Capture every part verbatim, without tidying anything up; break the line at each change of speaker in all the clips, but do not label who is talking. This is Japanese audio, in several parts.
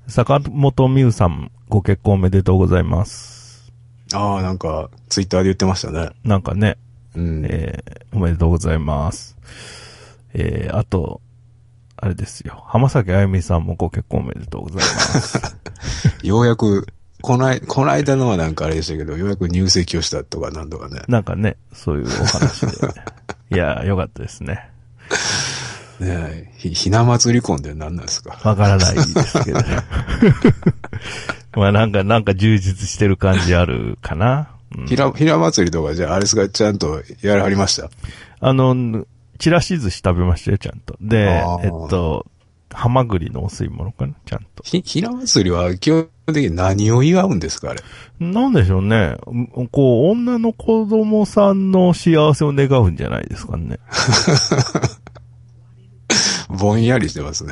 坂本美羽さん、ご結婚おめでとうございます。
ああ、なんか、ツイッターで言ってましたね。
なんかね、
うん、
えー、おめでとうございます。えー、あと、あれですよ。浜崎あゆみさんもご結婚おめでとうございます。
ようやく、こない、この間のはなんかあれでしたけど、ようやく入籍をしたとかなんとかね。
なんかね、そういうお話で。いやー、よかったですね。
ねえ、ひ、ひな祭り婚って何なんですか？
わからないですけど。まあなんか、なんか充実してる感じあるかな。
うん、ひな、ひな祭りとかじゃあ、あれですか、ちゃんとやらはりました？
あの、ちらし寿司食べましたよ、ちゃんと。で、えっと、ハマグリのお吸い物かな、ちゃんと。
ひ、ひな祭りは基本的に何を祝うんですか、あれ。
なんでしょうね。こう、女の子供さんの幸せを願うんじゃないですかね。
ぼんやりしてますね。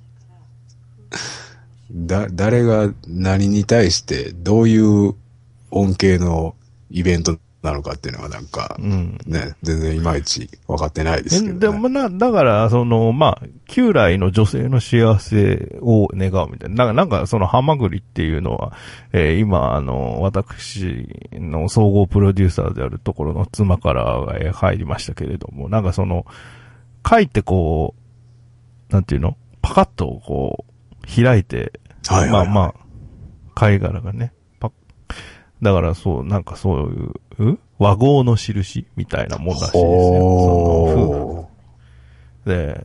だ、誰が何に対してどういう恩恵のイベントなのかっていうのはなんか、うん、ね、全然いまいち分かってないですけどね。
でもな、だから、その、まあ、旧来の女性の幸せを願うみたいな。なんか、なんかそのハマグリっていうのは、えー、今、あの、私の総合プロデューサーであるところの妻から入りましたけれども、なんかその、書いてこう、なんていうの？パカッとこう、開いて、
はいはいはい、
まあまあ、貝殻がね、パッ、だからそう、なんかそういう、和合の印みたいなもんらしいですよ。そので、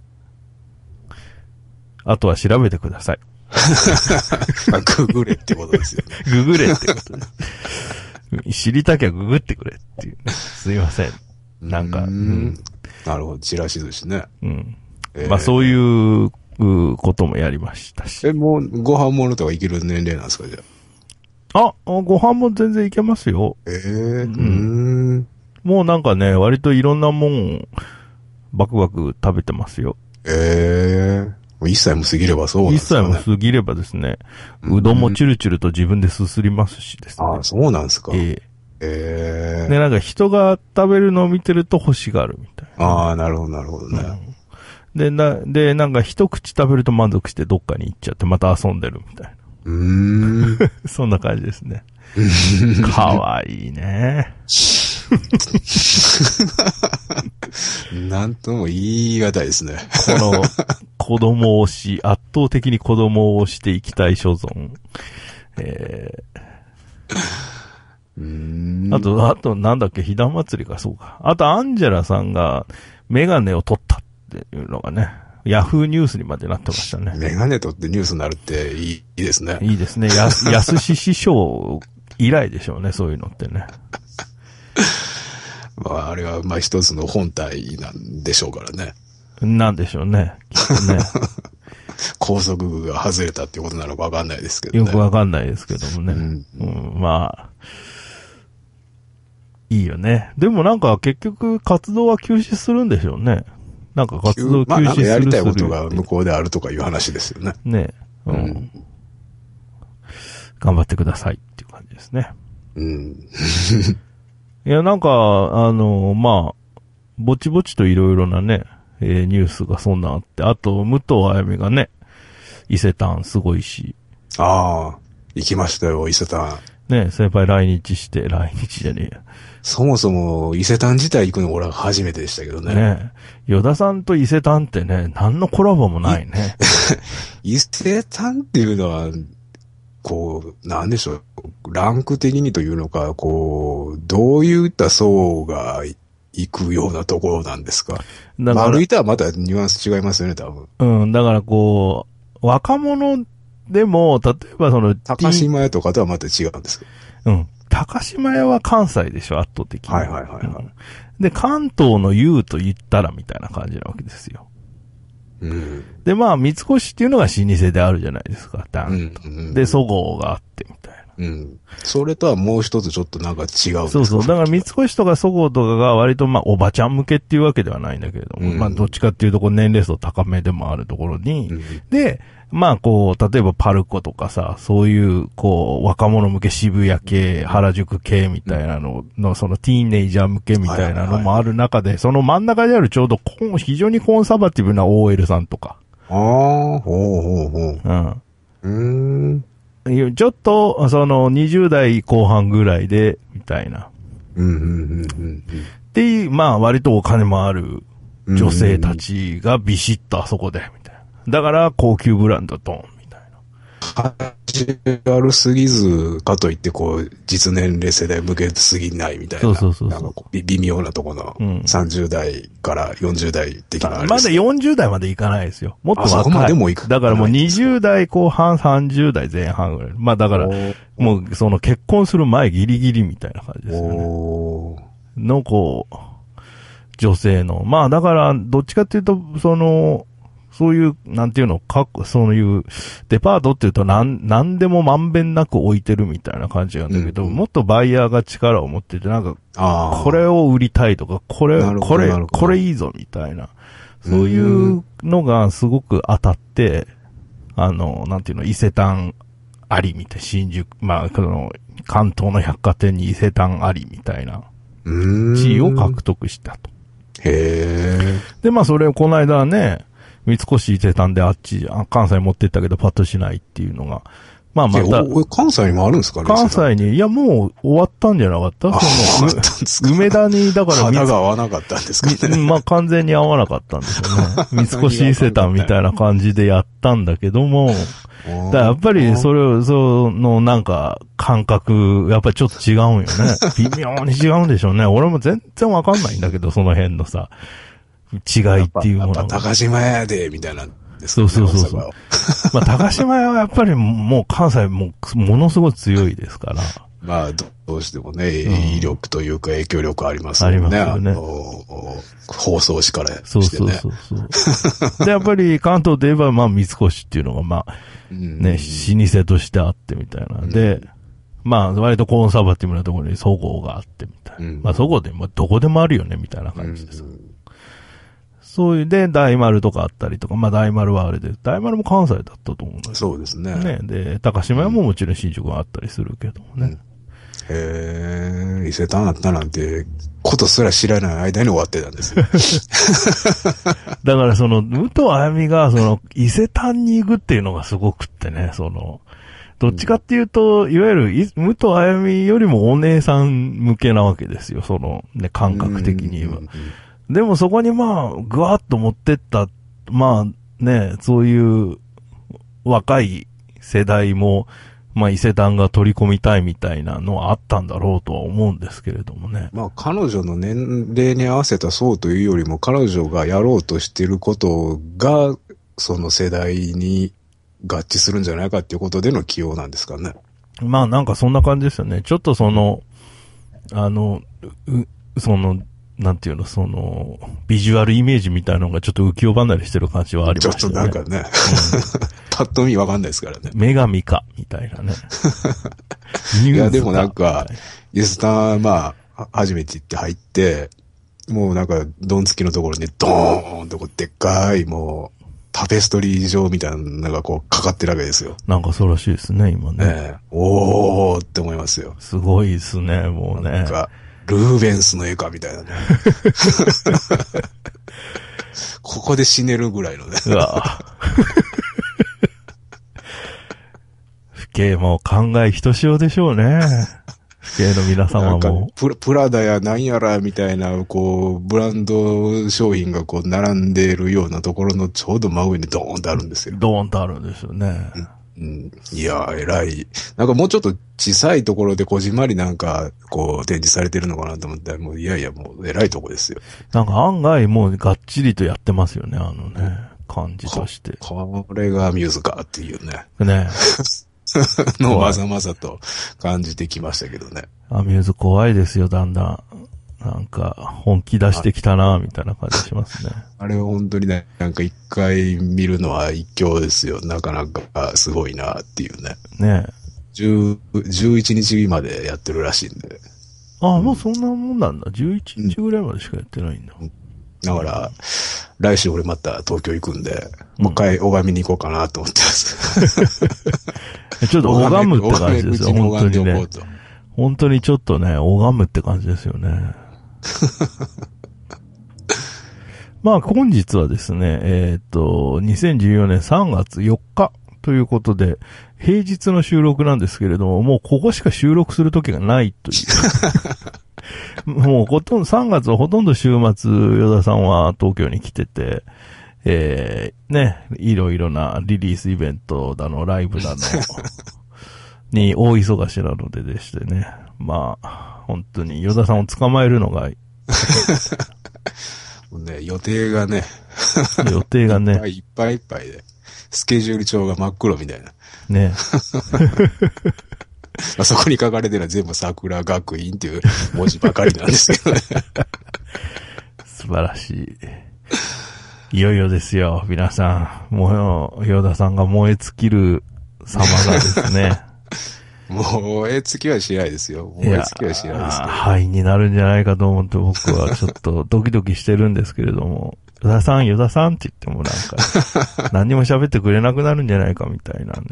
あとは調べてください。
ググれってことですよね。
ググれってことです。知りたきゃググってくれっていう、ね。すいません。なんか、
うん、なるほど、チラシ寿司ね。
うん。えー、まあそういうこともやりましたし。
え、もうご飯物とかいける年齢なんですか、じゃ
あ。あ、ご飯も全然いけますよ。
ええー、うん。ん
もうなんかね、割といろんなもん、バクバク食べてますよ。
ええー。一歳も過ぎればそうなんですかね。
一歳も過ぎればですね、うどんもチュルチュルと自分ですすりますしですね。
ああ、そうなんですか。
ええ
ええー。
で、なんか人が食べるのを見てると欲しがるみたいな。
ああ、なるほど、なるほどね。
うん、で、な、で、なんか一口食べると満足してどっかに行っちゃってまた遊んでるみたいな。
うーん。
そんな感じですね。かわいいね。
なんとも言い難いですね。
この子供をし、圧倒的に子供をしていきたい所存。えー、
うーん
あと、あとなんだっけ、ひだ祭りか、そうか。あとアンジェラさんがメガネを取ったっていうのがね、ヤフーニュースにまでなってましたね。
メガネ取ってニュースになるっていい、いいですね。
いいですね。や、やすし師匠以来でしょうね、そういうのってね。
まあ、あれは、まあ一つの本体なんでしょうからね。
なんでしょうね。きっとね。
高速が外れたっていうことなのかわかんないですけどね。
よくわかんないですけどもね。
うん
うん、まあ、いいよね。でもなんか結局活動は休止するんでしょうね。なんか活動休止する。まあなんか
やりたいことが向こうであるとかいう話ですよね。
ねえ、うん。うん。頑張ってくださいっていう感じですね。
うん。
いや、なんか、あの、まあ、ぼちぼちといろいろなね、えー、ニュースがそんなんあって、あと、武藤あやみがね、伊勢丹すごいし。
ああ、行きましたよ、伊勢丹。
ね、先輩来日して、来日じゃねえや。
そもそも伊勢丹自体行くの俺は初めてでしたけどね。
ねえ。与田さんと伊勢丹ってね、何のコラボもないね。
伊勢丹っていうのは、こう、なんでしょう。ランク的にというのか、こう、どういった層が行くようなところなんですか。だから。丸いとはまたニュアンス違いますよね、多分。
うん、だからこう、若者でも、例えばその、
高島屋とかとはまた違うんですか。
うん。高島屋は関西でしょ、圧倒的に。
はいはいはいはい。うん、
で、関東の優と言ったらみたいな感じなわけですよ。
うん、
で、まあ、三越っていうのが老舗であるじゃないですか、ダンと。うんうん、で、そごうがあってみたいな。
うん。それとはもう一つちょっとなんか違うんですか。
そうそう。だから三越とかそごうとかが割とまあ、おばちゃん向けっていうわけではないんだけれども、うん、まあ、どっちかっていうとこう年齢層高めでもあるところに、うん、で、まあ、こう、例えばパルコとかさ、そういう、こう、若者向け渋谷系、原宿系みたいなのの、そのティーネイジャー向けみたいなのもある中で、その真ん中にあるちょうど、非常にコンサバティブな オーエル さんとか。
ああ、ほうほうほう。
うん。
うー
ちょっと、その、にじゅう代後半ぐらいで、みたいな。
うんうんうんうんうん。
っていう、まあ、割とお金もある女性たちがビシッとあそこで、みたいな。だから、高級ブランドドン、みたいな。
カジュアルすぎず、かといって、こう、実年齢世代向けすぎないみたいな。
そうそうそうそう。
なんかこう、微妙なところの、さんじゅう代からよんじゅう代的なあれです、
まだよんじゅう代までいかないですよ。もっと若い。
あそこまでもいく。
だからもうにじゅう代後半、さんじゅう代前半ぐらい。まあだから、もうその結婚する前ギリギリみたいな感じですよね。おの、こう、女性の。まあだから、どっちかっていうと、その、そういう、なんていうの、かそういう、デパートっていうと、なん、なんでもまんべんなく置いてるみたいな感じなんだけど、うんうん、もっとバイヤーが力を持ってて、なんか、これを売りたいとか、これ、これ、これいいぞみたいな、そういうのがすごく当たって、あの、なんていうの、伊勢丹ありみたいな、新宿、まあ、この、関東の百貨店に伊勢丹ありみたいな、地位を獲得したと。
へー。
で、まあ、それをこの間ね、三越伊勢丹であっち、あ関西持ってったけどパッとしないっていうのが。まあまた。
関西にもあるんですかね
関西に、いやもう終わったんじゃなかったその、終わったんですか梅田に、だから。
肌が合わなかったんですかね。
まあ完全に合わなかったんですよね。三越伊勢丹みたいな感じでやったんだけども、だからやっぱりそれを、そのなんか感覚、やっぱりちょっと違うんよね。微妙に違うんでしょうね。俺も全然わかんないんだけど、その辺のさ。違いっていうものが。
やっぱ高島屋で、みたいな、ね。
そうそうそうそう。まあ、高島屋はやっぱりもう関西もものすごい強いですから。
まあ、どうしてもね、うん、威力というか影響力ありますよね。ありますよね。あの放送紙からしてね。
そうそうそうそう。で、やっぱり関東といえば、まあ、三越っていうのが、まあ、ね、老舗としてあってみたいな。で、うん、まあ、割とコンサバティブなところにそごうがあってみたいな。うん、まあ、そごうで、まあ、どこでもあるよね、みたいな感じです。うん、そういうで、大丸とかあったりとか、まあ大丸はあれで、大丸も関西だったと思うんだけど。
そうですね。
ね。で、高島屋ももちろん新宿があったりするけどもね。うん、
へー、伊勢丹あったなんて、ことすら知らない間に終わってたんですよ。
だからその、武藤あやみが、その、伊勢丹に行くっていうのがすごくってね、その、どっちかっていうと、いわゆる、武藤あやみよりもお姉さん向けなわけですよ、その、ね、感覚的に言えば。でもそこにまあ、ぐわっと持ってった、まあね、そういう若い世代も、まあ伊勢丹が取り込みたいみたいなのはあったんだろうとは思うんですけれどもね。
まあ彼女の年齢に合わせた層というよりも彼女がやろうとしていることが、その世代に合致するんじゃないかっていうことでの起用なんですかね。
まあなんかそんな感じですよね。ちょっとその、あの、う、その、なんていうの、その、ビジュアルイメージみたいなのがちょっと浮世離れしてる感じはありましたね。
ちょっとなんかね、うん、パッと見わかんないですからね。
女神か、みたいなね。
いや、でもなんか、イエスター、まあ、初めて行って入って、もうなんか、ドン付きのところにドーンとこう、でっかい、もう、タペストリー状みたいなのがこう、かかってるわけですよ。
なんかそうらしいですね、今ね。
ねおーって思いますよ。
すごいですね、もうね。
なんか、ルーベンスの絵かみたいなね。ここで死ねるぐらいのね。うわ
不景も考えひとしおでしょうね。不景の皆様も。
なんかプ、プラダやなんやらみたいな、こう、ブランド商品がこう、並んでいるようなところのちょうど真上にドーンとあるんですよ。
ドーンとあるんですよね。
うんうん、いやー、偉い。なんかもうちょっと小さいところでこじんまりなんか、こう、展示されてるのかなと思ったら、もういやいや、もう偉いとこですよ。
なんか案外もうがっちりとやってますよね、あのね、感じとして。
こ, これがミューズかっていうね。
ね
のまざまざと感じてきましたけどね。
アミューズ怖いですよ、だんだん。なんか、本気出してきたなみたいな感じしますね。
あれは本当にね、なんか一回見るのは一興ですよ。なかなかすごいなっていうね。
ねえ。
十、十一日までやってるらしいんで。
ああ、うん、もうそんなもんなんだ。十一日ぐらいまでしかやってないんだ。うん、
だから、来週俺また東京行くんで、もう一回拝みに行こうかなと思ってます。
うん、ちょっと拝むって感じですよ、本当にね。本当にちょっとね、拝むって感じですよね。まあ本日はですね、えっと、にせんじゅうよねんさんがつよっかということで、 平日の収録なんですけれども、もうここしか収録する時がないという。もうほとんど、さんがつはほとんど週末、与田さんは東京に来てて、えー、ね、いろいろなリリースイベントだの、ライブだの、に大忙しなのででしてね。まあ、本当に与田さんを捕まえるのが、
もうね、予定がね、
予定がね、
いっぱいいっぱいで、スケジュール帳が真っ黒みたいな。
ね。
まあそこに書かれてるのは全部桜学院っていう文字ばかりなんですけどね。
素晴らしい。いよいよですよ、皆さん。もう、与田さんが燃え尽きる様がですね。
燃え尽きはしないですよ。燃え尽きはしないですけど。
灰になるんじゃないかと思って僕はちょっとドキドキしてるんですけれども、与田さん、与田さんって言ってもなんか、何にも喋ってくれなくなるんじゃないかみたいなね。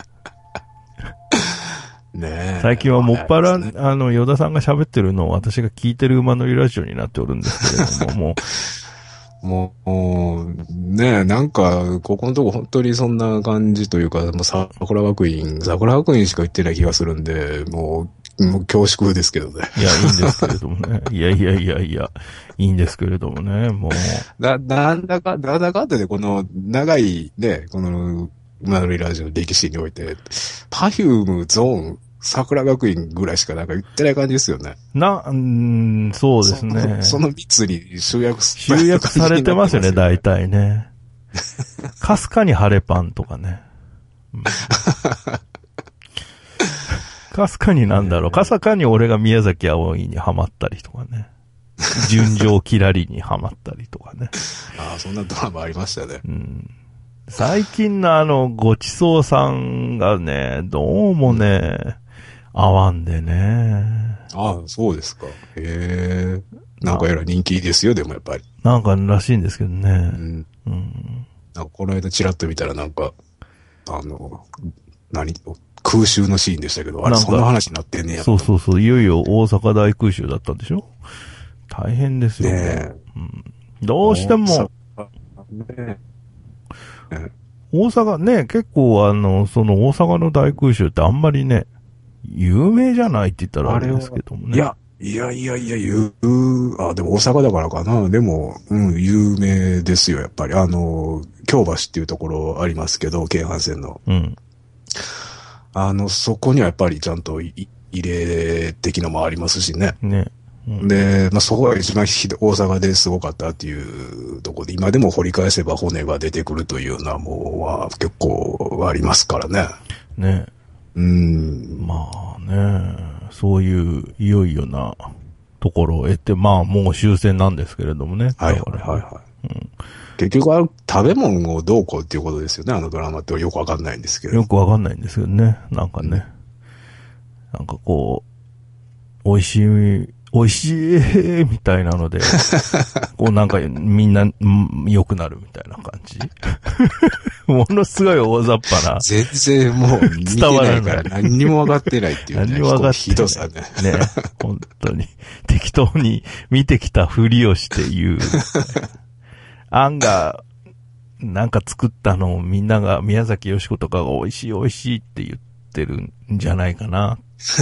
ね、
最近はもっぱら、ね、あの、与田さんが喋ってるのを私が聞いてる馬乗りラジオになっておるんですけれども、も
う、もう、ねえ、なんか、ここのとこ本当にそんな感じというか、もう桜学院、桜学院しか言ってない気がするんで、もう、もう恐縮ですけどね。
いや、いいんですけれどもね。いやいやいやいや、いいんですけれどもね、もう。
な、なんだか、なんだかってね、この長いね、この、馬乗りラジオの歴史において、パフューム、ゾーン、桜学院ぐらいしかなんか言ってない感じですよね。
な、うん、そうですね。
その三つに集約
集約されてますよね、大体ね。かすかに晴れパンとかね。うん、かすかになんだろう。かすかに俺が宮崎葵にハマったりとかね。純情キラリにハマったりとかね。
ああ、そんなドラマありましたね。
うん、最近のあの、ごちそうさんがね、どうもね、うん合わんでね。
ああ、そうですか。へえ。なんかやら人気ですよ、でもやっぱり。
なんからしいんですけどね。うん。うん、
なんかこの間チラッと見たらなんか、あの、何空襲のシーンでしたけど、あれそんな話になってんねや。
そうそうそう。いよいよ大阪大空襲だったんでしょ？大変ですよね。ねうん、どうしても、ねね、大阪ね、結構あの、その大阪の大空襲ってあんまりね、有名じゃないって言ったらあれですけどもね。
いや、いやいやいや、有、あ、でも大阪だからかな。でも、うん、有名ですよ、やっぱり。あの、京橋っていうところありますけど、京阪線の。うん。あの、そこにはやっぱりちゃんと慰霊的なもありますしね。ね。うん、で、まあ、そこが一番ひど大阪ですごかったっていうところで、今でも掘り返せば骨が出てくるというようなもうは結構ありますからね。ね。
うん。まあね、そういういよいよなところを得て、まあもう終戦なんですけれどもね。
はいはいはいはい。うん、結局あの食べ物をどうこうっていうことですよね、あのドラマってよくわかんないんですけど。
よくわかんないんですけどね、なんかね。うん、なんかこう、美味しい、美味しいみたいなので、こうなんかみんな良くなるみたいな感じ。ものすごい大雑把な。
全然もう見てないから何にも分かってないっていうね。
何にも分かってない。
ひどさね。
ね。本当に。適当に見てきたふりをして言う。案が、なんか作ったのをみんなが、宮崎美子とかが美味しい美味しいって言ってるんじゃないかな。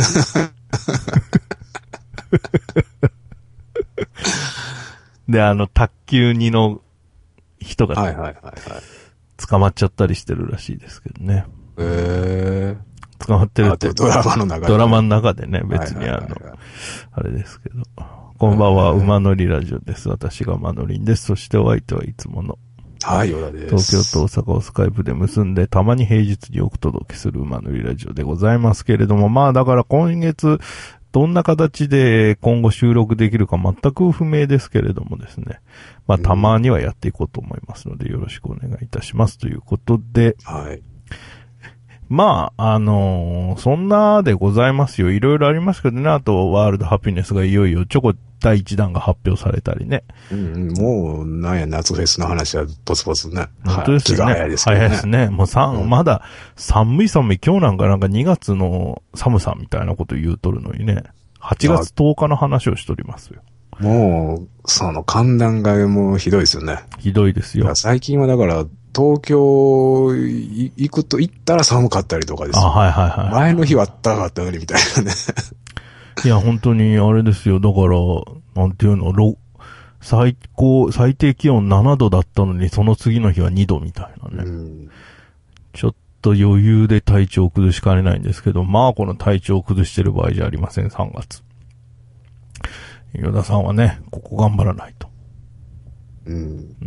で、あの、卓球にの人が、はいはいはいはい。捕まっちゃったりしてるらしいですけどね。へー。捕まってるって。
ドラマの中で。
ドラマの中でね、別にあの、あれですけど。こんばんは、馬乗りラジオです。私が馬乗りんです。そしてお相手はいつもの。
はい、ヨダです。
東京と大阪をスカイプで結んで、たまに平日にお届けする馬乗りラジオでございますけれども、まあだから今月、どんな形で今後収録できるか全く不明ですけれどもですね。まあたまにはやっていこうと思いますのでよろしくお願いいたしますということで。はい。まあ、あのー、そんなでございますよ。いろいろありますけどね。あと、ワールドハピネスがいよいよちょこだいいちだんが発表されたりね。
うん、もう、なんや、夏フェスの話はポツポツね。
本当ですよね。はい、気が早いですね。早いですね。もうさ、うん、まだ寒い寒い。今日なんかなんかにがつの寒さみたいなこと言うとるのにね。はちがつとおかの話をしておりますよ。
もう、その寒暖がもうひどいですよね。
ひどいですよ。
最近はだから、 東京行くと行ったら寒かったりとかですよ。
あ、はいはいはい。
前の日は暖かかったのにみたいなね。
いや、本当にあれですよ。だから、なんていうの、ろ最高、最低気温ななどだったのに、その次の日はにどみたいなね。うん、ちょっと余裕で体調を崩しかねないんですけど、まあこの体調を崩してる場合じゃありません、さんがつ。与田さんはね、ここ頑張らないと。うん。うん、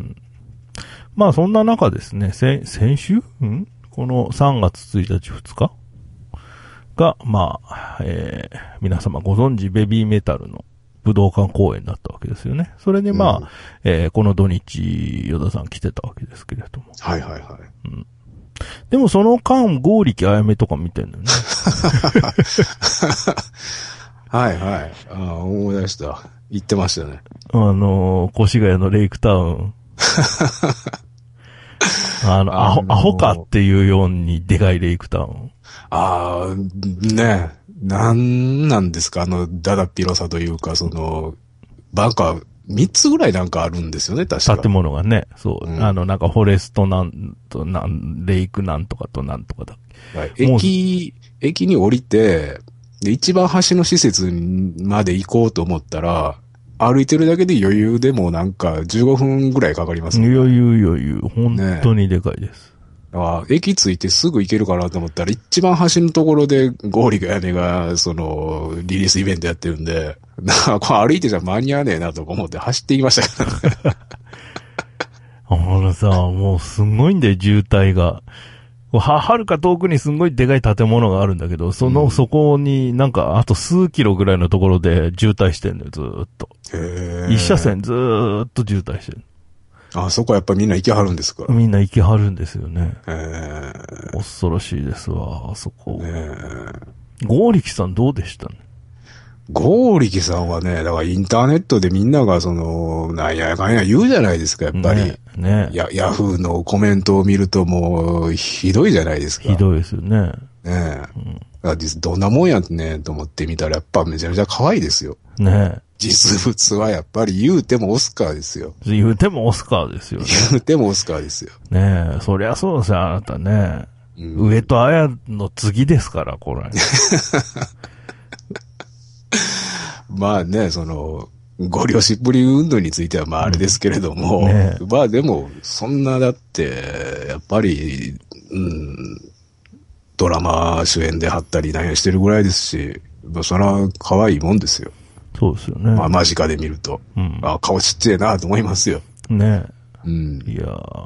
まあそんな中ですね、先、先週んこのさんがつついたちふつかが、まあ、えー、皆様ご存知ベビーメタルの武道館公演だったわけですよね。それでまあ、うん、えー、この土日、与田さん来てたわけですけれども。
はいはいはい。
うん。でもその間、剛力あやめとか見てんのよね。
はいはい。ああ、思い出した。言ってましたね。
あのー、越谷のレイクタウン。あの、アホ、アホかっていうようにでかいレイクタウン。
ああ、ねえ。なんなんですかあの、だだっ広さというか、その、なんか、三つぐらいなんかあるんですよね、確か。
建物がね、そう。うん、あの、なんかフォレストなんと、なん、レイクなんとかとなんとかだ。
はい、駅、駅に降りて、で、一番端の施設まで行こうと思ったら、歩いてるだけで余裕でもなんかじゅうごふんぐらいかかりますね。
余裕余裕。本当にでかいです。
ね、あ駅着いてすぐ行けるかなと思ったら、一番端のところでゴーリがやめが、その、リリースイベントやってるんで、なんかこれ歩いてじゃ間に合わねえなとか思って走っていきましたけどね。
あのさ、もうすごいんだよ、渋滞が。は、はるか遠くにすんごいでかい建物があるんだけど、その、うん、そこになんかあと数キロぐらいのところで渋滞してんのよ、ずーっと。へー。一車線ずーっと渋滞してる。
あ、そこはやっぱみんな行きはるんですか？
みんな行きはるんですよね。
へー。
恐ろしいですわ、あそこ。剛力さんどうでしたね？
剛力さんはね、だからインターネットでみんながその、なんやかんや言うじゃないですか、やっぱり。ね。ねや、ヤフーのコメントを見るともう、ひどいじゃないですか。
ひどいですよね。
ねえ。うん、どんなもんやねと思ってみたら、やっぱめちゃめちゃ可愛いですよ。
ねえ。
実物はやっぱり言うてもオスカーですよ。
言うてもオスカーですよね。
言うてもオスカーですよ。
ねえ、そりゃそうですよ、あなたね。うん、上戸彩の次ですから、これ。
まあね、その、ご両親ぶり運動についてはまああれですけれども、うんね、まあでも、そんなだって、やっぱり、うん、ドラマ主演で貼ったり何やしてるぐらいですし、それは可愛いもんですよ。
そうですよね。
まあ間近で見ると。うん、あ、顔ちっちゃいなと思いますよ。
ね
え。うん。
いや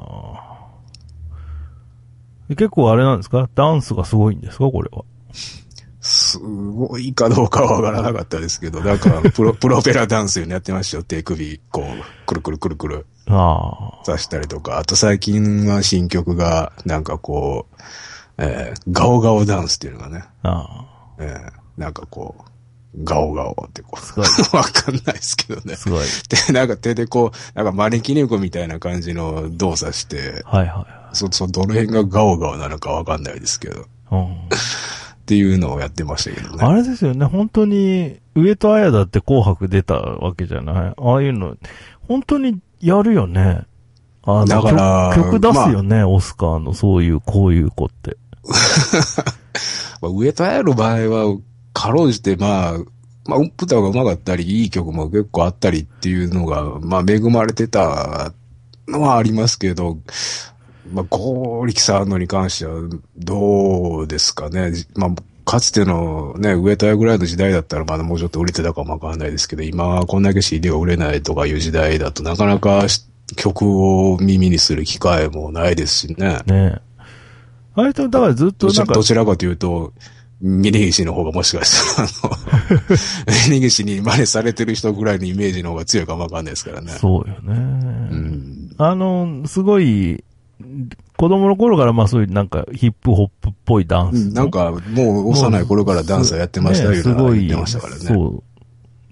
ー。結構あれなんですか？ダンスがすごいんですかこれは。
すごいかどうかはわからなかったですけど、なんかプロ、プロペラダンスよねやってましたよ。手首、こう、くるくるくるくる。
ああ。
刺したりとか。あと最近は新曲が、なんかこう、えー、ガオガオダンスっていうのがね。
ああ。
えー、なんかこう、ガオガオってこう。すごい。わかんないですけどね。
すごい。
で、なんか手でこう、なんか招き猫みたいな感じの動作して。
はいはい。
そ、そ、どの辺がガオガオなのかわかんないですけど。
うん。
っていうのをやってましたけどね。
あれですよね、本当に、上戸彩だって紅白出たわけじゃない。ああいうの、本当にやるよね。あの、だから曲、曲出すよね、まあ、オスカーのそういう、こういう子って。
まあ、上戸彩の場合は、かろうじて、まあ、まあ、歌が上手かったり、いい曲も結構あったりっていうのが、まあ、恵まれてたのはありますけど、まあ、剛力さんのに関しては、どうですかね。まあ、かつてのね、上戸彩ぐらいの時代だったらまだもうちょっと売れてたかもわかんないですけど、今はこんだけ シーディー が売れないとかいう時代だとなかなか曲を耳にする機会もないですしね。
ねえ。あれと、だからずっとなんか。
どちらかというと、峯岸の方がもしかしたら、あの、峯岸に真似されてる人ぐらいのイメージの方が強いかもわかんないですからね。
そうよね。う
ん。
あの、すごい、子供の頃からまあそういうなんかヒップホップっぽいダンス、
うん。なんかもう幼い頃からダンスをやってましたよ、ね、すごい言ってましたからね。
そう。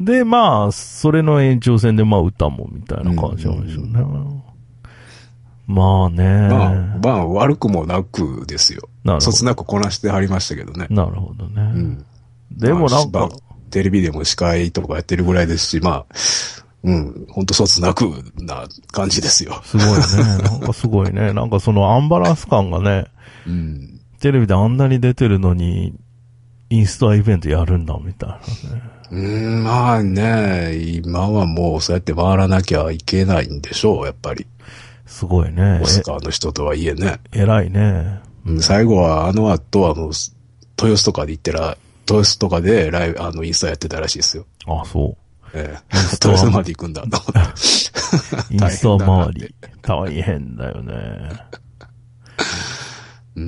で、まあ、それの延長線でまあ歌もみたいな感じなんでしょうね。うんうん、まあね。
まあ、まあ悪くもなくですよ。そつなくこなしてはりましたけどね。
なるほどね。
うん。
でもなんか、
まあ、テレビでも司会とかやってるぐらいですし、まあ、 うん、ほんとそつなくな感じですよ。
すごいね。なんかすごいね。なんかそのアンバランス感がね、
うん、
テレビであんなに出てるのに、インスタイベントやるんだ、みたいなね。
うん、まあね、今はもうそうやって回らなきゃいけないんでしょう、やっぱり。
すごいね。
オスカーの人とはいえね。
偉いね。
うん、最後はあの後はもう、豊洲とかで行ったら、豊洲とかでライブ、あの、インスタやってたらしいですよ。
あ、そう。
ええ、豊洲まで行くんだと思って。
インスタ周り。大変だよね。
うん。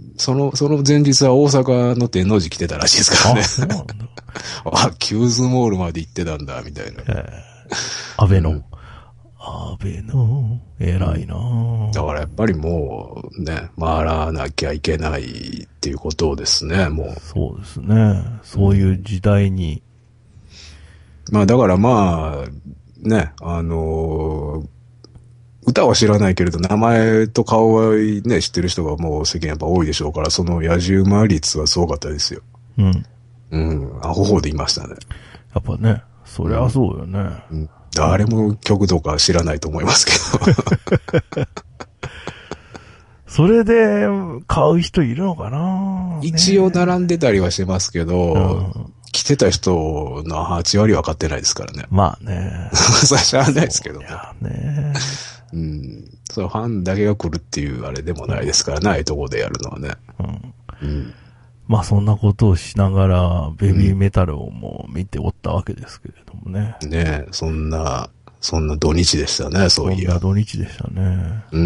その、その前日は大阪の天王寺来てたらしいですからね。
あ、そうなんだ。
あ、キューズモールまで行ってたんだ、みたいな。
えー、安倍の。うん、安倍の、偉いな、うん、
だからやっぱりもうね、回らなきゃいけないっていうことですね、もう。
そうですね。そういう時代に。
うん、まあだからまあ、ね、あのー、歌は知らないけれど、名前と顔はね、知ってる人がもう世間やっぱ多いでしょうから、その野獣馬率はすごかったですよ。
うん。
うん。アホほで言いましたね。
やっぱね、そりゃそうよね。
うん。誰も曲とか知らないと思いますけど。
それで買う人いるのかな、ね、
一応並んでたりはしてますけど、うん、来てた人のはち割は買ってないですからね。
まあね。
それは知らないですけどね。
いやね。
うん。それファンだけが来るっていうあれでもないですからね、ああいうところでやるのはね。
うん。うん、まあそんなことをしながら、ベビーメタルをもう見ておったわけですけれどもね。
うん、ねえ、そんな、そんな土日でしたね、そういや。
そんな土日でしたね。
うん。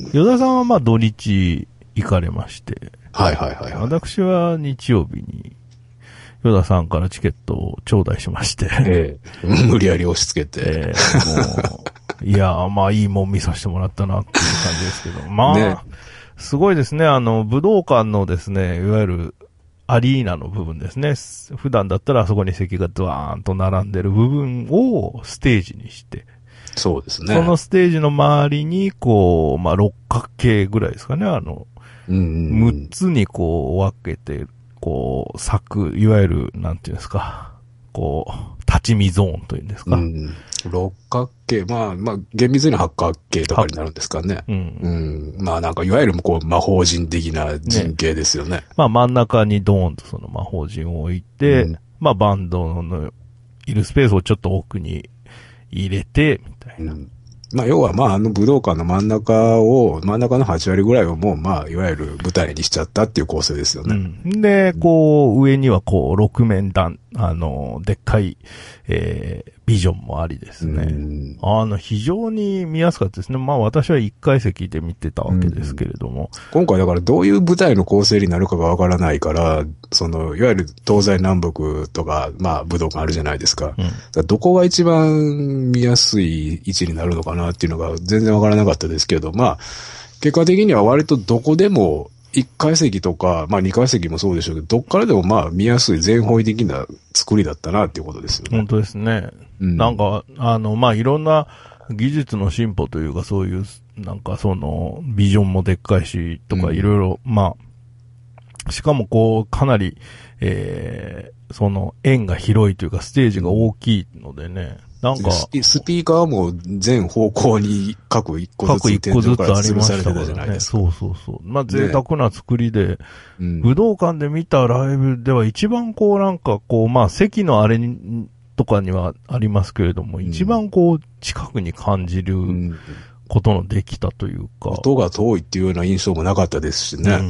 与田さんはまあ土日行かれまして。
はいはいはい、はい。
私は日曜日に、与田さんからチケットを頂戴しまして。
ええ、無理やり押し付けて。
ええ、もう、いや、まあいいもん見させてもらったなっていう感じですけど。まあ、ね、すごいですね。あの、武道館のですね、いわゆるアリーナの部分ですね。普段だったらあそこに席がドワーンと並んでる部分をステージにして。
そうですね。
そのステージの周りに、こう、まあ六角形ぐらいですかね。あの、
うんうんうん、
むっつにこう分けて、こう、咲く、いわゆる、なんていうんですか。こう、立ち見ゾーンというんですか。うん、
六角形、まあ、まあ、厳密に八角形とかになるんですかね。うん。うん。まあなんか、いわゆるこう、魔法陣的な陣形ですよね。ね、
まあ真ん中にドーンとその魔法陣を置いて、うん、まあバンドのいるスペースをちょっと奥に入れて、みたいな。うん、
まあ要はまああの武道館の真ん中を、真ん中のはち割ぐらいをもうまあいわゆる舞台にしちゃったっていう構成ですよね。
うん、で、こう上にはこう六面段、あの、でっかい、えー、ビジョンもありですね。うん、あの、非常に見やすかったですね。まあ私はいっかい席で見てたわけですけれども。
うん、今回だからどういう舞台の構成になるかがわからないから、その、いわゆる東西南北とか、まあ武道館あるじゃないですか。うん、だどこが一番見やすい位置になるのかなっていうのが全然わからなかったですけど、まあ、結果的には割とどこでもいっかい席とか、まあにかい席もそうでしょうけど、どっからでもまあ見やすい全方位的な作りだったなっていうことですよね。
本当ですね。うん、なんか、あの、まあいろんな技術の進歩というかそういう、なんかその、ビジョンもでっかいし、とかいろいろ、まあ、しかもこう、かなり、えー、その、円が広いというかステージが大きいのでね、なんか、
スピーカーも全方向に各一個ずつ
各一個ずつありましたからね。そうそうそう。まあ、贅沢な作りで、ね、うん、武道館で見たライブでは一番こうなんかこう、まあ席のあれに、とかにはありますけれども、うん、一番こう近くに感じることのできたというか。
音が遠いっていうような印象もなかったですしね。うん、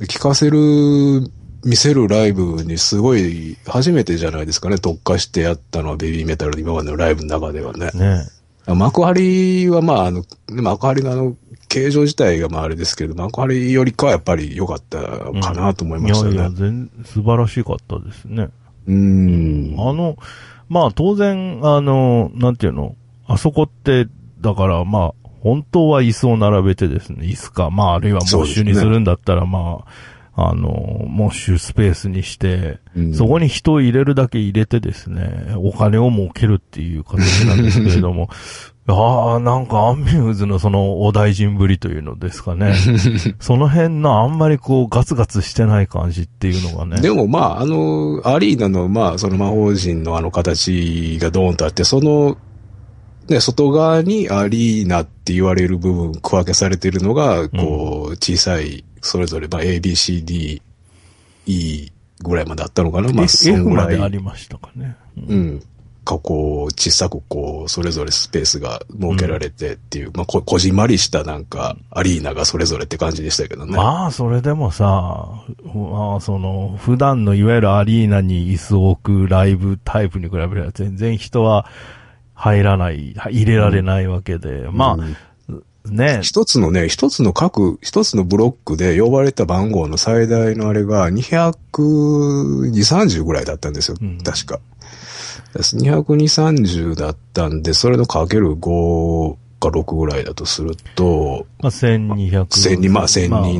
聞かせる、見せるライブにすごい初めてじゃないですかね。特化してやったのはベビーメタルの今までのライブの中ではね。ね幕張はまああの、幕張のあの形状自体がまああれですけど、幕張よりかはやっぱり良かったかなと思いましたね。うん、いやいや、
全、素晴らしかったですね。
うーん。
あの、まあ当然、あの、なんていうの、あそこって、だからまあ、本当は椅子を並べてですね、椅子か、まああるいはモッシュにするんだったら、まあ、あの、モッシュスペースにして、うん、そこに人を入れるだけ入れてですね、お金を儲けるっていう形なんですけれども、ああ、なんかアンミューズのそのお大臣ぶりというのですかね。その辺のあんまりこうガツガツしてない感じっていうのがね。
でもまあ、あの、アリーナのまあ、その魔法陣のあの形がドーンとあって、そので、外側にアリーナって言われる部分、区分けされているのが、こう、小さい、それぞれ、まあ、A、B、C、D、E ぐらいまであったのかな。まあ、そんぐらい。
F までありましたかね。
うん。うんか、こう、小さく、こう、それぞれスペースが設けられてっていう、うん、まあ、こ、こじんまりしたなんか、アリーナがそれぞれって感じでしたけどね。
まあ、それでもさ、まあ、その、普段のいわゆるアリーナに椅子を置くライブタイプに比べれば全然人は入らない、入れられないわけで、うん、まあ、ね。
一つのね、一つの各、一つのブロックで呼ばれた番号の最大のあれがにひゃくにじゅう、さんじゅうぐらいだったんですよ、うん、確か。にひゃくにじゅう、さんじゅうだったんで、それのかけるごかろくぐらいだとすると、
まあ、せんにひゃく。
せんにん、まあ、せんにん、まあうん、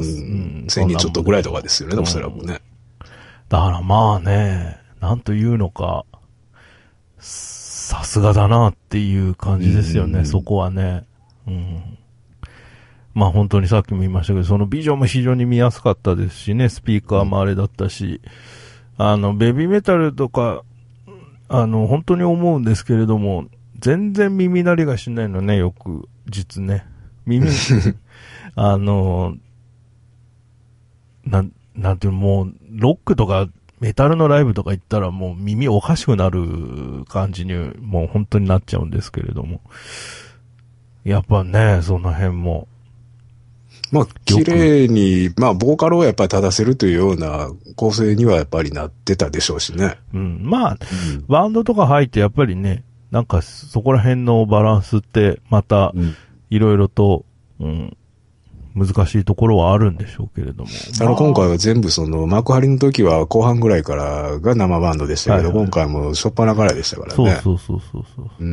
せんにんちょっとぐらいとかですよね、おそらくね。
だからまあね、なんというのか、さすがだなっていう感じですよね、うん、そこはね。うん、まあ本当にさっきも言いましたけど、そのビジョンも非常に見やすかったですしね、スピーカーもあれだったし、うん、あの、ベビーメタルとか、あの、本当に思うんですけれども、全然耳鳴りがしないのね、よく、実ね。耳、あの、なん、なんていうの、もう、ロックとか、メタルのライブとか行ったらもう耳おかしくなる感じに、もう本当になっちゃうんですけれども。やっぱね、その辺も。
まあ、綺麗に、まあ、ボーカルをやっぱり立たせるというような構成にはやっぱりなってたでしょうしね。
うん。まあ、うん、バンドとか入ってやっぱりね、なんかそこら辺のバランスってまた、いろいろと、うん、難しいところはあるんでしょうけれども。
あの、まあ、今回は全部その、幕張の時は後半ぐらいからが生バンドでしたけど、はいはい、今回も初っ端からでしたからね。
そうそうそうそうそう。
うん。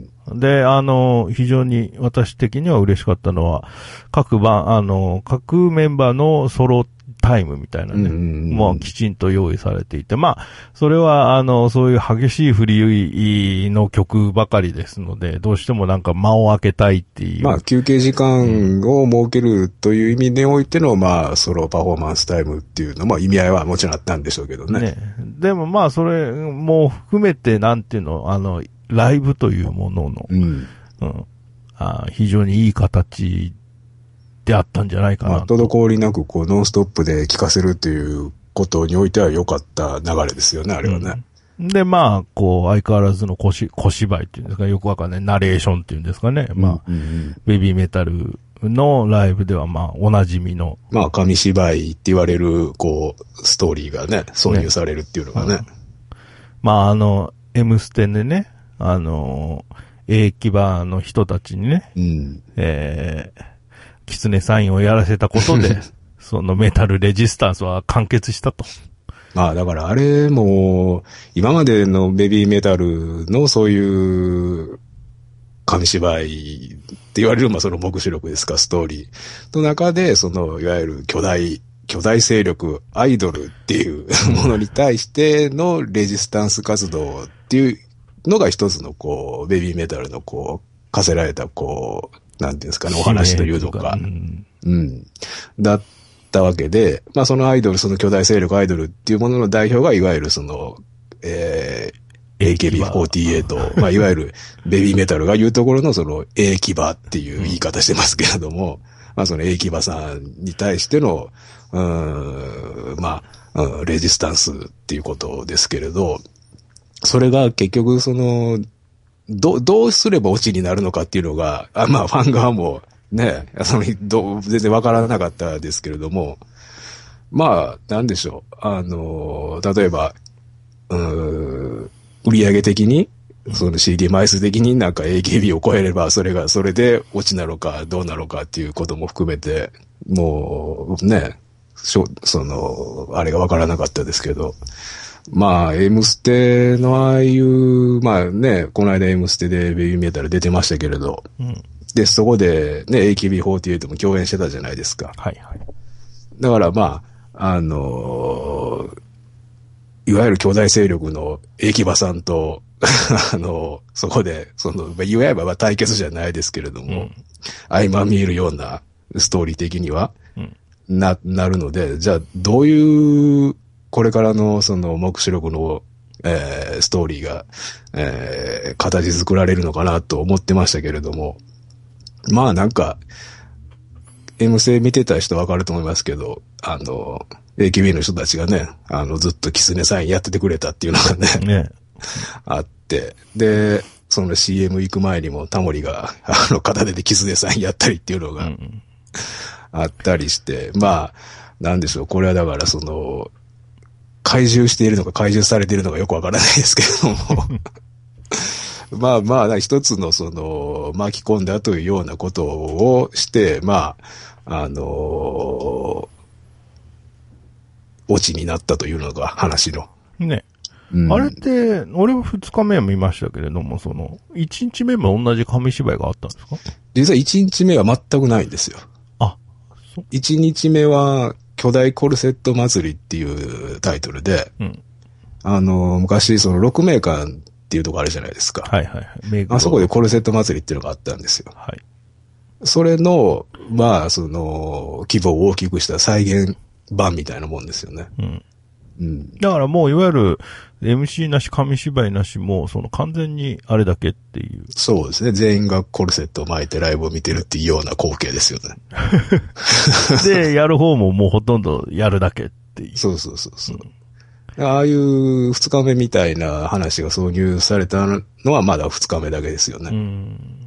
で、あの、非常に私的には嬉しかったのは、各番、あの、各メンバーのソロタイムみたいなね、もうきちんと用意されていて、まあ、それは、あの、そういう激しい振りの曲ばかりですので、どうしてもなんか間を空けたいっていう。
まあ、休憩時間を設けるという意味においての、まあ、ソロパフォーマンスタイムっていうのも意味合いはもちろんあったんでしょうけどね。ね。
でもまあ、それも含めて、なんていうの、あの、ライブというものの、うんうん、あ非常にいい形であったんじゃないかなと。
まあ、滞りなくこうノンストップで聴かせるということにおいては良かった流れですよね、あれはね。
うん、で、まあ、こう、相変わらずの小し小芝居っていうんですか、よくわかんない、ナレーションっていうんですかね。まあ、うんうんうん、ベビーメタルのライブではまあ、おなじみの。
まあ、紙芝居って言われる、こう、ストーリーがね、挿入されるっていうのがね。ねうん、
まあ、あの、M ステでね、あの、A 騎馬の人たちにね、うん、えー、キツネサインをやらせたことで、そのメタルレジスタンスは完結したと。
まあだからあれも、今までのベビーメタルのそういう紙芝居って言われる、まあその目視録ですか、ストーリーの中で、そのいわゆる巨大、巨大勢力、アイドルっていうものに対してのレジスタンス活動っていうのが一つのこう、ベビーメタルのこう、課せられたこう、なんていうんですかね、お話というのか、うん、うん。だったわけで、まあそのアイドル、その巨大勢力アイドルっていうものの代表が、いわゆるその、えー、エーケービーフォーティーエイト、まあいわゆるベビーメタルが言うところのその A 騎馬っていう言い方してますけれども、うん、まあその A 騎馬さんに対しての、うーん、まあ、うん、レジスタンスっていうことですけれど、それが結局その、ど、どうすればオチになるのかっていうのが、あまあファン側もね、そのど全然わからなかったですけれども、まあ、なんでしょう。あの、例えば、うーん、売上的に、その シーディー 枚数的になんか エーケービー を超えれば、それが、それでオチなのかどうなのかっていうことも含めて、もうね、その、あれがわからなかったですけど、まあ、M ステのああいう、まあね、この間 M ステでベビーメタル出てましたけれど、うん、で、そこでね、エーケービーフォーティーエイト も共演してたじゃないですか。
はいはい。
だからまあ、あのー、いわゆる兄弟勢力のエーキバさんと、あのー、そこで、その、いわゆる対決じゃないですけれども、うん、相まみえるようなストーリー的には、うん、な、なるので、じゃあ、どういう、これからのその目視録のえー、ストーリーが、えー、形作られるのかなと思ってましたけれども、まあなんか、M セ見てた人わかると思いますけど、あの、エーケービー の人たちがね、あの、ずっとキツネサインやっててくれたっていうのがね、ねあって、で、その シーエム 行く前にもタモリが、あの、片手でキツネサインやったりっていうのがあったりして、うん、まあ、なんでしょう、これはだからその、怪獣しているのか怪獣されているのかよくわからないですけれども、まあまあ、一つのその、巻き込んだというようなことをして、まあ、あのー、オチになったというのが話の。
ね。うん、あれって、俺は二日目は見ましたけれども、その、一日目も同じ紙芝居があったんですか？
実は一日目は全くないんですよ。
あ、
そう。一日目は、巨大コルセット祭りっていうタイトルで、うん、あの、昔その鹿鳴館っていうとこあるじゃないですか。
はいはいはい。
あそこでコルセット祭りっていうのがあったんですよ。
はい。そ
れの、まあ、その、規模を大きくした再現版みたいなもんですよね。
うん。うん。だからもういわゆる エムシー なし紙芝居なしもその完全にあれだけっていう。
そうですね。全員がコルセットを巻いてライブを見てるっていうような光景ですよね。
で、やる方ももうほとんどやるだけっていう。
そうそうそうそう。うん、ああいう二日目みたいな話が挿入されたのはまだ二日目だけですよね。うん。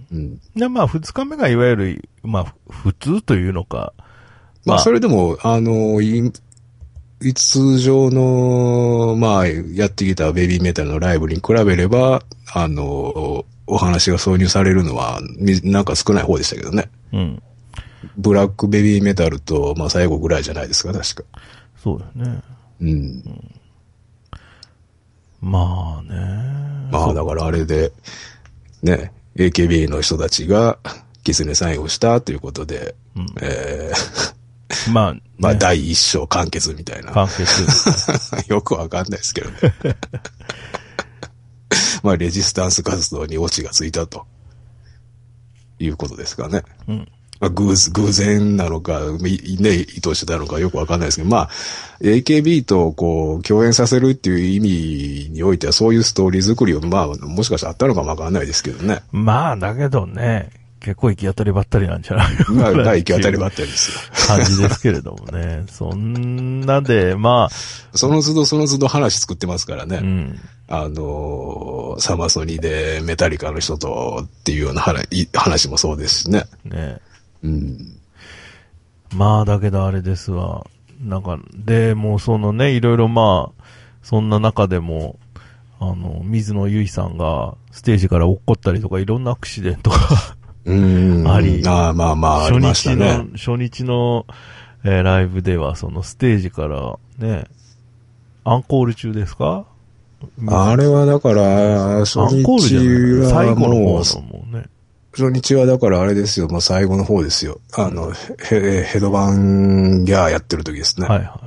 うん。で、まあ二日目がいわゆる、まあ普通というのか。
まあ、まあ、それでも、あの、通常の、まあ、やってきたベビーメタルのライブに比べれば、あの、お話が挿入されるのは、なんか少ない方でしたけどね。うん。ブラックベビーメタルと、まあ最後ぐらいじゃないですか、確か。
そうだよね。うん。うん、まあね。
まあだからあれで、ね、エーケービー の人たちが、キツネサインをしたということで、うん、えー
まあ、ね、
まあ、第一章完結みたいな。
完結。
よくわかんないですけどね。まあ、レジスタンス活動にオチがついたと。いうことですかね。うん。まあ、偶、偶然なのか、ね、意図してたのかよくわかんないですけど、まあ、エーケービー とこう、共演させるっていう意味においては、そういうストーリー作りを、まあ、もしかしたらあったのかもわかんないですけどね。
まあ、だけどね。結構行き当たりばったりなんじゃないかな。
まあ、行き当たりばったりですよ。
感じですけれどもね。そんなで、まあ。
その都度その都度話作ってますからね。うん、あの、サマソニでメタリカの人とっていうような話もそうですしね。ね。
うん。まあ、だけどあれですわ。なんか、で、もうそのね、いろいろまあ、そんな中でも、あの、水野ゆいさんがステージから落っこったりとか、いろんなアクシデントが
うん
あり。
ああ、まあまあ、ありましたね。
初日の、初日の、えー、ライブでは、そのステージからね、アンコール中ですか？
あれはだから、初日は
最後の方だもんね。
初日はだからあれですよ、もう最後の方ですよ。あの、ヘ、ヘドバンギャーやってる時ですね。はいはい。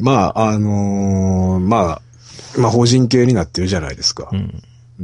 まあ、あのー、まあ、まあ法人系になってるじゃないですか。うん、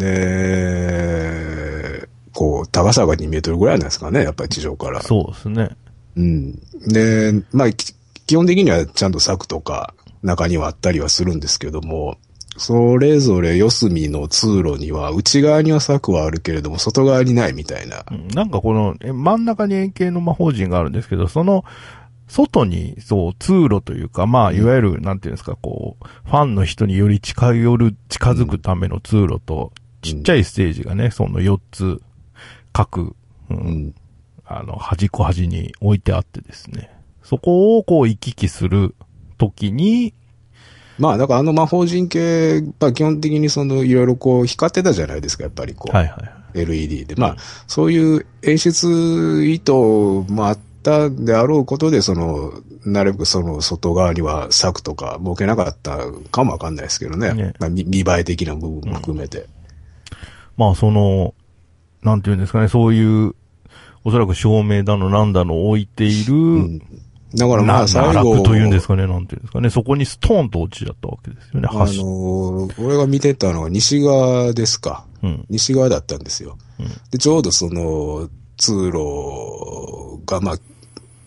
で、こう、高さがにメートルぐらいなんですかね、やっぱり地上から。
そうですね。
うん。で、まあ、基本的にはちゃんと柵とか中にはあったりはするんですけども、それぞれ四隅の通路には内側には柵はあるけれども外側にないみたいな。
うん、なんかこの真ん中に円形の魔法陣があるんですけど、その外にそう通路というか、まあいわゆる、うん、なんていうんですか、こう、ファンの人により近寄る、近づくための通路と、うん、ちっちゃいステージがね、そのよっつ各、うんうん、あの、端っこ端に置いてあってですね。そこをこう行き来するときに、
まあ、だからあの魔法陣系、まあ基本的にそのいろいろこう光ってたじゃないですか、やっぱりこう。はいはい。エルイーディー で。まあ、そういう演出意図もあったであろうことで、その、なるべくその外側には柵とか設けなかったかもわかんないですけどね。ね、まあ、見栄え的な部分も含めて。うん、
まあ、その、なんていうんですかね、そういう、おそらく照明だのなんだの置いている、うん、
だからまあ最後。
奈落というんですかね、なんていうんですかね。そこにストーンと落ちちゃったわけですよね、
橋。あのー、俺が見てたのは西側ですか。うん、西側だったんですよ。うん、で、ちょうどその通路が、まあ、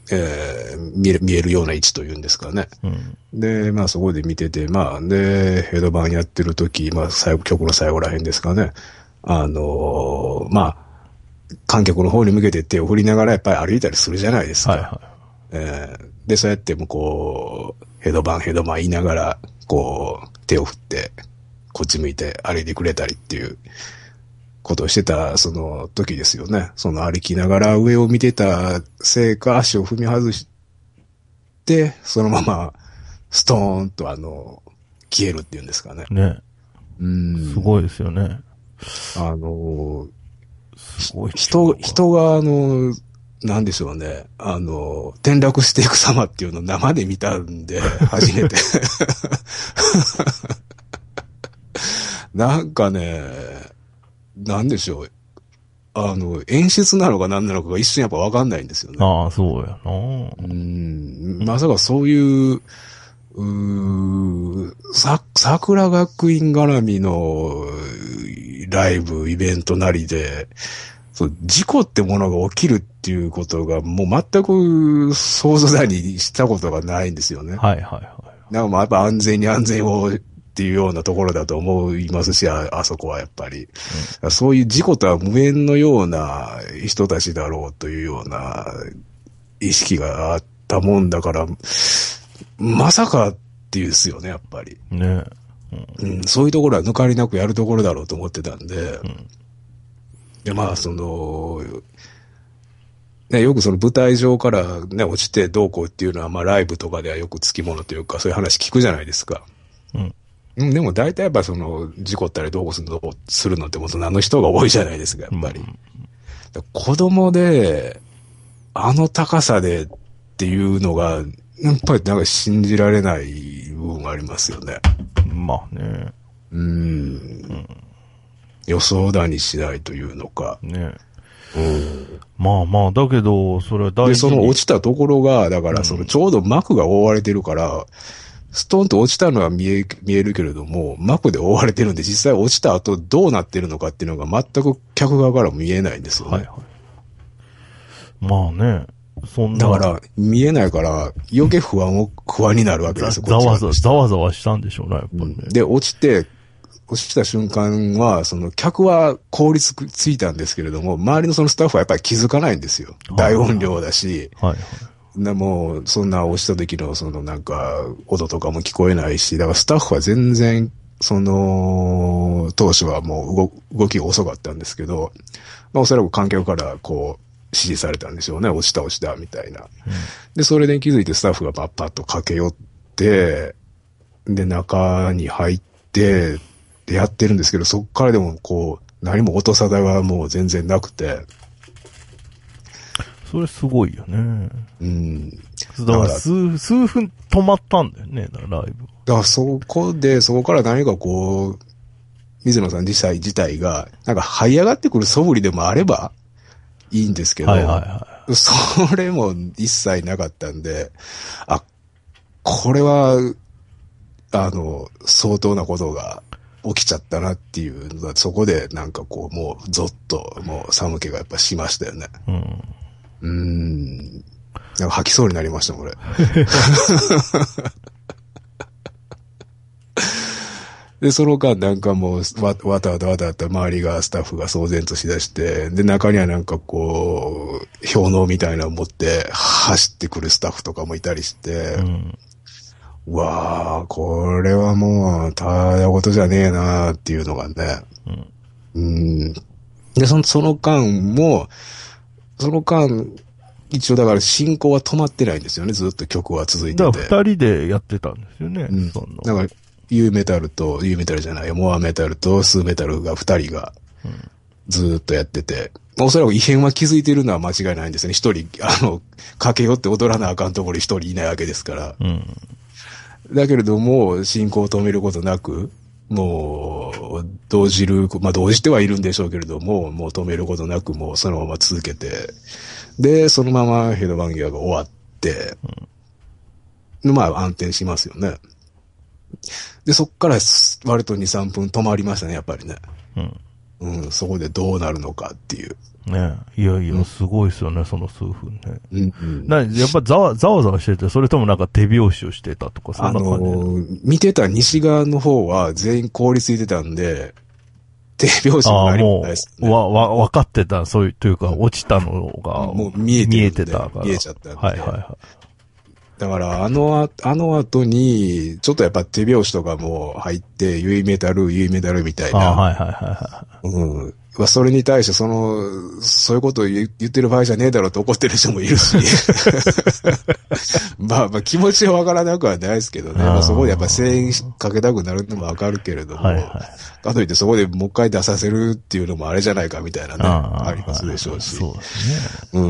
えー、見え、見えるような位置というんですかね。うん、で、まあそこで見てて、まあ、で、ヘドバンやってる時、まあ最後、曲の最後らへんですかね。あのー、まあ、観客の方に向けて手を振りながらやっぱり歩いたりするじゃないですか。はいはい、えー、で、そうやってもこう、ヘドバンヘドバン言いながら、こう、手を振って、こっち向いて歩いてくれたりっていうことをしてた、その時ですよね。その歩きながら上を見てたせいか足を踏み外して、そのまま、ストーンとあの、消えるっていうんですかね。
ね。うん。すごいですよね。
あの、すごい人、人があの、なんでしょうね。あの、転落していく様っていうのを生で見たんで、初めて。なんかね、なんでしょう。あの、演出なのか何なのかが一瞬やっぱ分かんないんですよね。
ああ、そうやな。
うん。まさかそういう、うーさ、桜学院絡みのライブ、イベントなりで、そう事故ってものが起きるっていうことがもう全く想像だにしたことがないんですよね。
はいはいはい。
なんかまあやっぱ安全に安全をっていうようなところだと思いますし、あ、あそこはやっぱり、うん。そういう事故とは無縁のような人たちだろうというような意識があったもんだから、まさかっていうですよね、やっぱり。
ね、
うんうん。そういうところは抜かりなくやるところだろうと思ってたんで、うんで、まあ、その、ね、よくその舞台上からね、落ちてどうこうっていうのは、まあライブとかではよくつきものというか、そういう話聞くじゃないですか。うん。でも大体やっぱその、事故ったりどうこうするのするのってもうあの人が多いじゃないですか、やっぱり。うん、子供で、あの高さでっていうのが、やっぱりなんか信じられない部分がありますよね。
まあね。
うーん。うん予想だにしないというのか。
ね。うん。まあまあ、だけど、それは大
事に。で、その落ちたところが、だからそのちょうど幕が覆われてるから、うん、ストーンと落ちたのは見え、見えるけれども、幕で覆われてるんで、実際落ちた後どうなってるのかっていうのが全く客側からも見えないんですよね。はいはい。
まあね。そんな。
だから、見えないから、余計不安を、不安になるわけですよ。
ざわざわ、ざわざわしたんでしょうね、やっぱりね。
うん、で、落ちて、落ちた瞬間は、その客は効率ついたんですけれども、周りのそのスタッフはやっぱり気づかないんですよ。大音量だし、はいはい、でもうそんな落ちた時のそのなんか音とかも聞こえないし、だからスタッフは全然その当初はもう 動, 動きが遅かったんですけど、まあ、おそらく観客からこう指示されたんでしょうね。落ちた落ちたみたいな。うん、で、それで気づいてスタッフがパッパッと駆け寄って、で、中に入って、でやってるんですけど、そっからでもこう、何も音沙汰がもう全然なくて。
それすごいよね。
うん。
だから数、数分止まったんだよね、だからライブ。
だからそこで、そこから何かこう、水野さん自体自体が、なんか這い上がってくる素振りでもあればいいんですけど、はいはいはい、それも一切なかったんで、あ、これは、あの、相当なことが、起きちゃったなっていうのが、そこでなんかこう、もうゾッと、もう寒気がやっぱしましたよね。うん。うーん。なんか吐きそうになりました、これ。で、その間なんかもう、わ、わたわたわたわた周りが、スタッフが騒然としだして、で、中にはなんかこう、氷嚢みたいなのを持って走ってくるスタッフとかもいたりして、うんうわあ、これはもう、ただことじゃねえなーっていうのがね。うん。うんで、その、その間も、その間、一応だから進行は止まってないんですよね。ずっと曲は続いてて。
だから二人でやってたんですよね。うん。
そのだから、ユーメタルと、ユーメタルじゃないよ、モアメタルとスーメタルが二人が、ずっとやってて。うん、おそらく異変は気づいてるのは間違いないんですよね。一人、あの、駆け寄って踊らなあかんところに一人いないわけですから。うんだけれども、進行を止めることなく、もう、動じる、まあ、動じてはいるんでしょうけれども、もう止めることなく、もうそのまま続けて、で、そのままヘドバンギアが終わって、うん、まあ、暗転しますよね。で、そっから割とに、さんぷん止まりましたね、やっぱりね。うん。うん、そこでどうなるのかっていう。
ねいやいや、すごいですよね、うん、その数分ね。
うんうん、
なやっぱざわざわざわしてて、それともなんか手拍子をしてたとか、そんな感じ。あの
ー、見てた西側の方は全員凍りついてたんで、手拍子も何もないですね。
わ、わ、分かってた、そういう、というか、落ちたのが、
もう見えて
見えてたから。
見えちゃったんで。
はいはいはい。
だから、あの、あの後に、ちょっとやっぱ手拍子とかも入って、ユイメタル、ユイメタルみたいな。
あはいはいはいはい。
うん。それに対して、その、そういうことを言ってる場合じゃねえだろうと怒ってる人もいるし。まあまあ気持ちはわからなくはないですけどね。まあそこでやっぱ声援かけたくなるのもわかるけれども。はいはい。かといってそこでもう一回出させるっていうのもあれじゃないかみたいなね。あ, ありますでしょうし。
そうですね。
うん。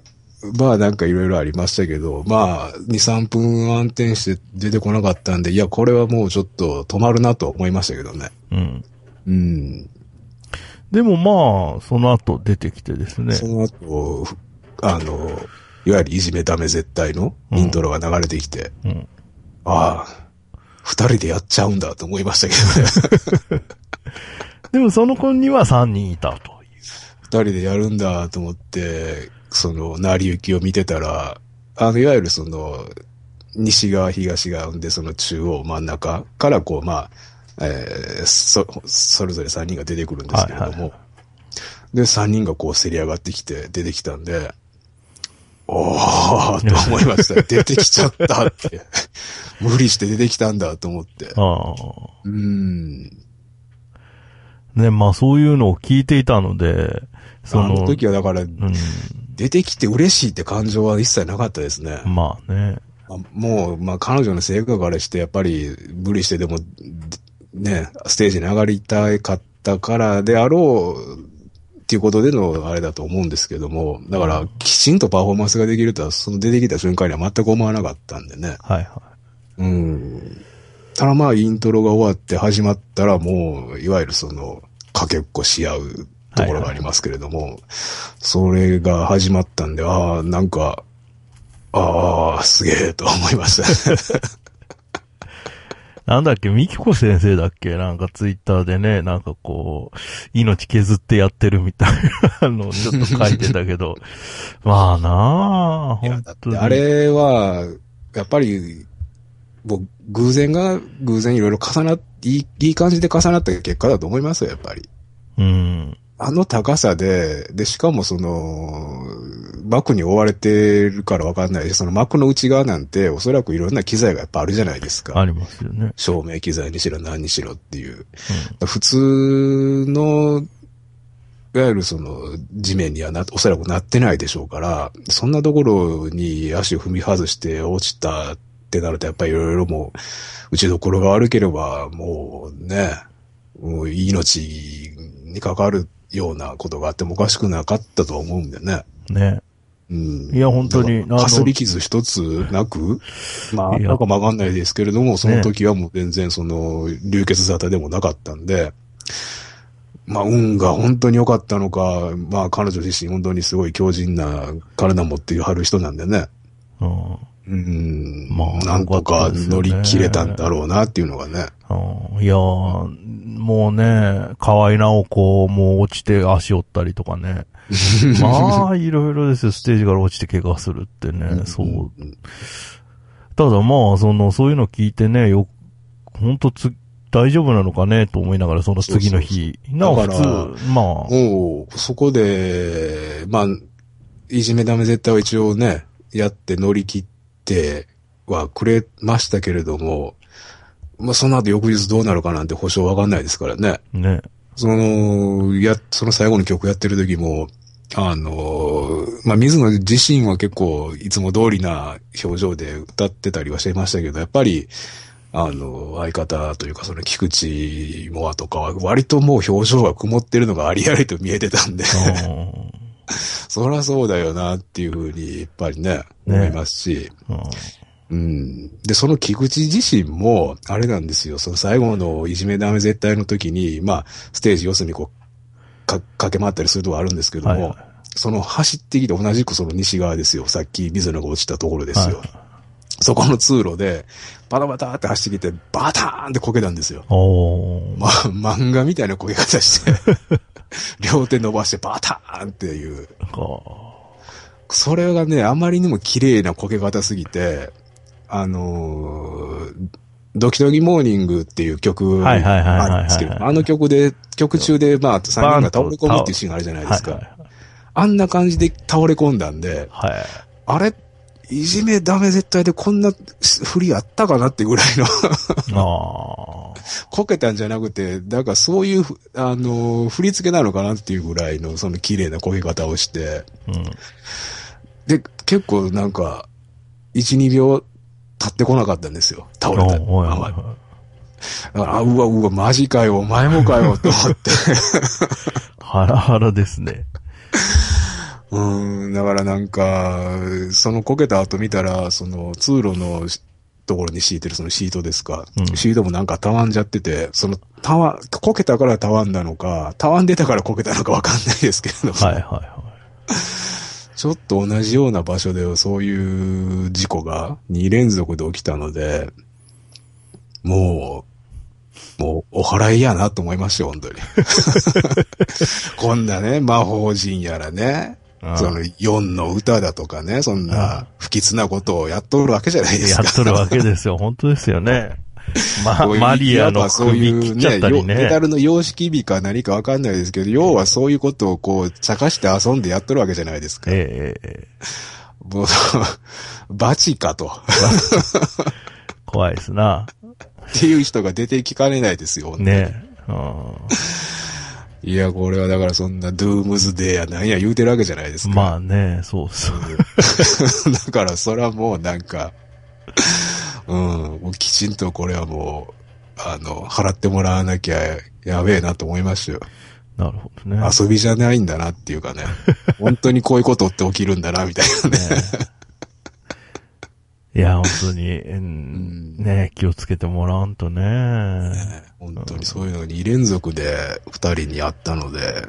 まあなんかいろいろありましたけど、まあに、さんぷん暗転して出てこなかったんで、いや、これはもうちょっと止まるなと思いましたけどね。
うん。
うん。
でもまあ、その後出てきてですね。
その後、あの、いわゆるいじめダメ絶対のイントロが流れてきて、
うんうん、
ああ、二人でやっちゃうんだと思いましたけどね。
でもその子には三人いたという。
二人でやるんだと思って、その、成り行きを見てたら、あの、いわゆるその、西側、東側で、その中央、真ん中からこう、まあ、えー、そ、それぞれ三人が出てくるんですけれども、はいはい、で、三人がこうせり上がってきて出てきたんで、おーと思いました。出てきちゃったって。無理して出てきたんだと思って。
ああ。
うーん。
ね、まあそういうのを聞いていたので、
その。あの時はだから、うん、出てきて嬉しいって感情は一切なかったですね。
まあね。
まあ、もう、まあ彼女の性格からしてやっぱり無理してでも、ね、ステージに上がりたかったからであろうっていうことでのあれだと思うんですけども、だからきちんとパフォーマンスができるとは、その出てきた瞬間には全く思わなかったんでね。
はいはい。
うん。ただまあイントロが終わって始まったらもう、いわゆるその、かけっこし合うところがありますけれども、はいはい、それが始まったんで、ああ、なんか、ああ、すげえと思いました。
なんだっけ、ミキコ先生だっけなんかツイッターでね、なんかこう、命削ってやってるみたいなのをちょっと書いてたけど、まあなあ、本当に。
あれは、やっぱり、僕、偶然が、偶然いろいろ重なって、いい、いい感じで重なった結果だと思いますよ、やっぱり。
うん。
あの高さで、で、しかもその、幕に覆われてるからわかんないし、その幕の内側なんて、おそらくいろんな機材がやっぱあるじゃないですか。
ありますよね。
照明機材にしろ何にしろっていう。うん、普通の、いわゆるその、地面にはな、おそらくなってないでしょうから、そんなところに足を踏み外して落ちたってなると、やっぱりいろいろもう、打ちどころが悪ければ、もうね、もう命に関わるようなことがあってもおかしくなかったと思うんだよね。
ね。
うん。
いや、本当に。
かすり傷一つなく、まあ、なんかわかんないですけれども、その時はもう全然その、流血沙汰でもなかったんで、まあ、運が本当に良かったのか、まあ、彼女自身本当にすごい強靭な体持ってはる人なんでね。
うん。
うん、まあ、なんとか乗り切れたんだろうなっていうのがね。
うん、いやー、もうね、河合直子も落ちて足折ったりとかね。まあ、いろいろですよ。ステージから落ちて怪我するってね。そう。ただまあ、その、そういうの聞いてね、よ、ほんとつ、大丈夫なのかねと思いながら、その次の日。なお普通、まあ。
もう、そこで、まあ、いじめダメ絶対は一応ね、やって乗り切ってはくれましたけれども、まあその後翌日どうなるかなんて保証わかんないですからね。
ね。
その、や、その最後の曲やってる時も、あの、まあ水野自身は結構いつも通りな表情で歌ってたりはしてましたけど、やっぱり、あの、相方というかその菊池モアとかは割ともう表情が曇ってるのがありありと見えてたんで。そりゃそうだよなっていうふうにやっぱりね、思いますし、ねうん。で、その菊池自身も、あれなんですよ、その最後のいじめダメ絶対の時に、まあ、ステージ四隅こう、か、駆け回ったりするとこあるんですけども、はいはい、その走ってきて同じくその西側ですよ、さっき水野が落ちたところですよ。はい、 そこの通路で、バタバタって走ってきて、バターンってこけたんですよ。
おー。
ま、漫画みたいなこけ方して、両手伸ばしてバターンっていう。それがね、あまりにも綺麗なこけ方すぎて、あのー、ドキドキモーニングっていう曲があるんですけど、あの曲で、曲中でまあさんにんが倒れ込むっていうシーンがあるじゃないですか。はいはいはい、あんな感じで倒れ込んだんで、はい、あれいじめダメ絶対でこんな振りあったかなってぐらいのこけたんじゃなくて、だからそういう、あの、振り付けなのかなっていうぐらいのその綺麗なこけ方をして、うん、で、結構なんか、いち、にびょう経ってこなかったんですよ。倒れた。だから、あ、うわうわ、マジかよ、お前もかよ、と思って。
ハラハラですね。
うん、だからなんか、そのこけた後見たら、その通路のところに敷いてるそのシートですか。うん、シートもなんかたわんじゃってて、そのたわ、こけたからたわんだのか、たわんでたからこけたのかわかんないですけれども。はいはいはい。ちょっと同じような場所でそういう事故がに連続で起きたので、もう、もうお祓いやなと思いましたよ、本当に。こんなね、魔法陣やらね、そのよんの歌だとかね、そんな不吉なことをやっとるわけじゃないですか。
やっとるわけですよ、本当ですよね。ま、マリアの首切っちゃったりね。
メダルの様式美か何かわかんないですけど、要はそういうことをこう、茶化して遊んでやっとるわけじゃないですか。ええー。もう、バチかと。
怖いですな。
っていう人が出てきかねないですよ、ね。うん、いや、これはだからそんなドゥームズデーやなんや言うてるわけじゃないですか。
まあね、そうそう。
だからそれはもうなんか、うん、もうきちんとこれはもう、あの、払ってもらわなきゃやべえなと思いましたよ。
なるほどね。
遊びじゃないんだなっていうかね。本当にこういうことって起きるんだな、みたいなね。ね
いや、本当に、うん、ね、気をつけてもらわんとね。ね
本当にそういうのがに連続でふたりにあったので、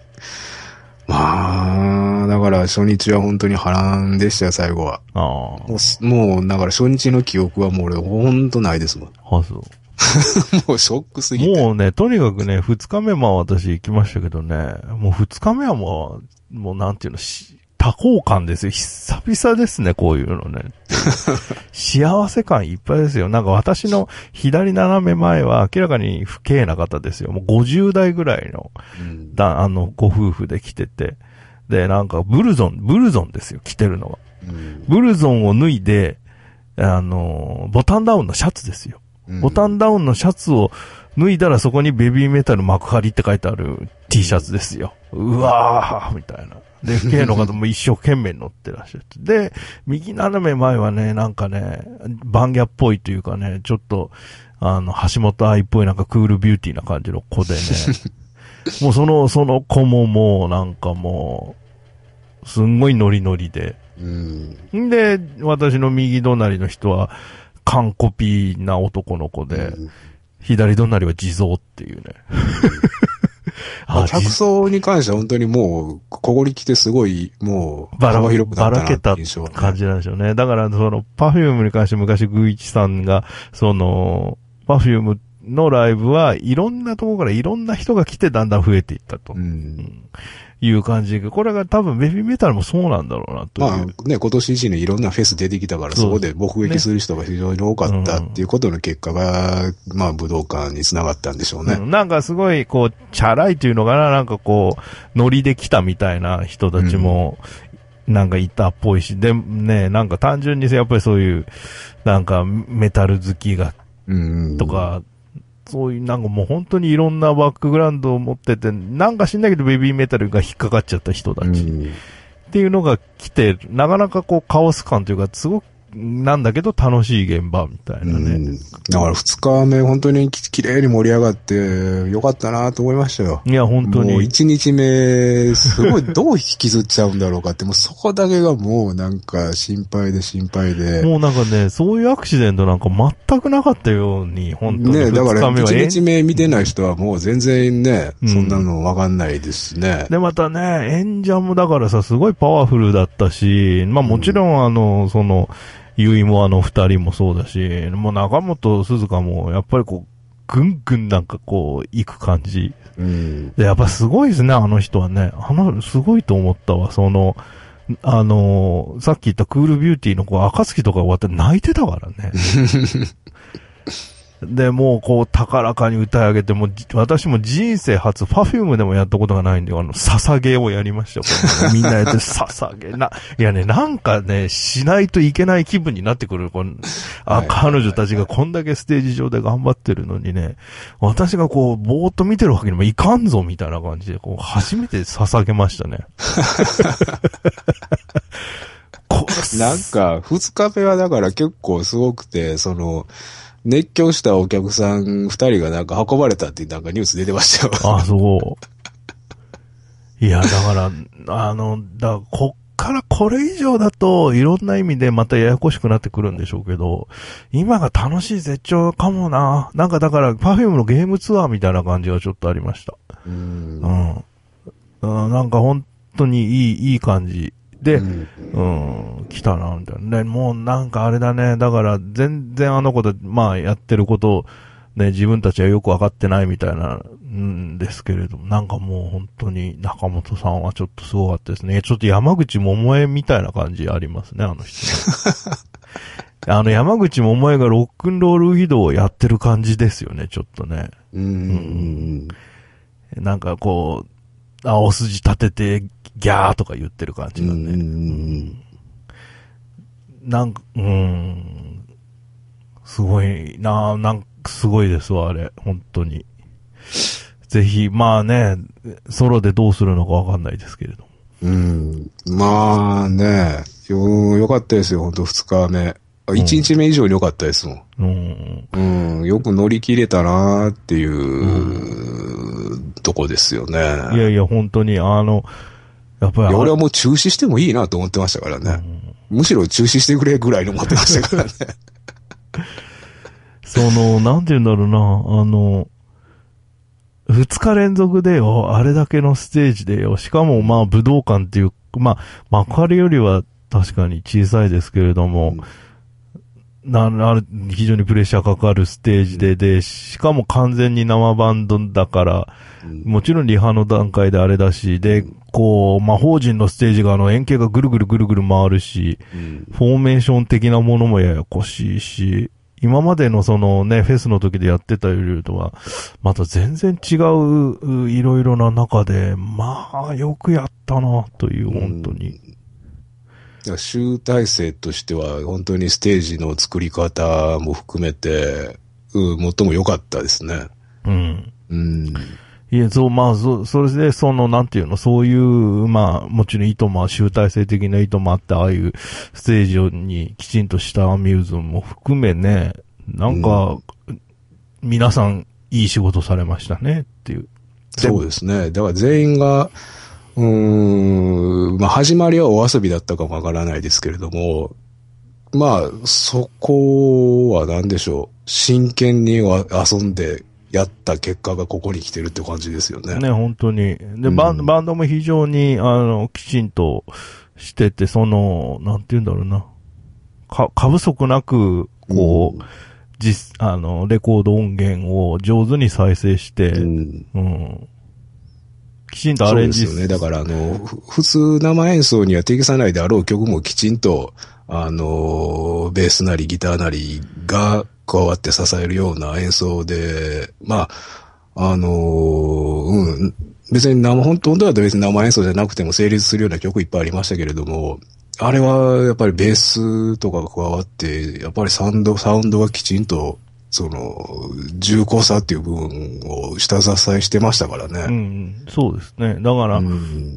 まあ、だから初日は本当に波乱でしたよ、最後は。あもう、もう、だから初日の記憶はもう俺本当ないですもん。
あ、そう。
もうショックすぎて。
もうね、とにかくね、二日目も私行きましたけどね、もう二日目はもう、もうなんていうの、多幸感ですよ。久々ですね、こういうのね。幸せ感いっぱいですよ。なんか私の左斜め前は明らかに不敬な方ですよ。もうごじゅう代ぐらいの、うん、だあの、ご夫婦で来てて。で、なんかブルゾン、ブルゾンですよ、着てるのが。うん、ブルゾンを脱いで、あの、ボタンダウンのシャツですよ。うん、ボタンダウンのシャツを脱いだらそこにベビーメタル幕張って書いてある T シャツですよ。うわーみたいな。で、不敬の方も一生懸命乗ってらっしゃって。で、右斜め前はね、なんかね、バンギャっぽいというかね、ちょっと、あの、橋本愛っぽいなんかクールビューティーな感じの子でね。もうその、その子ももうなんかもう、すんごいノリノリで。うん、で、私の右隣の人は、完コピーな男の子で、うん、左隣は地蔵っていうね。
まあ、客層に関しては本当にもう、ここに来てすごい、もう、
ばら、ばらけた感じなんでしょうね。だから、その、パフュームに関して昔、グーイチさんが、その、パフュームのライブはいろんなところからいろんな人が来てだんだん増えていったと。うんうんいう感じで、これが多分ベビーメタルもそうなんだろうなという。
まあね、今年一年いろんなフェス出てきたから、そこで目撃する人が非常に多かったっていうことの結果が、うん、まあ武道館につながったんでしょうね。
うん、なんかすごい、こう、チャラいというのかな、なんかこう、ノリで来たみたいな人たちも、なんかいたっぽいし、うん、で、ね、なんか単純にやっぱりそういう、なんかメタル好きが、とか、そういうなんかもう本当にいろんなバックグラウンドを持ってて、なんか知んないけどベビーメタルが引っかかっちゃった人たちっていうのが来て、なかなかこうカオス感というかすごくなんだけど楽しい現場みたいなね。うん、
だから二日目本当にき綺麗に盛り上がってよかったなと思いましたよ。
いや本当に。
もう一日目すごいどう引きずっちゃうんだろうかってもうそこだけがもうなんか心配で心配で。
もうなんかねそういうアクシデントなんか全くなかったように本当に二日目は。ねだから
一日目見てない人はもう全然ね、うん、そんなのわかんないですしね。
でまたね演者もだからさすごいパワフルだったし、まあもちろんあのそのゆいもあの二人もそうだし、もう中本鈴香もやっぱりこう、ぐんぐんなんかこう、行く感じ。
うん。
で、やっぱすごいですね、あの人はね。あの、すごいと思ったわ、その、あの、さっき言ったクールビューティーのこう、暁とか終わって泣いてたからね。で、もうこう、高らかに歌い上げて、もう、私も人生初、パフュームでもやったことがないんで、あの、捧げをやりましたよ。みんなやって、捧げな、いやね、なんかね、しないといけない気分になってくる。このあ、はい、彼女たちがこんだけステージ上で頑張ってるのにね、私がこう、ぼーっと見てるわけにもいかんぞ、みたいな感じで、こう、初めて捧げましたね。
なんか、二日目はだから結構すごくて、その、熱狂したお客さん二人がなんか運ばれたってなんかニュース出てましたよ。
あ、そう。いや、だから、あの、だこっからこれ以上だと、いろんな意味でまたややこしくなってくるんでしょうけど、今が楽しい絶頂かもな。なんかだから、パフュームのゲームツアーみたいな感じがちょっとありました。
うん。
うん。なんか本当にいい、いい感じ。で、うん、うん、来たな、みたいな。ね、もうなんかあれだね。だから、全然あの子で、まあ、やってることを、ね、自分たちはよくわかってないみたいなんですけれども、なんかもう本当に中本さんはちょっとすごかったですね。ちょっと山口百恵みたいな感じありますね、あの人。あの山口百恵がロックンロール移動をやってる感じですよね、ちょっとね。
うん。
うん、なんかこう、青筋立てて、ギャーとか言ってる感じがね。うん、なんか、うーん。すごいな、なんかすごいですわ、あれ。本当に。ぜひ、まあね、ソロでどうするのかわかんないですけれども。
うん。まあね、よ、よかったですよ、本当二日目。一日目以上に良かったですもん。うん。うん。よく乗り切れたなーっていう、うん、とこですよね。
いやいや、本当に、あの、やっぱり。いや、
俺はもう中止してもいいなと思ってましたからね。うん、むしろ中止してくれぐらいの思ってましたからね。
その、なんて言うんだろうな、あの、二日連続でよ、あれだけのステージでよ、しかもまあ武道館っていう、まあ、幕張よりは確かに小さいですけれども、うんな、な、非常にプレッシャーかかるステージで、で、しかも完全に生バンドだから、うん、もちろんリハの段階であれだし、で、うん、こう、魔法陣のステージがあの円形がぐるぐるぐるぐる回るし、うん、フォーメーション的なものもややこしいし、今までのそのね、フェスの時でやってたよりとは、また全然違う、いろいろな中で、まあ、よくやったな、という、本当に。
集大成としては、本当にステージの作り方も含めて、うん、最も良かったですね。
うん。
うん。
いや、そう、まあ、そ、それで、その、なんていうの、そういう、まあ、もちろん意図も、集大成的な意図もあって、ああいうステージにきちんとしたアミューズも含めね、なんか、うん、皆さん、いい仕事されましたね、っていう。
そうですね。だから全員が、うーん、まあ、始まりはお遊びだったかもわからないですけれども、まあ、そこは何でしょう。真剣に遊んでやった結果がここに来てるって感じですよね。
ね、本当に。で、バンド、うん、バンドも非常に、あの、きちんとしてて、その、なんて言うんだろうな。か、過不足なく、こう、うん、実、あの、レコード音源を上手に再生して、うん、うんきちんとアレンジ。
そうですよね。だからあの、普通生演奏には適さないであろう曲もきちんと、あの、ベースなりギターなりが加わって支えるような演奏で、まあ、あの、うん、別に生、本当だと別に生演奏じゃなくても成立するような曲いっぱいありましたけれども、あれはやっぱりベースとかが加わって、やっぱりサウンド、サウンドがきちんとその、重厚さっていう部分を下支えしてましたからね。
うん、そうですね。だから、うん、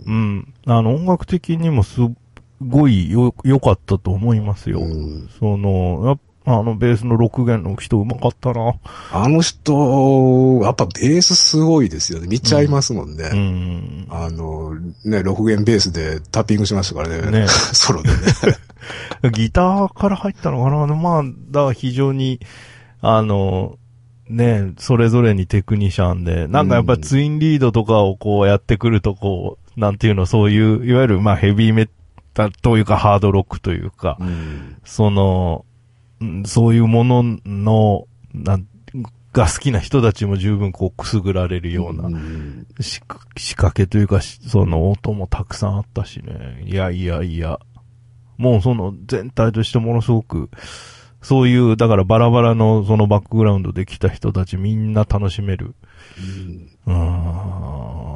うん、あの、音楽的にもすごいよ、良かったと思いますよ。うん、その、やあの、ベースのろく弦の人うまかったな。
あの人、やっぱベースすごいですよね。見ちゃいますもんね。うん、あの、ね、ろく弦ベースでタッピングしましたからね。ねソロでね。
ギターから入ったのかな。まあ、だから非常に、あの、ね、それぞれにテクニシャンで、なんかやっぱツインリードとかをこうやってくるとこう、なんていうの、そういう、いわゆるまあヘビーメだというかハードロックというか、
うん、
その、そういうものの、なんが好きな人たちも十分こうくすぐられるような仕掛けというか、その音もたくさんあったしね。いやいやいや。もうその全体としてものすごく、そういう、だからバラバラのそのバックグラウンドで来た人たちみんな楽しめる。うん、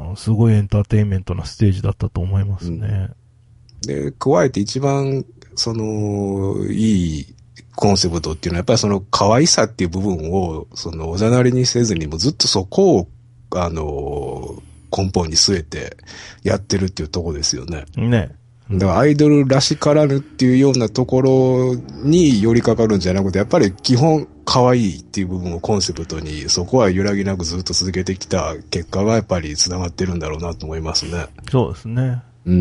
うーん、すごいエンターテインメントなステージだったと思いますね。
うん、で、加えて一番、その、いいコンセプトっていうのはやっぱりその可愛さっていう部分を、そのおざなりにせずにもずっとそこを、あの、根本に据えてやってるっていうところですよね。
ね。
だからアイドルらしからぬっていうようなところに寄りかかるんじゃなくて、やっぱり基本可愛いっていう部分をコンセプトに、そこは揺らぎなくずっと続けてきた結果がやっぱり繋がってるんだろうなと思いますね。
そうですね。
うん。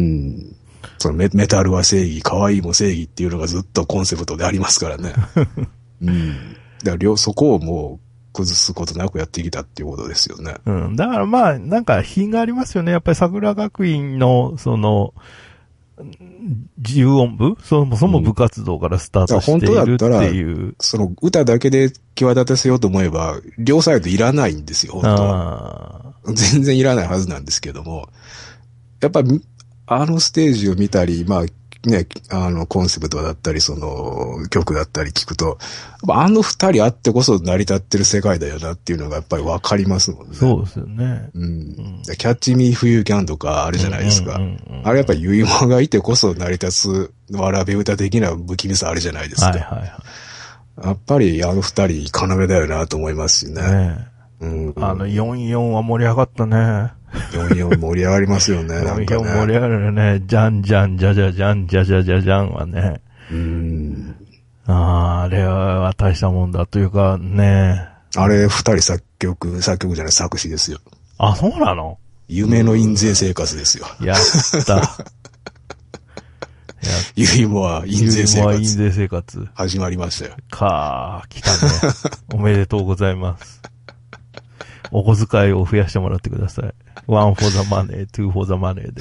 そのメ, メタルは正義、可愛いも正義っていうのがずっとコンセプトでありますからね。うん。だから両、そこをもう崩すことなくやってきたっていうことですよね。
うん。だからまあ、なんか品がありますよね。やっぱり桜学院の、その、重音部そもそも部活動からスタートしているっていう。うん、
その歌だけで際立たせようと思えば、両サイドいらないんですよ、本当は。全然いらないはずなんですけども。やっぱ、あのステージを見たり、まあね、あのコンセプトだったり、その曲だったり聞くと、あの二人あってこそ成り立ってる世界だよなっていうのがやっぱりわかりますもんね。
そうですよね。
うん。うん、キャッチミーフユーキャンとかあれじゃないですか。あれやっぱりゆいもがいてこそ成り立つわらべ歌的な不気味さあるじゃないですか。はいはいはい。やっぱりあの二人要だよなと思いますしね。ね
うん、あのよんじゅうよんは盛り上がったね。
よんじゅうよん盛り上がりますよね。なんかね。
よんじゅうよん盛り上がるね。じゃんじゃんじゃじゃじゃんじゃじゃじゃじゃんはね。
うん。
ああ、あれは大したもんだというかね。
あれ二人作曲、作曲じゃない作詞ですよ。
あ、そうなの？
夢の印税生活ですよ。
やった。
ゆいもは印税生活。ゆいもは
印税生活。
始まりましたよ。
かー、来たね。おめでとうございます。お小遣いを増やしてもらってください。one for the money, two for the money で。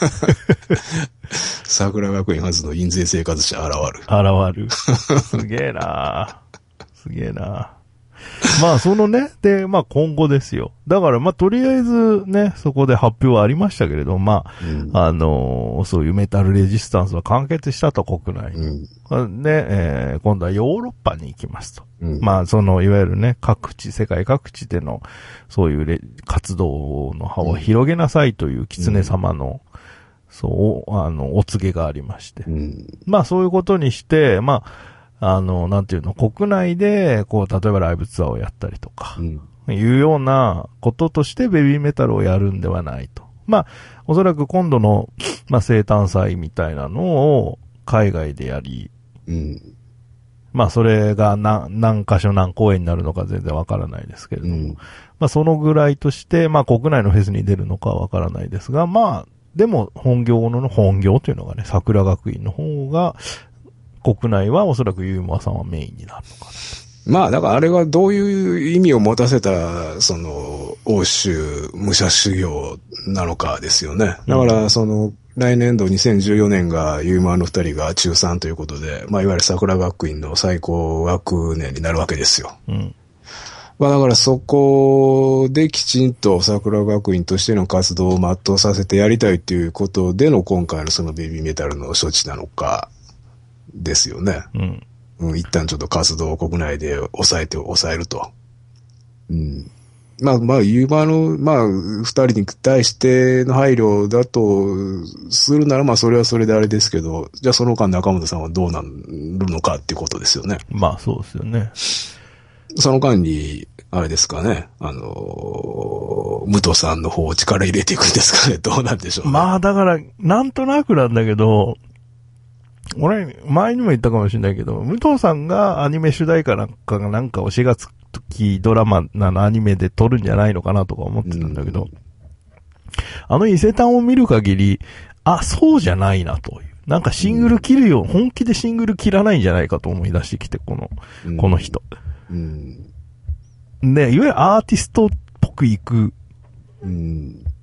桜学院初の印税生活者現る。
現る。すげえなすげえなまあそのね、で、まあ今後ですよ。だからまあとりあえずね、そこで発表はありましたけれど、まあ、うん、あのー、そういうメタルレジスタンスは完結したと国内。うん、で、えー、今度はヨーロッパに行きますと。うん、まあそのいわゆるね、各地、世界各地でのそういうレ活動の幅を広げなさいという狐様の、うん、そう、あの、お告げがありまして。うん、まあそういうことにして、まあ、あの、なんていうの、国内で、こう、例えばライブツアーをやったりとか、うん、いうようなこととしてベビーメタルをやるんではないと。まあ、おそらく今度の、まあ、生誕祭みたいなのを海外でやり、うん、まあ、それが何、何箇所何公演になるのか全然わからないですけれども、うん、まあ、そのぐらいとして、まあ、国内のフェスに出るのかはわからないですが、まあ、でも、本業の本業というのがね、桜学院の方が、国内はおそらくユーモアさんはメインになるのかな。
まあ、だからあれはどういう意味を持たせた、その、欧州武者修行なのかですよね。だから、その、来年度にせんじゅうよねんがユーモアの二人が中さんということで、まあ、いわゆる桜学院の最高学年になるわけですよ。うん。まあ、だからそこできちんと桜学院としての活動を全うさせてやりたいということでの今回のそのベビーメタルの処置なのか、ですよね。うん。うん、一旦ちょっと活動を国内で抑えて、抑えると。うん。まあまあ、ユーマの、まあ、二人に対しての配慮だとするなら、まあそれはそれであれですけど、じゃあその間中本さんはどうなるのかっていうことですよね。
まあそうですよね。
その間に、あれですかね、あの、武藤さんの方を力入れていくんですかね、どうなんでしょうね。
まあだから、なんとなくなんだけど、俺、前にも言ったかもしれないけど、武藤さんがアニメ主題歌なんかがなんかをしがつきドラマなのアニメで撮るんじゃないのかなとか思ってたんだけど、うん、あの伊勢丹を見る限り、あ、そうじゃないなという。なんかシングル切るよ、うん、本気でシングル切らないんじゃないかと思い出してきて、この、うん、この人。うん、で、いわゆるアーティストっぽくいく。うん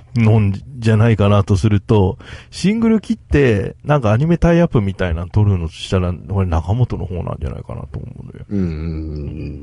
のんじゃないかなとすると、シングル切って、なんかアニメタイアップみたいなの撮るのとしたら、これ中本の方なんじゃないかなと思うのよ。
うん。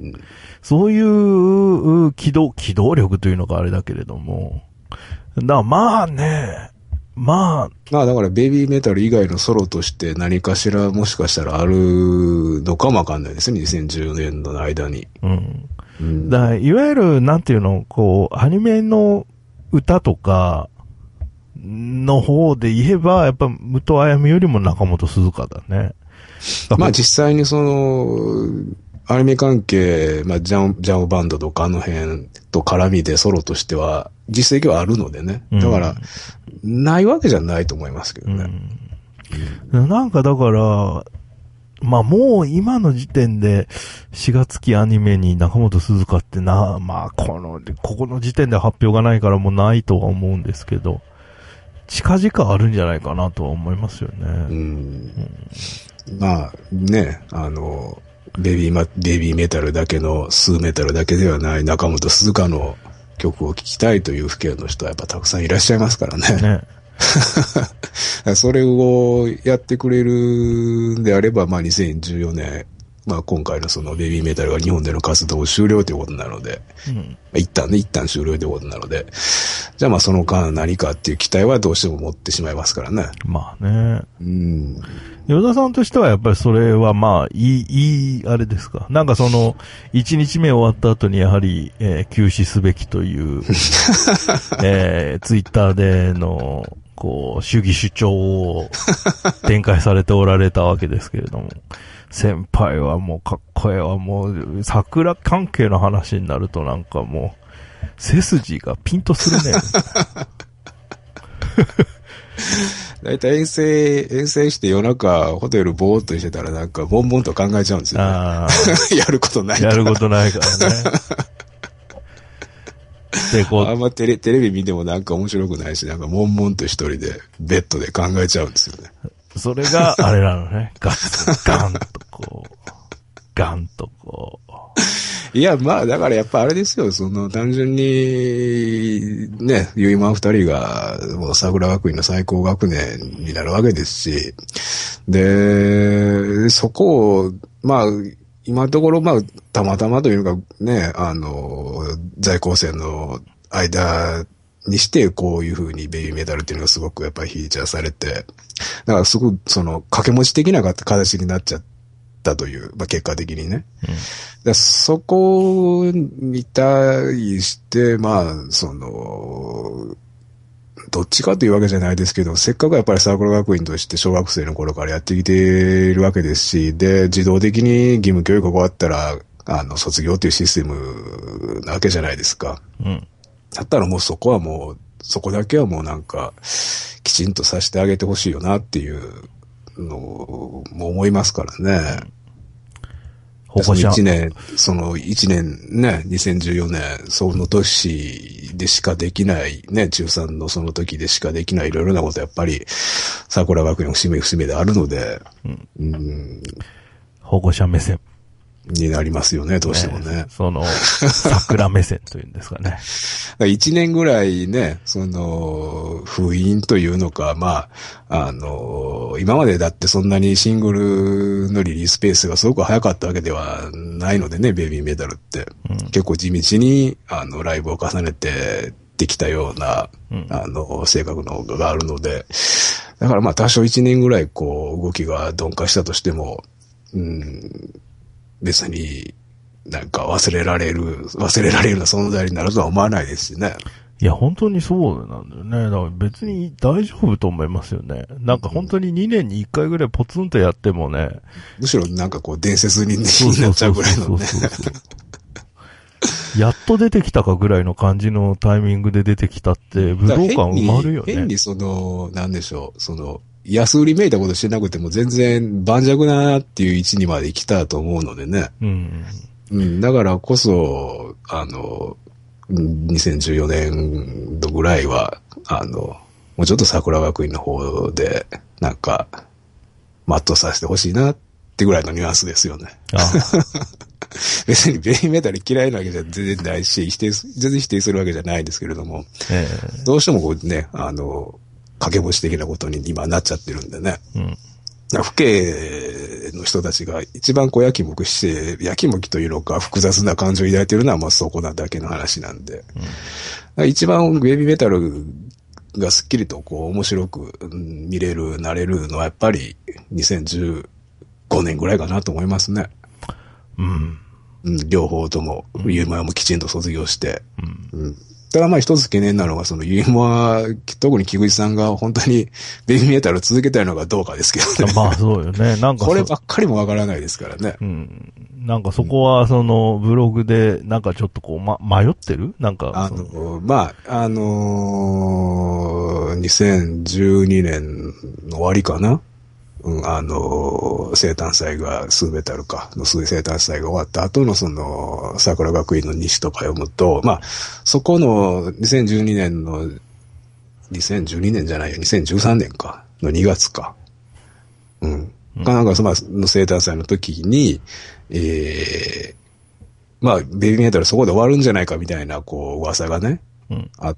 そういう機動、機動力というのがあれだけれども。だからまあね、まあ。
まあだからベビーメタル以外のソロとして何かしらもしかしたらあるのかもわかんないですね、にせんじゅうよねんどの間に。
うん。うん、だからいわゆる、なんていうの、こう、アニメの歌とかの方で言えば、やっぱ、武藤あやみよりも中本鈴鹿だね。
まあ実際にその、アニメ関係、まあジャン、ジャンバンドとかあの辺と絡みでソロとしては、実績はあるのでね。だから、うん、ないわけじゃないと思いますけどね。
うん、なんかだから、まあもう今の時点でしがつ期アニメに中本鈴鹿ってな、まあこの、ここの時点で発表がないからもうないとは思うんですけど、近々あるんじゃないかなとは思いますよね。うん
うん、まあね、あの、ベビーマ、ベビーメタルだけの、スーメタルだけではない中本鈴鹿の曲を聴きたいという父兄の人はやっぱたくさんいらっしゃいますからね。ねそれをやってくれるんであれば、まあにせんじゅうよねん、まあ今回のそのベビーメタルが日本での活動終了ということなので、うん、一旦ね、一旦終了ということなので、じゃあまあその間何かっていう期待はどうしても持ってしまいますからね。
まあね。
うん。
与田さんとしてはやっぱりそれはまあいい、いい、あれですか。なんかその、一日目終わった後にやはり、えー、休止すべきという、えー、ツイッターでの、こう、主義主張を展開されておられたわけですけれども、先輩はもうかっこええわ、もう、桜関係の話になるとなんかもう、背筋がピンとするね。
だいたい遠征、遠征して夜中ホテルぼーっとしてたらなんか、ボンボンと考えちゃうんですよね。あやることないから。
やることないからね。
でこうあんまテレ、テレビ見てもなんか面白くないし、なんか悶々と一人でベッドで考えちゃうんですよね。
それがあれなのね。ガッ、ガンとこう、ガンとこう。
いや、まあ、だからやっぱあれですよ。その、単純に、ね、ゆいまん二人が、もう桜学院の最高学年になるわけですし、で、そこを、まあ、今のところ、まあ、たまたまというか、ね、あの、在校生の間にして、こういう風にベビーメタルっていうのがすごくやっぱりフィーチャーされて、だからすごく、その、掛け持ち的な形になっちゃったという、まあ結果的にね。うん、だそこに対して、まあ、その、どっちかというわけじゃないですけど、せっかくやっぱりサークル学院として小学生の頃からやってきているわけですし、で、自動的に義務教育が終わったら、あの、卒業というシステムなわけじゃないですか。うん。だったらもうそこはもう、そこだけはもうなんか、きちんとさせてあげてほしいよなっていうのも思いますからね。保護者。その一年、その一年ね、にせんじゅうよねん、その年でしかできない、ね、中さんのその時でしかできないいろいろなことやっぱり、桜学園の節目節目であるので、うんうん、
保護者目線。
になりますよね、どうしてもね。ね
その、桜目線というんですかね。
一年ぐらいね、その、封印というのか、まあ、あの、今までだってそんなにシングルのリリースペースがすごく早かったわけではないのでね、ベビーメタルって。うん、結構地道に、あの、ライブを重ねてできたような、うん、あの、性格のがあるので、だからまあ多少一年ぐらいこう、動きが鈍化したとしても、うん別になんか忘れられる、忘れられるような存在になるとは思わないですしね。
いや、本当にそうなんだよね。だから別に大丈夫と思いますよね。なんか本当ににねんにいっかいぐらいポツンとやってもね。
むしろなんかこう伝説になっちゃうぐらいのね。
やっと出てきたかぐらいの感じのタイミングで出てきたって武道館埋まるよね。
変にその、なんでしょう、その、安売りめいたことしてなくても全然盤石だなっていう位置にまで来たと思うのでね。うん。うん。だからこそ、あの、にせんじゅうよねんどぐらいは、あの、もうちょっと桜学院の方で、なんか、全うさせてほしいなってぐらいのニュアンスですよね。ああ別にベイビーメタル嫌いなわけじゃ全然ないし、否定す、全然否定するわけじゃないんですけれども、
え
ー、どうしてもこうね、あの、掛け星的なことに今なっちゃってるんでね。うん。父兄の人たちが一番こうやきもきして、やきもきというのか複雑な感情を抱いてるのはまあそこなだけの話なんで。うん、一番ベイビーメタルがスッキリとこう面白く見れる、なれるのはやっぱりにせんじゅうごねんぐらいかなと思いますね。うん。うん、両方とも、ユーモアもきちんと卒業して。うん。うん、ただまあ一つ懸念なのが、そのユーモア、特に木口さんが本当にベイビーメタルを続けたいのかどうかですけどね。
まあそうよね。なんか
こればっかりもわからないですからね。
うん。なんかそこはそのブログでなんかちょっとこう、ま、迷ってるなんか。
あの、まあ、あのー、にせんじゅうにねんの終わりかな。うん、あの、生誕祭が、スーメタルか、の生誕祭が終わった後のその、桜学院の西とか読むと、まあ、そこのにせんじゅうにねんの、にせんじゅうにねんじゃないよ、にせんじゅうさんねんか、のにがつか。うん。うん、かなんかその、の生誕祭の時に、ええー、まあ、ベイビーメタルそこで終わるんじゃないかみたいな、こう、噂がね、うん、あって、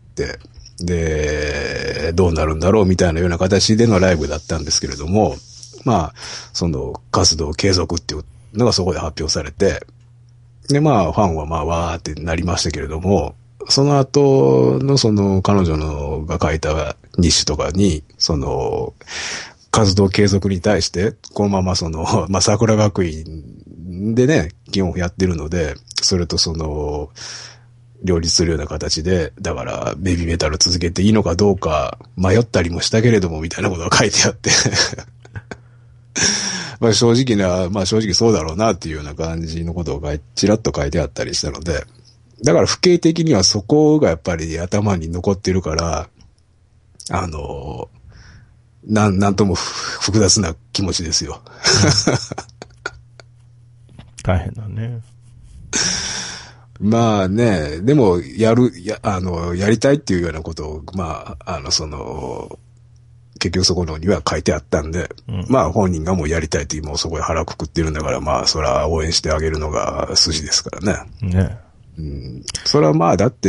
で、どうなるんだろうみたいなような形でのライブだったんですけれども、まあ、その活動継続っていうのがそこで発表されて、で、まあ、ファンはまあ、わーってなりましたけれども、その後のその彼女のが書いた日誌とかに、その、活動継続に対して、このままその、まあ、桜学院でね、基本やってるので、それとその、両立するような形で、だから、ベイビーメタル続けていいのかどうか迷ったりもしたけれども、みたいなことが書いてあって。まあ正直な、まあ正直そうだろうなっていうような感じのことがちらっと書いてあったりしたので、だから不景的にはそこがやっぱり頭に残ってるから、あの、なん、なんとも複雑な気持ちですよ。
大変だね。
まあね、でも、やる、や、あの、やりたいっていうようなことを、まあ、あの、その、結局そこのには書いてあったんで、うん、まあ本人がもうやりたいってもうそこで腹くくってるんだから、まあそれは応援してあげるのが筋ですからね。ね。うん。それはまあだって、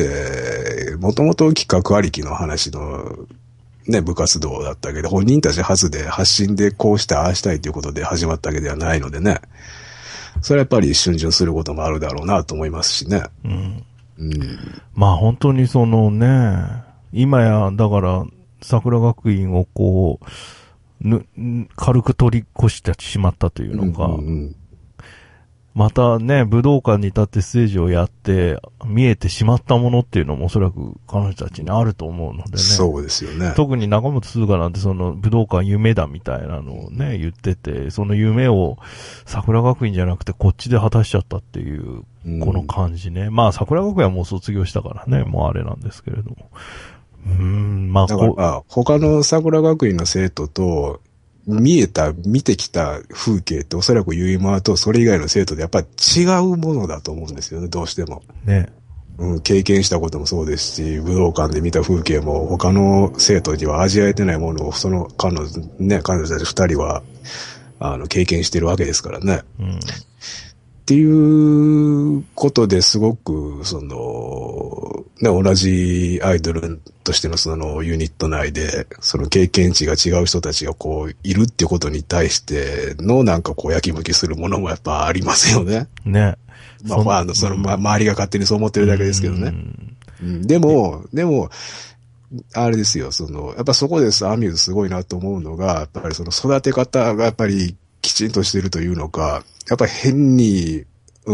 もともと企画ありきの話の、ね、部活動だったけど、本人たち発で発信でこうしてああしたいということで始まったわけではないのでね。それはやっぱり逡巡することもあるだろうなと思いますしね。うん。
うん、まあ本当にそのね、今や、だから、桜学院をこう、ぬ、軽く取り越してしまったというのか、うんうんうん、またね、武道館に立ってステージをやって、見えてしまったものっていうのもおそらく彼女たちにあると思うのでね。
そうですよね。
特に中本鈴鹿なんてその武道館夢だみたいなのをね、言ってて、その夢を桜学院じゃなくてこっちで果たしちゃったっていう、この感じね。うん、まあ桜学院はもう卒業したからね、もうあれなんですけれども。うーん、まあ、
だから、他の桜学院の生徒と、見えた、見てきた風景っておそらくユイマーとそれ以外の生徒でやっぱり違うものだと思うんですよね、どうしても。ね。うん、経験したこともそうですし、武道館で見た風景も他の生徒には味わえてないものを、その彼女、ね、彼女たち二人は、あの、経験してるわけですからね。うん。っていうことですごく、その、ね、同じアイドルとしてのそのユニット内で、その経験値が違う人たちがこう、いるってことに対してのなんかこう、やきもきするものもやっぱありますよね。ね。まあ、ファンの、その、ま、周りが勝手にそう思ってるだけですけどね。うん、でも、でも、あれですよ、その、やっぱそこです、アミューズすごいなと思うのが、やっぱりその育て方がやっぱりきちんとしてるというのか、やっぱ変に、うん、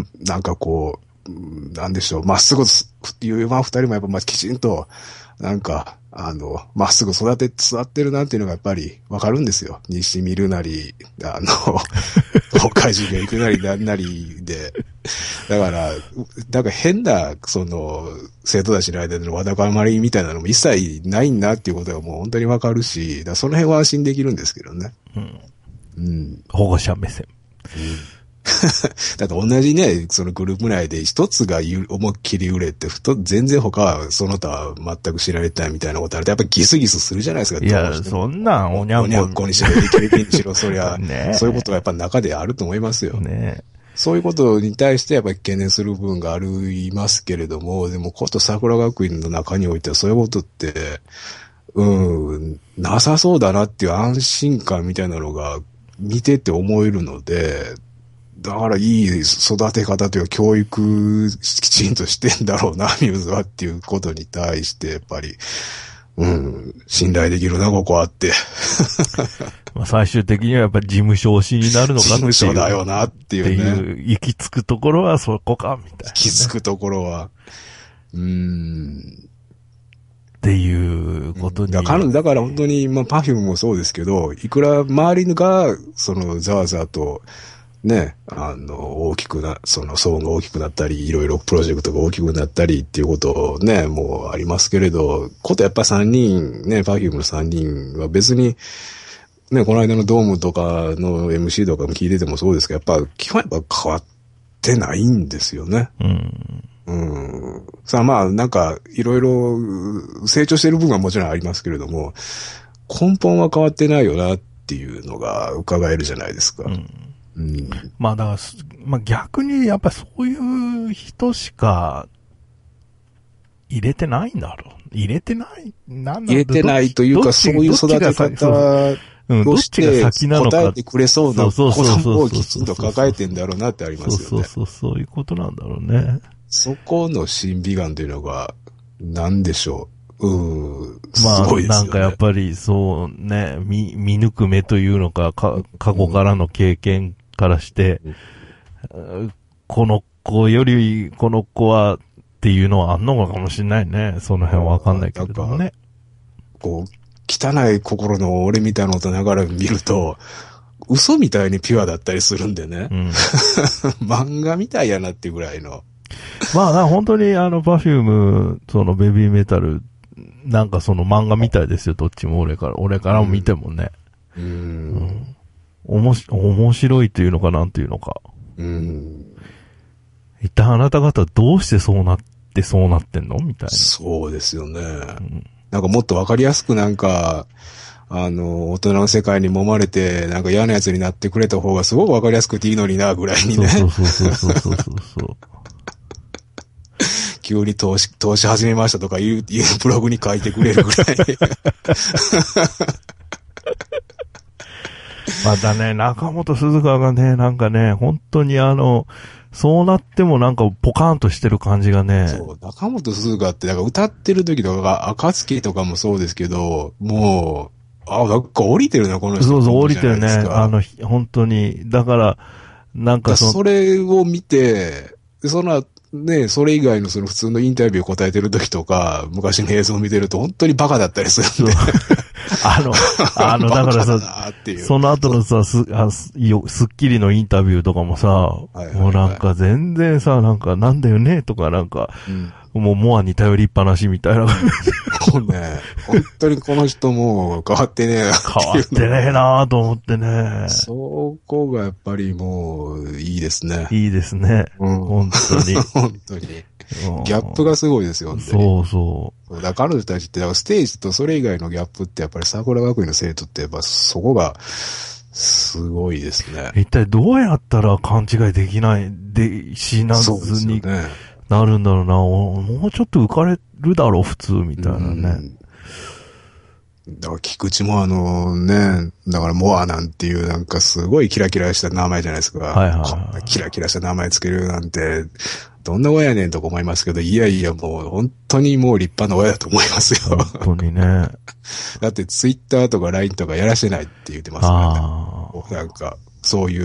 なんかこう、なんでしょう、まっすぐ、いうまあ二人もやっぱまあきちんと、なんか、あの、まっすぐ育て、育ってるなっていうのがやっぱりわかるんですよ。西見るなり、あの、東海授業行くなりなんなりで。だから、だから変な、その、生徒たちの間でのわだかまりみたいなのも一切ないんだっていうことがもう本当にわかるし、だからその辺は安心できるんですけどね。うん。
うん。保護者目線。
うんだって同じね、そのグループ内で一つが思いっきり売れて、ふと全然他はその他は全く知られたいみたいなことあると、やっぱりギスギスするじゃないですか。
いや、そんなん、おにゃんこ。
おにゃんこにしろ、イケイケにしろ、そりゃ、ね、そういうことがやっぱ中であると思いますよ。ねそういうことに対してやっぱり懸念する部分がありますけれども、でもこと桜学院の中においてはそういうことって、うん、なさそうだなっていう安心感みたいなのが見てて思えるので、だからいい育て方というか教育きちんとしてんだろうな、ミューズはっていうことに対して、やっぱり、うん、信頼できるな、ここはって。
まあ最終的にはやっぱり事務所推しになるのかっていう。
事務所だよなっていうね。っていう、
行き着くところはそこか、みたいな、ね。
行き着くところは。うーん。
っていうことに。
だから、だから本当に、まあ、パフュームもそうですけど、いくら周りが、その、ざわざわと、ね、あの、大きくな、その、騒音が大きくなったり、いろいろプロジェクトが大きくなったりっていうことね、もうありますけれど、ことやっぱさんにん、ね、パフュームのさんにんは別に、ね、この間のドームとかの エムシー とかも聞いててもそうですけど、やっぱ、基本やっぱ変わってないんですよね。
うん。
うん。さあまあ、なんか、いろいろ成長してる部分はもちろんありますけれども、根本は変わってないよなっていうのが伺えるじゃないですか。うんうん、
まあだから、まあ逆にやっぱりそういう人しか入れてないんだろう。入れてないなんだろう。
入れてないというか、そういう育て方として答えてくれそうな子供をきちんと抱えてんだろうなってありますよね。
そうそうそう、そういうことなんだろうね。
そこの審美眼というのが、なんでしょう。うん。
まあ、
すごいですよね。
なんかやっぱりそうね、見、見抜く目というのか、か、過去からの経験からして、うん、この子より、この子はっていうのはあんのかもしれないね。その辺はわかんないけれどもね。
こう、汚い心の俺みたいな大人から見ると、嘘みたいにピュアだったりするんでね。うん、漫画みたいやなっていうぐらいの。
まあな、本当にあの、パフューム、そのベビーメタル、なんかその漫画みたいですよ、どっちも俺から、俺からも見てもね。うん。うんおもし、面白いというのかなんていうのか。うん。一体あなた方どうしてそうなってそうなってんのみたいな。
そうですよね。うん、なんかもっとわかりやすくなんか、あの、大人の世界に揉まれて、なんか嫌な奴になってくれた方がすごくわかりやすくていいのにな、ぐらいにね。
そうそうそうそうそうそうそう。
急に投資、投資始めましたとかいう、いうブログに書いてくれるぐらい。
またね、中本鈴川がね、なんかね、本当にあの、そうなってもなんかポカーンとしてる感じがね。
そう、中本鈴川ってなんか歌ってる時とか、暁とかもそうですけど、もう、あ、なんか降りてるな、この人。
そうそう、降りてるね。あの、本当に。だから、なんかその。
それを見て、その、ね、それ以外のその普通のインタビュー答えてる時とか、昔の映像を見てると本当にバカだったりするんで。
あの、あの、だからさ、その後のさ、す、あす、スッキリのインタビューとかもさ、はいはいはい、もうなんか全然さ、なんかなんだよねとかなんか、うんもうモアに頼りっぱなしみたいな。
もうね、本当にこの人もう変わってねえなっていう。
変わってねえなと思ってね。
そこがやっぱりもういいですね。
いいですね。うん、本当に。
本当に。ギャップがすごいですよ、本当に。
そうそう。
だから彼女たちって、だからステージとそれ以外のギャップってやっぱり桜学院の生徒ってやっぱそこがすごいですね。
一体どうやったら勘違いできない、で、しなずに。そうですよね。なるんだろうな。もうちょっと浮かれるだろう、普通、みたいなね。
うん、だから菊池もあのね、だからモアなんていうなんかすごいキラキラした名前じゃないですか。はいはい、はい。こんなキラキラした名前つけるなんて、どんな親やねんと思いますけど、いやいやもう本当にもう立派な親だと思いますよ。
本当にね。
だってツイッターとかラインとかやらせないって言ってますからね。なんか。そういう、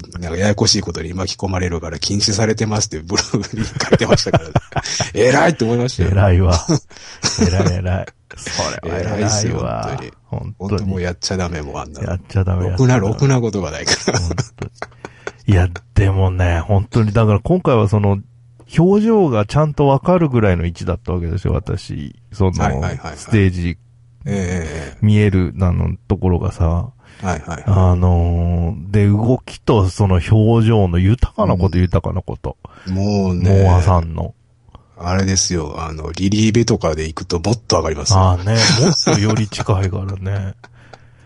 なんかややこしいことに巻き込まれるから禁止されてますってブログに書いてましたから、ね。偉いって思いましたよ。
偉いわ。偉い偉い。それは偉いですよ、
本当に。本当に。もうやっちゃダメもあんな。
やっちゃダメ。
ろくな、ろくなことがないから。本当に
いや、でもね、本当に、だから今回はその、表情がちゃんとわかるぐらいの位置だったわけですよ、私。その、はいはいはいはい、ステージ、えー、見える、あの、ところがさ、はいはいはい。あのー、で、動きとその表情の豊かなこと、うん、豊かなこと。
もうね。
モアさんの。
あれですよ、あの、リリーベとかで行くともっと上がります、
ね。ああね、もっとより近いからね。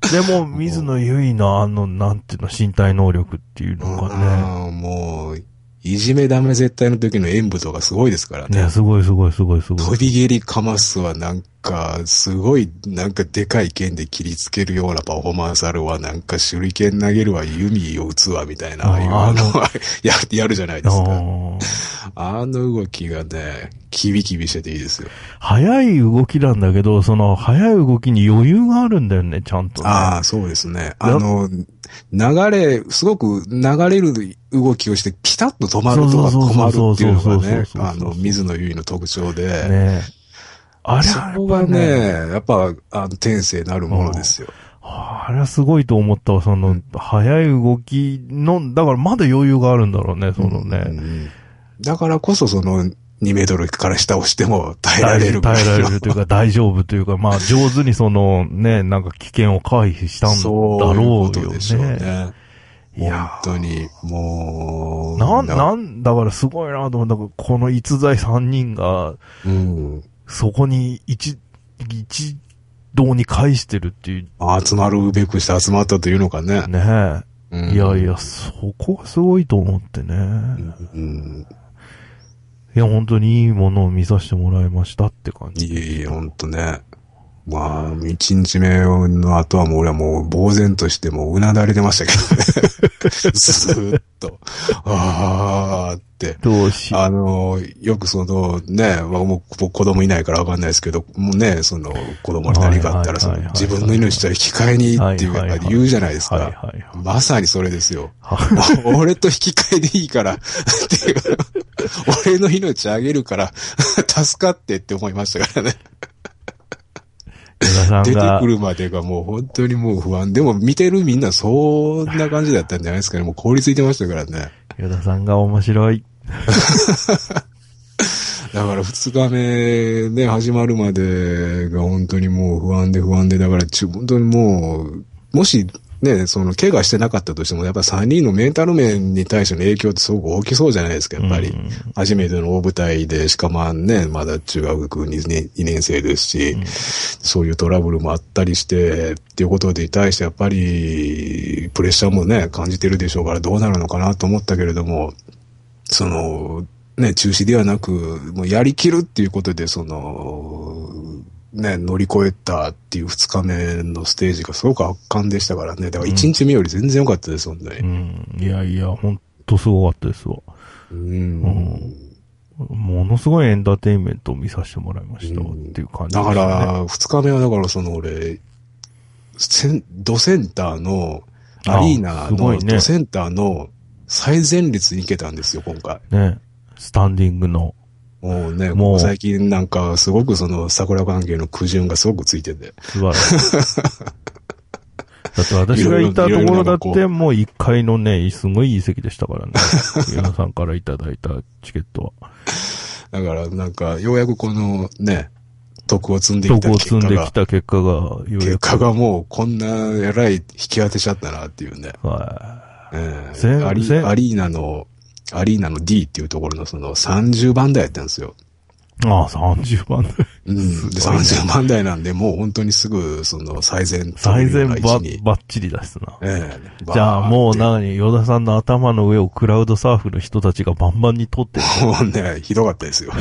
でも、水野ゆいのあの、なんていうの、身体能力っていうのがね。
もう、いじめダメ絶対の時の演舞とかすごいですからね。
ね、すごいすごいすごいすごい。
飛び蹴りかますはなんか、すごい、なんかでかい剣で切りつけるようなパフォーマンスあるわ、なんか手裏剣投げるわ、弓を撃つわ、みたいな、ああいうのや、やるじゃないですか。あの動きがね、キビキビしてていいですよ。
速い動きなんだけど、その速い動きに余裕があるんだよね、ちゃんとね。
ああ、そうですね。あの、流れ、すごく流れる動きをしてピタッと止まるとか止まるっていうのがね、あの、水野ゆいの特徴で。ね、あれそこがね、やっぱ、あの、天性なるものですよ。
あれはすごいと思ったわ、その、うん、速い動きの、だからまだ余裕があるんだろうね、そのね。うんうん、
だからこそその、にメートルから下をしても耐えられる。
耐えられるというか大丈夫というか、まあ上手にそのね、なんか危険を回避したんだろうよね。そういうことでしょうね。
いや、本当に、もう。
なん、なん、だからすごいなと思った。この逸材さんにんが、うん、そこに一、一堂に会してるっていう。
集まるべくして集まったというのかね。
ねえ。うん、いやいや、そこがすごいと思ってね。うんいや、本当にいいものを見させてもらいましたって感じ。
いえいえ、本当ね。まあ、一日目の後はもう俺はもう呆然としてもううなだれてましたけどね。ずーっと。あーって。
どうしよう。
あの、よくそのね、まあ、もう子供いないからわかんないですけど、もうね、その子供に何かあったら、その自分の命と引き換えにっていう言うじゃないですか。まさにそれですよ。俺と引き換えでいいから、っていう。俺の命あげるから、助かってって思いましたからね。出てくるまでがもう本当にもう不安。でも見てるみんなそんな感じだったんじゃないですかね。もう凍りついてましたからね。
ヨダさんが面白い。
だから二日目ね、始まるまでが本当にもう不安で不安で、だから本当にもう、もしね、その怪我してなかったとしても、やっぱさんにんのメンタル面に対しての影響ってすごく大きそうじゃないですか、やっぱり。うん、初めての大舞台で、しかもね、まだ中学にねん生ですし、うん、そういうトラブルもあったりして、っていうことに対してやっぱり、プレッシャーもね、感じてるでしょうからどうなるのかなと思ったけれども、その、ね、中止ではなく、もうやりきるっていうことで、その、ね、乗り越えたっていう二日目のステージがすごく圧巻でしたからね。だから一日目より全然良かったです、本当に。
うん。いやいや、ほんとすごかったですわ。うん。うん、ものすごいエンターテインメントを見させてもらいましたっていう感じですね。
だから、二日目はだからその俺、セン、ドセンターの、アリーナのドセンターの最前列に行けたんですよ、今回。
ね。スタンディングの。
もうね、もう最近なんかすごくその桜関係の苦順がすごくついてて。
素晴らしい。だって私がいたところだってもう一階のね、すごいいい席でしたからね。皆さんからいただいたチケットは。
だからなんかようやくこのね、徳を積んできた結果が。
徳を積んできた結果が、よ
うやく結果がもうこんな偉い引き当てちゃったなっていうね。はい。えー、アリ、アリーナの、アリーナの D っていうところのそのさんじゅうばん台やったんですよ。
ああ、さんじゅうばん台。
うん。で、さんじゅうばん台なんで、もう本当にすぐ、その、最前。
最前ば、ばっちりだしな。ええー。じゃあもう何、ヨダさんの頭の上をクラウドサーフの人たちがバンバンに撮ってる。
もうね、ひどかったですよ。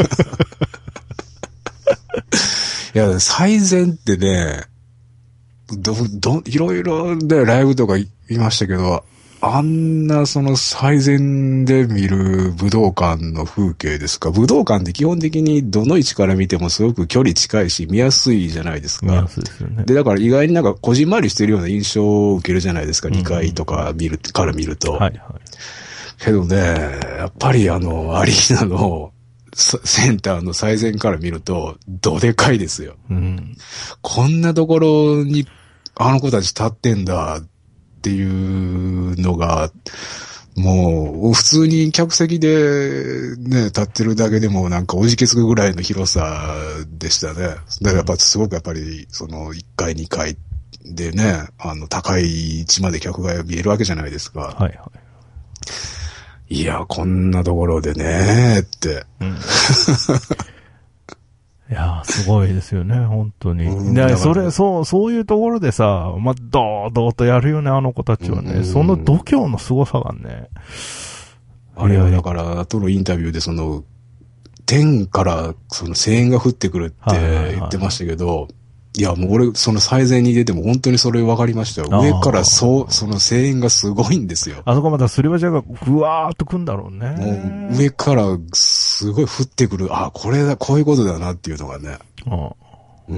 いや、最前ってね、ど、ど、いろいろね、ライブとか見ましたけど、あんなその最前で見る武道館の風景ですか。武道館って基本的にどの位置から見てもすごく距離近いし見やすいじゃないですか。
見やすいですよね。
で、だから意外になんかこじんまりしてるような印象を受けるじゃないですか。にかいとか見る、から見ると。はいはい。けどね、やっぱりあの、アリーナのセンターの最前から見ると、どでかいですよ。うん、こんなところにあの子たち立ってんだっていうのが、もう普通に客席でね、立ってるだけでもなんかおじけつくぐらいの広さでしたね。だからやっぱすごくやっぱりそのいっかいにかいでね、あの高い位置まで客が見えるわけじゃないですか。はいはい。いや、こんなところでねーって。うん、
いやー、すごいですよね、本当に。
うん
で、それ、そう、そういうところでさ、まあ、どうどうとやるよね、あの子たちはね。
うん
その度胸の凄さがね。
あれはだから、後のインタビューでその、天からその声援が降ってくるって言ってましたけど、いや、もう俺、その最前に出ても本当にそれ分かりましたよ。上からそう、その声援がすごいんですよ。
あそこまたすり鉢がふわーっとくんだろうね。
もう上からすごい降ってくる。あ、これだ、こういうことだなっていうのがね。うん。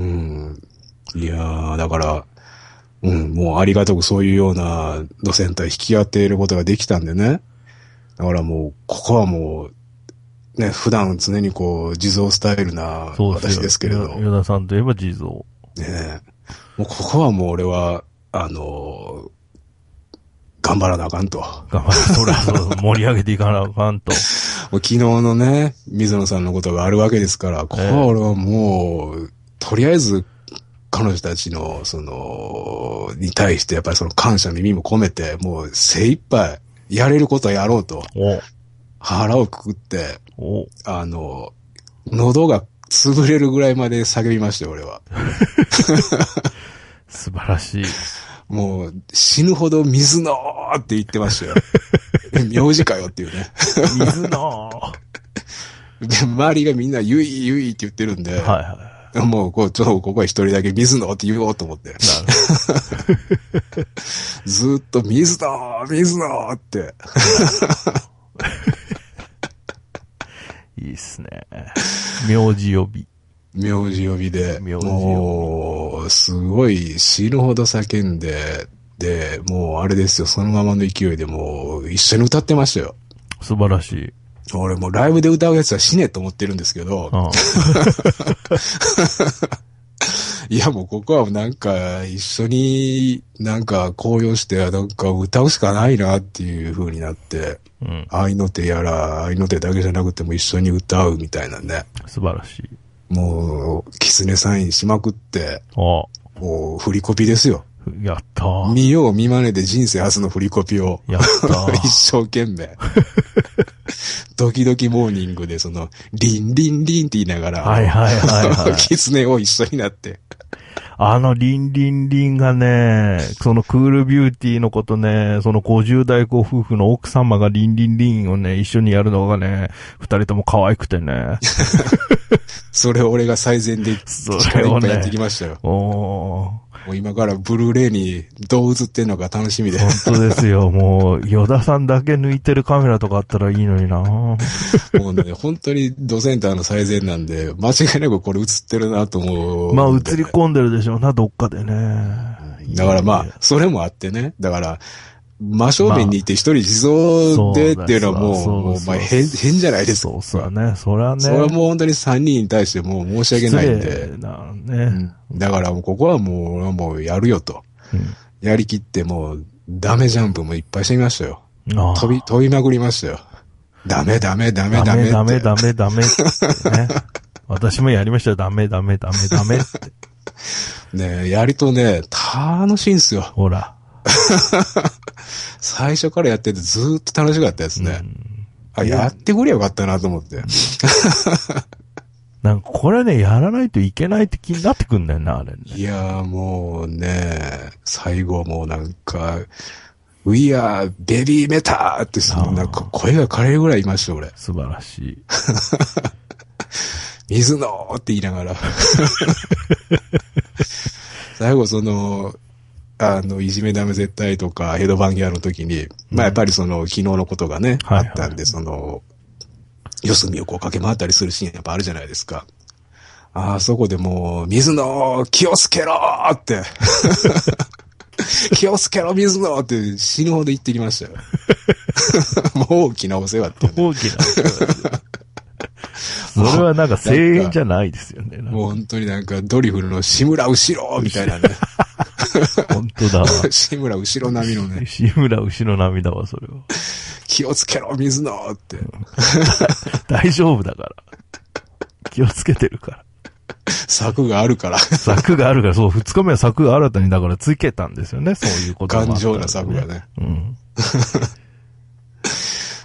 いやー、だから、うん、もうありがたくそういうような路線隊引き当てることができたんでね。だからもう、ここはもう、ね、普段常にこう、地蔵スタイルな私ですけれど。
与田さんといえば地蔵。
ねえ。もうここはもう俺は、あのー、頑張らなあかんと。
頑張らそらそう盛り上げていかなあかんと。
もう昨日のね、水野さんのことがあるわけですから、ここは俺はもう、えー、とりあえず、彼女たちの、その、に対してやっぱりその感謝の意味も込めて、もう精一杯、やれることはやろうと。腹をくくって、あの、喉が潰れるぐらいまで叫びましたよ、俺は。
素晴らしい。
もう、死ぬほど水野って言ってましたよ。名字かよっていうね。
水野
で、周りがみんなゆいゆいって言ってるんで、はいはい、もう、こう、ちょっとここは一人だけ水野って言おうと思って。ずっと水野水野って。
いいっすね。名字呼び。
名字呼びで。名字呼び。もう、すごい死ぬほど叫んで、で、もうあれですよ、そのままの勢いでもう一緒に歌ってましたよ。
素晴らしい。
俺もうライブで歌うやつは死ねと思ってるんですけど。ああいやもうここはなんか一緒になんか高揚してなんか歌うしかないなっていう風になって、うん、愛の手やら愛の手だけじゃなくても一緒に歌うみたいなね。
素晴らしい。
もうキツネサインしまくって、ああもう振りコピですよ。
やったー。
見よう見まねで人生初の振りコピを。
やったー。
一生懸命。ドキドキモーニングでその、リンリンリンって言いながら、
はいはいはいはい。
キツネを一緒になって。
あのリンリンリンがね、そのクールビューティーのことね、そのごじゅう代ご夫婦の奥様がリンリンリンをね、一緒にやるのがね、二人とも可愛くてね。
それを俺が最善で、それをね、やってきましたよ。おー。もう今からブルーレイにどう映ってんのか楽しみで。
本当ですよ。もう、与田さんだけ抜いてるカメラとかあったらいいのにな。も
うね、本当にドセンターの最善なんで、間違いなくこれ映ってるなと思う。
まあ映り込んでるでしょうな、どっかでね。
だからまあ、それもあってね。だから、真正面にいて一人自動でっていうのはもう、もう、まあ変、変じゃないですか。
そうそうね。それはね。
それはもう本当に三人に対してもう申し訳ないんで。
失礼なね、
うん。だからもうここはもう、もうやるよと。うん、やりきってもう、ダメジャンプもいっぱいしてみましたよ。飛び、飛びまくりましたよ。ダメダメダメダメ。
ダメダメダメってね。私もやりましたよ。ダメダメダメダメって。
ねえ、やりとね、楽しいんすよ。
ほら。
最初からやっててずーっと楽しかったですね。うん、あ、やってくれよかったなと思って。
なんかこれね、やらないといけないって気になってくんだよな、あれね。
いやーもうね、最後もうなんか、We are baby meta ってそのなんか声が枯れるぐらいいました俺。
素晴らしい。
水野って言いながら。最後その、あの、いじめダメ絶対とか、ヘドバンギャーの時に、うん、まあやっぱりその、昨日のことがね、はいはい、あったんで、その、四隅をこう駆け回ったりするシーンやっぱあるじゃないですか。ああ、そこでもう、水野気をつけろーって。気をつけろ水野って死ぬほど言ってきましたよ。もう大きなお世話って、ね。
大きなお世話ですよ。それはなんか声援じゃないですよね。
もう本当になんかドリフルの志村後ろみたいなね。
本当だわ。
志村後ろ並みのね。
志村後ろ並みだわ、それは。
気をつけろ、水野って。
大丈夫だから。気をつけてるから。
策があるから。
策があるから、そう、二日目は策が新たにだからつけたんですよね、そういうこと
が、ね。頑丈な策がね。うん。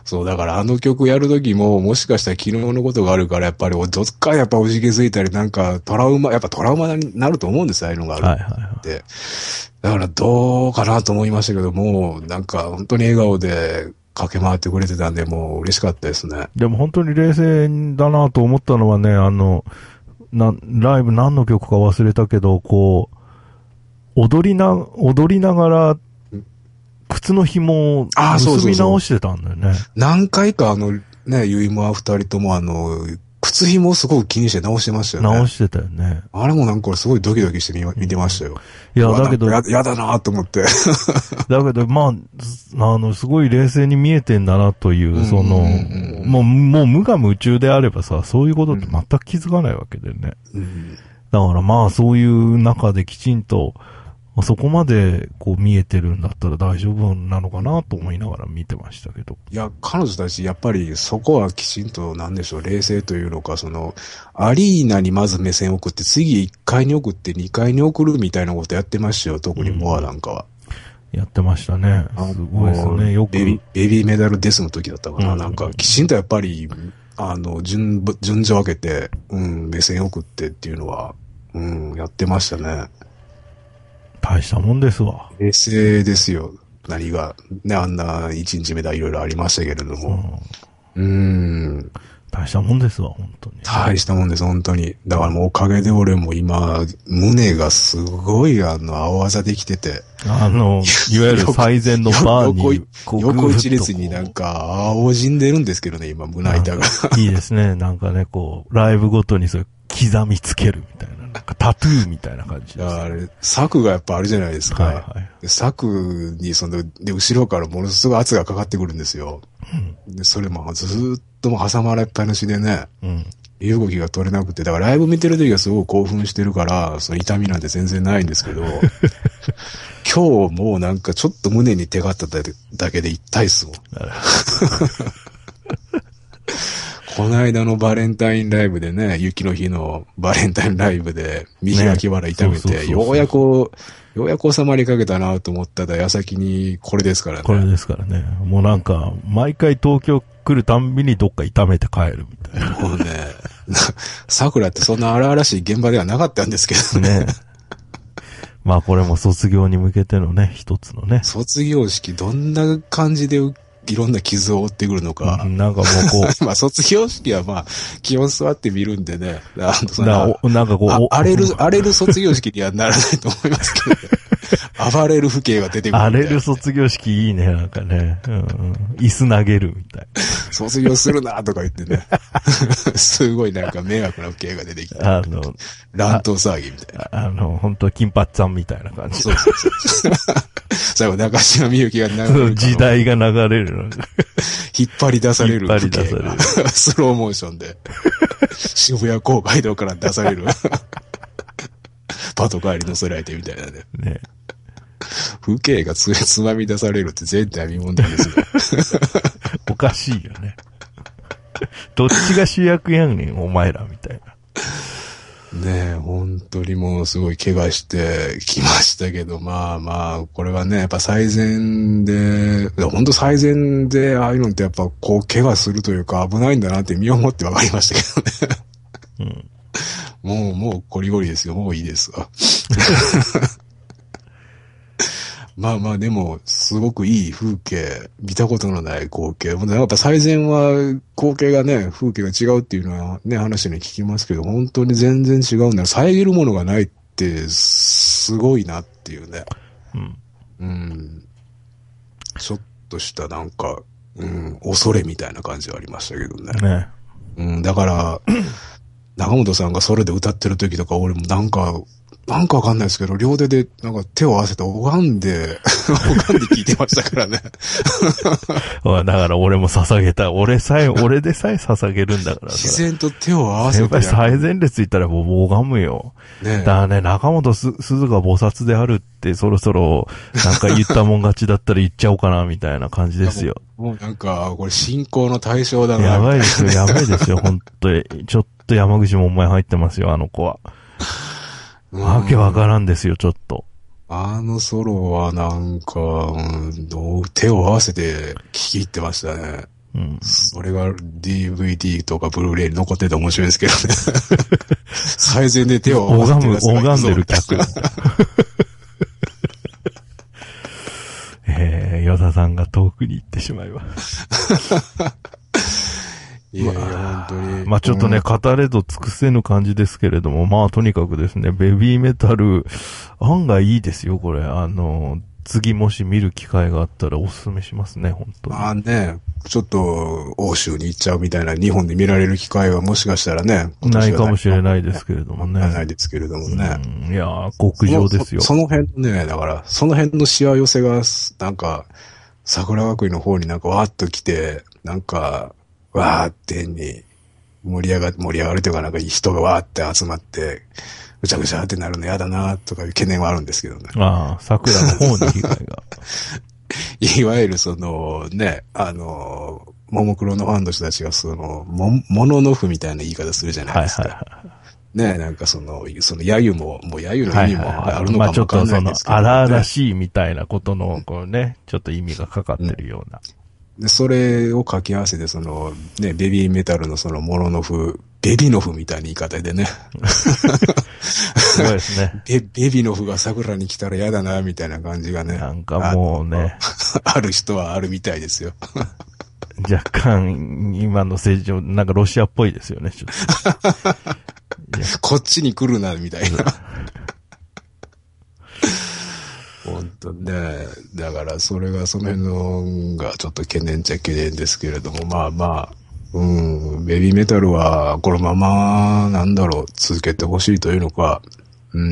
そう、だからあの曲やるときも、もしかしたら昨日のことがあるから、やっぱり、どっかやっぱおじけづいたり、なんかトラウマ、やっぱトラウマになると思うんですよ、ああいうのがあるって。はいはいはい、だからどうかなと思いましたけども、なんか本当に笑顔で駆け回ってくれてたんで、もう嬉しかったですね。
でも本当に冷静だなと思ったのはね、あの、な、ライブ何の曲か忘れたけど、こう、踊りな、踊りながら、靴の紐を結び直してたんだよね。
そうそうそう、何回かあの、ね、ユイモア二人ともあの、靴紐をすごく気にして直してましたよね。
直してたよね。
あれもなんかすごいドキドキして 見, 見てましたよ。
いや、だけど。
や、やだなと思って。
だけど、まあ、あの、すごい冷静に見えてんだなという、その、もう、もう無我夢中であればさ、そういうことって全く気づかないわけでね。うん、だからまあ、そういう中できちんと、そこまでこう見えてるんだったら大丈夫なのかなと思いながら見てましたけど。
いや、彼女たちやっぱりそこはきちんとなんでしょう、冷静というのか、その、アリーナにまず目線を送って、次いっかいに送ってにかいに送るみたいなことやってましたよ、特にモアなんかは。
うん、やってましたね。すごいですね、よく。
ベビー、ベビーメダルデスの時だったかな、うん、なんか、きちんとやっぱり、あの、順、順序分けて、うん、目線を送ってっていうのは、うん、やってましたね。
大したもんですわ。
冷静ですよ。何が、ね、あんな一日目でいろいろありましたけれども。うん。うーん。
大したもんですわ、本当に。
大したもんです、本当に。だからもうおかげで俺も今、胸がすごいあの、青技できてて。
あの、いわゆる最前のバーに
横、横一列になんか、青じんでるんですけどね、今、胸板が。
いいですね。なんかね、こう、ライブごとにそう刻みつけるみたいな。なんかタトゥーみたいな感じです、ね。
あれ、柵がやっぱあるじゃないですか。はいはい、で柵にその、で、後ろからものすごい圧がかかってくるんですよ。うん、で、それもずーっとも挟まれっぱなしでね、うん、身動きが取れなくて、だからライブ見てる時はすごく興奮してるから、その痛みなんて全然ないんですけど、今日もうなんかちょっと胸に手があっただけで痛いっすもん。この間のバレンタインライブでね、雪の日のバレンタインライブで、右脇腹痛めて、ようやく、ようやく収まりかけたなと思ったら、矢先にこれですからね。
これですからね。もうなんか、毎回東京来るたんびにどっか痛めて帰るみたいな。
もうね、桜ってそんな荒々しい現場ではなかったんですけどね。ね、
まあこれも卒業に向けてのね、一つのね。
卒業式どんな感じでいろんな傷を負ってくるのか。
うん、なんかもうこう。
まあ、卒業式はまあ、気温座って見るんでね。あのそ
ななんかこう、
荒れる、荒れる卒業式にはならないと思いますけどね。暴れる風景が出てくる。
荒れる卒業式いいね、なんかね。うんうん、椅子投げるみたいな。
卒業するなとか言ってね。すごいなんか迷惑な風景が出てきて。あの、乱闘騒ぎみたいな。
あ, あの、本当金髪さんみたいな感じ。
そうそうそう。最後、中島みゆきが流れる。
時代が流れる。
引っ張り出される。
引っ張り出される。
スローモーションで。渋谷公会堂から出される。パトカーに乗せられてみたいなね。ね。風景がつ、つまみ出されるって前代未聞ですよ。
おかしいよね。どっちが主役やんねん、お前らみたいな。
ねえ、本当にもうすごい怪我してきましたけど、まあまあ、これはね、やっぱ最善で、本当最善で、ああいうのってやっぱこう怪我するというか危ないんだなって身をもって分かりましたけどね。うん、もう、もうゴリゴリですよ。もういいですわ。まあまあでも、すごくいい風景、見たことのない光景。やっぱ最前は光景がね、風景が違うっていうのはね、話に聞きますけど、本当に全然違うんだよ。遮るものがないって、すごいなっていうね。うん。うん。ちょっとしたなんか、うん、恐れみたいな感じはありましたけどね。ね。うん、だから、中本さんがそれで歌ってる時とか、俺もなんか、なんかわかんないですけど、両手でなんか手を合わせて拝んで、拝んで聞いてましたからね。
だから俺も捧げた。俺さえ、俺でさえ捧げるんだから。
自然と手を合わせて。
やっぱり最前列行ったらもう拝むよ。ね、だからね、中本す、鈴が菩薩であるってそろそろなんか言ったもん勝ちだったら言っちゃおうかなみたいな感じですよ。
もうなんか、これ信仰の対象だな。
やばいですよ、やばいですよ、本当に。ちょっと山口もお前入ってますよ、あの子は。わけわからんですよ、ちょっと。
あのソロはなんか、うん、どう手を合わせて聴き入ってましたね。
うん。
それが ディーブイディー とかブルーレイに残ってて面白いですけどね。最前で手を
拝む、拝んでる客。えー、ヨダさんが遠くに行ってしまいます。
いやいや、本当に。
まあちょっとね、うん、語れど尽くせぬ感じですけれども、まあとにかくですね、ベビーメタル、案外いいですよ、これ。あの、次もし見る機会があったらおすすめしますね、本当に。
まあね、ちょっと欧州に行っちゃうみたいな日本で見られる機会はもしかしたらね。
ないかもしれないですけれどもね。
ないですけれどもね。
うん、いやー、極上ですよ。
その、その辺ね、だから、その辺のしわ寄せが、なんか、桜学院の方になんかわーっと来て、なんか、わーってに盛り上が、盛り上がるというかなんか人がわーって集まって、ぐちゃぐちゃってなるの嫌だなとかいう懸念はあるんですけどね。
ああ、桜の方に被害が。
いわゆるそのね、あの、ももクロのファンの人たちがその、も、もののふみたいな言い方するじゃないですか。はいはいはい。ね、なんかその、その、やゆも、もうやゆの意味もあるのかもわかんないんですけど、ね。
まあちょっとその、荒々しいみたいなことの、こうね、ちょっと意味がかかってるような。
で、それを掛け合わせて、その、ね、ベビーメタルのその、モノノフ、ベビノフみたいな言い方でね。
すごいですね。
ベ、ベビノフが桜に来たら嫌だな、みたいな感じがね。
なんかもうね。
あ, ある人はあるみたいですよ。
若干、今の政治を、なんかロシアっぽいですよね、ちょっ
と。こっちに来るな、みたいな。本当ね。だから、それが、その辺のがちょっと懸念っちゃ懸念ですけれども、まあまあ、うん、ベビーメタルは、このまま、なんだろう、続けてほしいというのか、うん、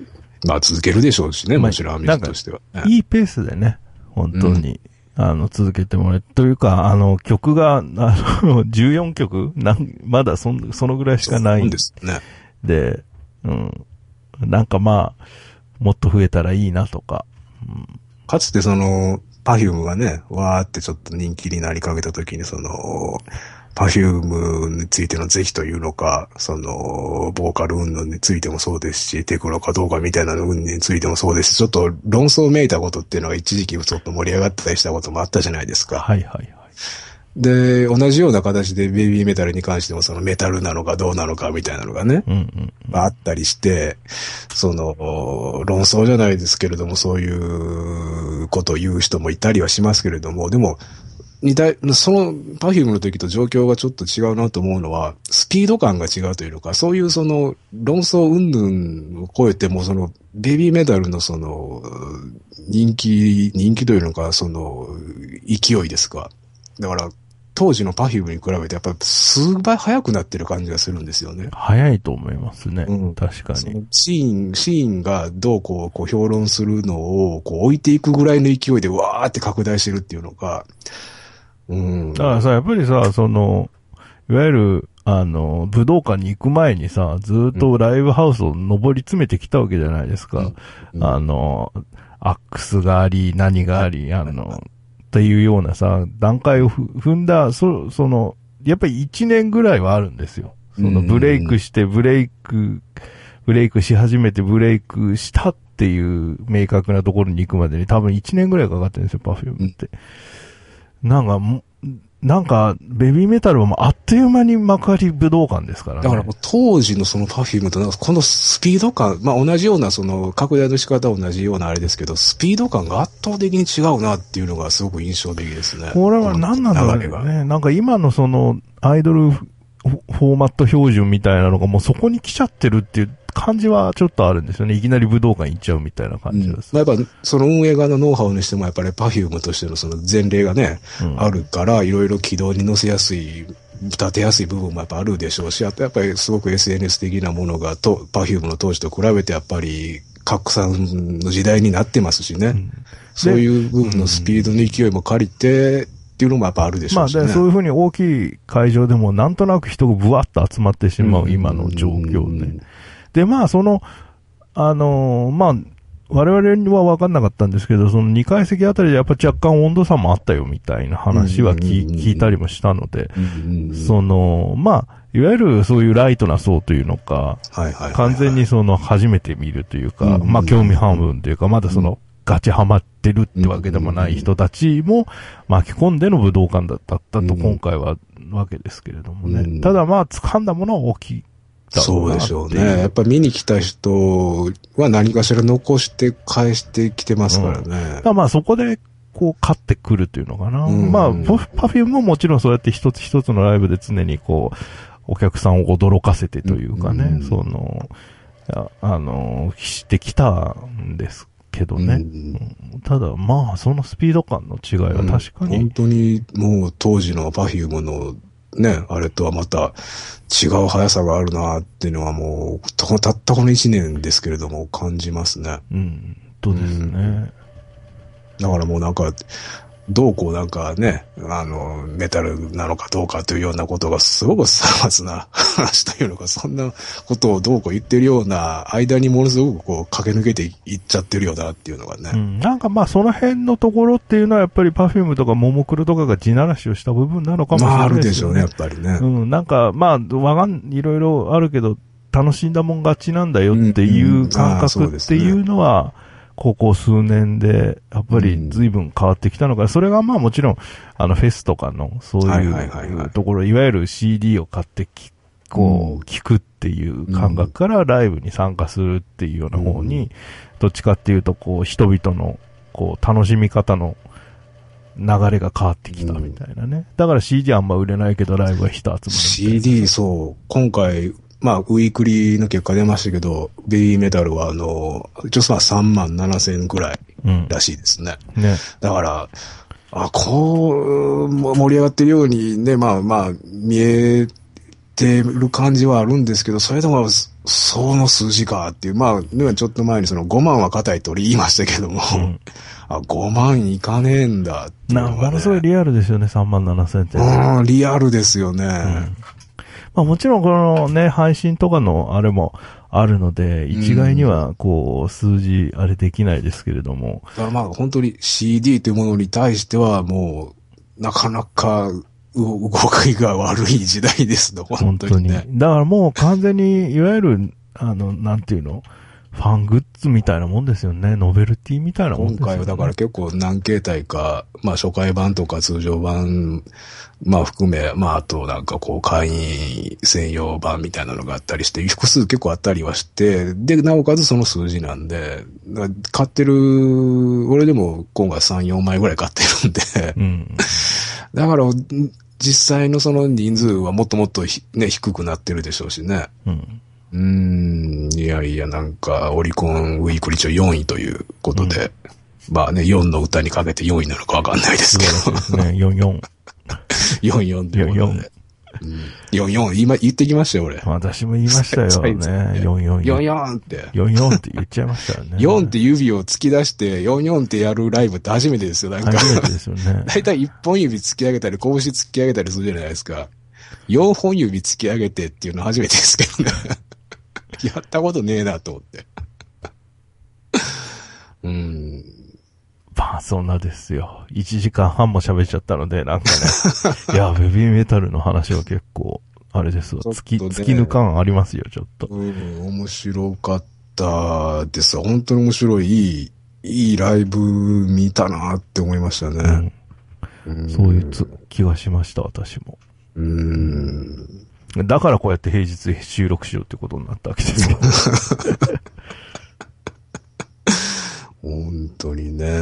まあ続けるでしょうしね、もちろん、アミスとしては、
ね。いいペースでね、本当に、うん、あの、続けてもらえ、というか、あの、曲が、あの、じゅうよんきょくなんまだそん、そのぐらいしかないん
ですね。
で、うん、なんかまあ、もっと増えたらいいなとか。うん、
かつてその、パフュームがね、わーってちょっと人気になりかけた時に、その、パフュームについての是非というのか、その、ボーカル云々についてもそうですし、テクノかどうかみたいなの云々についてもそうですし、ちょっと論争めいたことっていうのが一時期ちょっと盛り上がったりしたこともあったじゃないですか。
はいはいはい。
で、同じような形でベビーメタルに関してもそのメタルなのかどうなのかみたいなのがね、
うんうんうん、
あったりして、その、論争じゃないですけれども、そういうことを言う人もいたりはしますけれども、でも、似た、その、パフュームの時と状況がちょっと違うなと思うのは、スピード感が違うというのか、そういうその、論争云々を超えても、その、ベビーメタルのその、人気、人気というのか、その、勢いですか。だから、当時のパフュームに比べてやっぱり数倍速くなってる感じがするんですよね。
早いと思いますね。うん、確かに。
そのシーン、シーンがどうこう、こう評論するのをこう置いていくぐらいの勢いでわーって拡大してるっていうのが、うん。
だからさ、やっぱりさ、その、いわゆる、あの、武道館に行く前にさ、ずーっとライブハウスを登り詰めてきたわけじゃないですか。うんうん、あの、アックスがあり、何があり、あの、っていうようなさ、段階を踏んだ、そ、その、やっぱり一年ぐらいはあるんですよ。そのブレイクして、ブレイク、ブレイクし始めてブレイクしたっていう明確なところに行くまでに多分一年ぐらいかかってるんですよ、パフュームって。なんか、なんか、ベビーメタルはもうあっという間に幕張武道館ですからね。
だからもう当時のそのパフュームとなんかこのスピード感、まあ同じようなその拡大の仕方は同じようなあれですけど、スピード感が圧倒的に違うなっていうのがすごく印象的ですね。
これは何なんだろうね。なんか今のそのアイドルフォーマット標準みたいなのがもうそこに来ちゃってるっていう感じはちょっとあるんですよね。いきなり武道館行っちゃうみたいな感じです。
うん、まあ、やっぱその運営側のノウハウにしてもやっぱりパフュームとしてのその前例がね、うん、あるからいろいろ軌道に乗せやすい、立てやすい部分もやっぱあるでしょうし、あとやっぱりすごく エスエヌエス 的なものがとパフュームの当時と比べてやっぱり拡散の時代になってますしね。うん、そういう部分のスピードの勢いも借りて、っていうのもやっぱあるでしょうしね。
まあ、でそういうふうに大きい会場でもなんとなく人がブワッと集まってしまう今の状況ね。で、まあ、その、あのー、まあ、我々には分かんなかったんですけど、そのにかい席あたりでやっぱ若干温度差もあったよみたいな話は聞、聞いたりもしたので、その、まあ、いわゆるそういうライトな層というのか、完全にその初めて見るというか、まあ興味半分というか、まだそのガチハマってるってわけでもない人たちも巻き込んでの武道館だったと今回はわけですけれどもね。うん、ただまあ掴んだものは大きい。
そうでしょうね。やっぱ見に来た人は何かしら残して返してきてますからね。うん、
だからまあそこでこう勝ってくるというのかな。うん、まあパフュームももちろんそうやって一つ一つのライブで常にこうお客さんを驚かせてというかね、うん、その、あの、してきたんですけどね。うん、ただまあそのスピード感の違いは確かに。
うん、本当にもう当時のパフュームのね、あれとはまた違う速さがあるなっていうのはもう、たったこの一年ですけれども感じますね。
うん、そうですね。うん、
だからもうなんか、どうこうなんかね、あの、メタルなのかどうかというようなことがすごくさまつな話というのか、そんなことをどうこう言ってるような間にものすごくこう駆け抜けていっちゃってるよなっていうのがね。
うん、なんかまあその辺のところっていうのはやっぱりパフュームとかモモクロとかが地ならしをした部分なのかもしれないですよね。
まああるでしょうね、やっぱりね。
うん、なんかまあわかん、いろいろあるけど楽しんだもん勝ちなんだよっていう感覚っていうのは、ここ数年で、やっぱり随分変わってきたのか、うん、それがまあもちろん、あのフェスとかの、そういうところ、いわゆる シーディー を買ってき、こう、聞くっていう感覚からライブに参加するっていうような方に、どっちかっていうと、こう、人々の、こう、楽しみ方の流れが変わってきたみたいなね。だから シーディー あんま売れないけど、ライブは人集まる。
シーディー、そう、今回、まあ、ウィークリーの結果出ましたけど、ベビーメタルは、あの、一応さんまんななせんくらいらしいですね。うん、ね。だから、あ、こう、盛り上がってるようにね、まあまあ、見えてる感じはあるんですけど、それでも、その数字かっていう、まあ、ね、ちょっと前にそのごまんは硬いと言いましたけども、うん、あ、ごまんいかねえんだっていうのが、ね。
な、ものすごいリアルですよね、さんまんななせんって、ね。
うん、リアルですよね。うん
まあもちろんこのね、配信とかのあれもあるので、一概にはこう、数字あれできないですけれども。
だからまあ本当に シーディー というものに対してはもう、なかなか動きが悪い時代ですの、本当にね。本当に。
だからもう完全に、いわゆる、あの、なんていうのファングッズみたいなもんですよね。ノベルティみたいなもんですよね。
今回はだから結構何形態か、まあ初回版とか通常版、まあ含め、まああとなんかこう会員専用版みたいなのがあったりして、複数結構あったりはして、で、なおかつその数字なんで、買ってる、俺でも今回さん、よんまいぐらい買ってるんで、うん、だから実際のその人数はもっともっとね、低くなってるでしょうしね。うんうーん、いやいや、なんか、オリコンウィークリー帳よんいということで、うん、まあね、よんの歌にかけてよんいなのかわかんないですけど。
そうですね、よんよん。
よんよんってことで。よんよん。うん、よんよん、今言ってきましたよ、俺。
私も言いましたよね。よんよん。
よんよんって。
よんよんって言っちゃいましたよね。
よんって指を突き出して、よんよんってやるライブって初めてですよ、なんか。
初めてですよね。
だいたいいっぽん指突き上げたり、拳突き上げたりするじゃないですか。よんほん指突き上げてっていうの初めてですけどね。やったことねえなと思って。うん。
まあ、そんなですよ。いちじかんはんも喋っちゃったので、なんかね。いや、ベビーメタルの話は結構、あれですわ。突き、突き抜感ありますよ、ちょっと。
うん、面白かったですわ。本当に面白い、いい、いいライブ見たなって思いましたね。
うんうん、そういうつ気がしました、私も。
うーん。
だからこうやって平日収録しようってことになったわけですけど。
本当にね。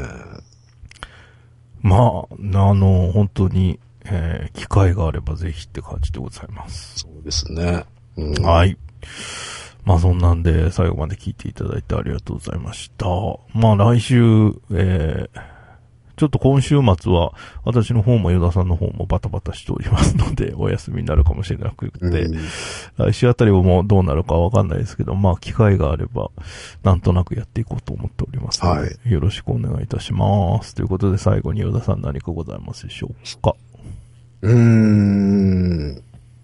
まあ、あの、本当に、えー、機会があればぜひって感じでございます。
そうですね。
うん、はい。まあそんなんで最後まで聞いていただいてありがとうございました。まあ来週、えー、ちょっと今週末は、私の方も与田さんの方もバタバタしておりますので、お休みになるかもしれなくて、うん、来週あたりはもうどうなるかわかんないですけど、まあ機会があれば、なんとなくやっていこうと思っておりますので、はい、よろしくお願いいたします。ということで最後に与田さん何かございますでしょうか？
うーん。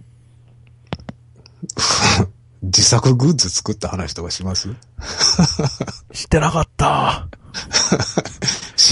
自作グッズ作った話とかします？
してなかった。
し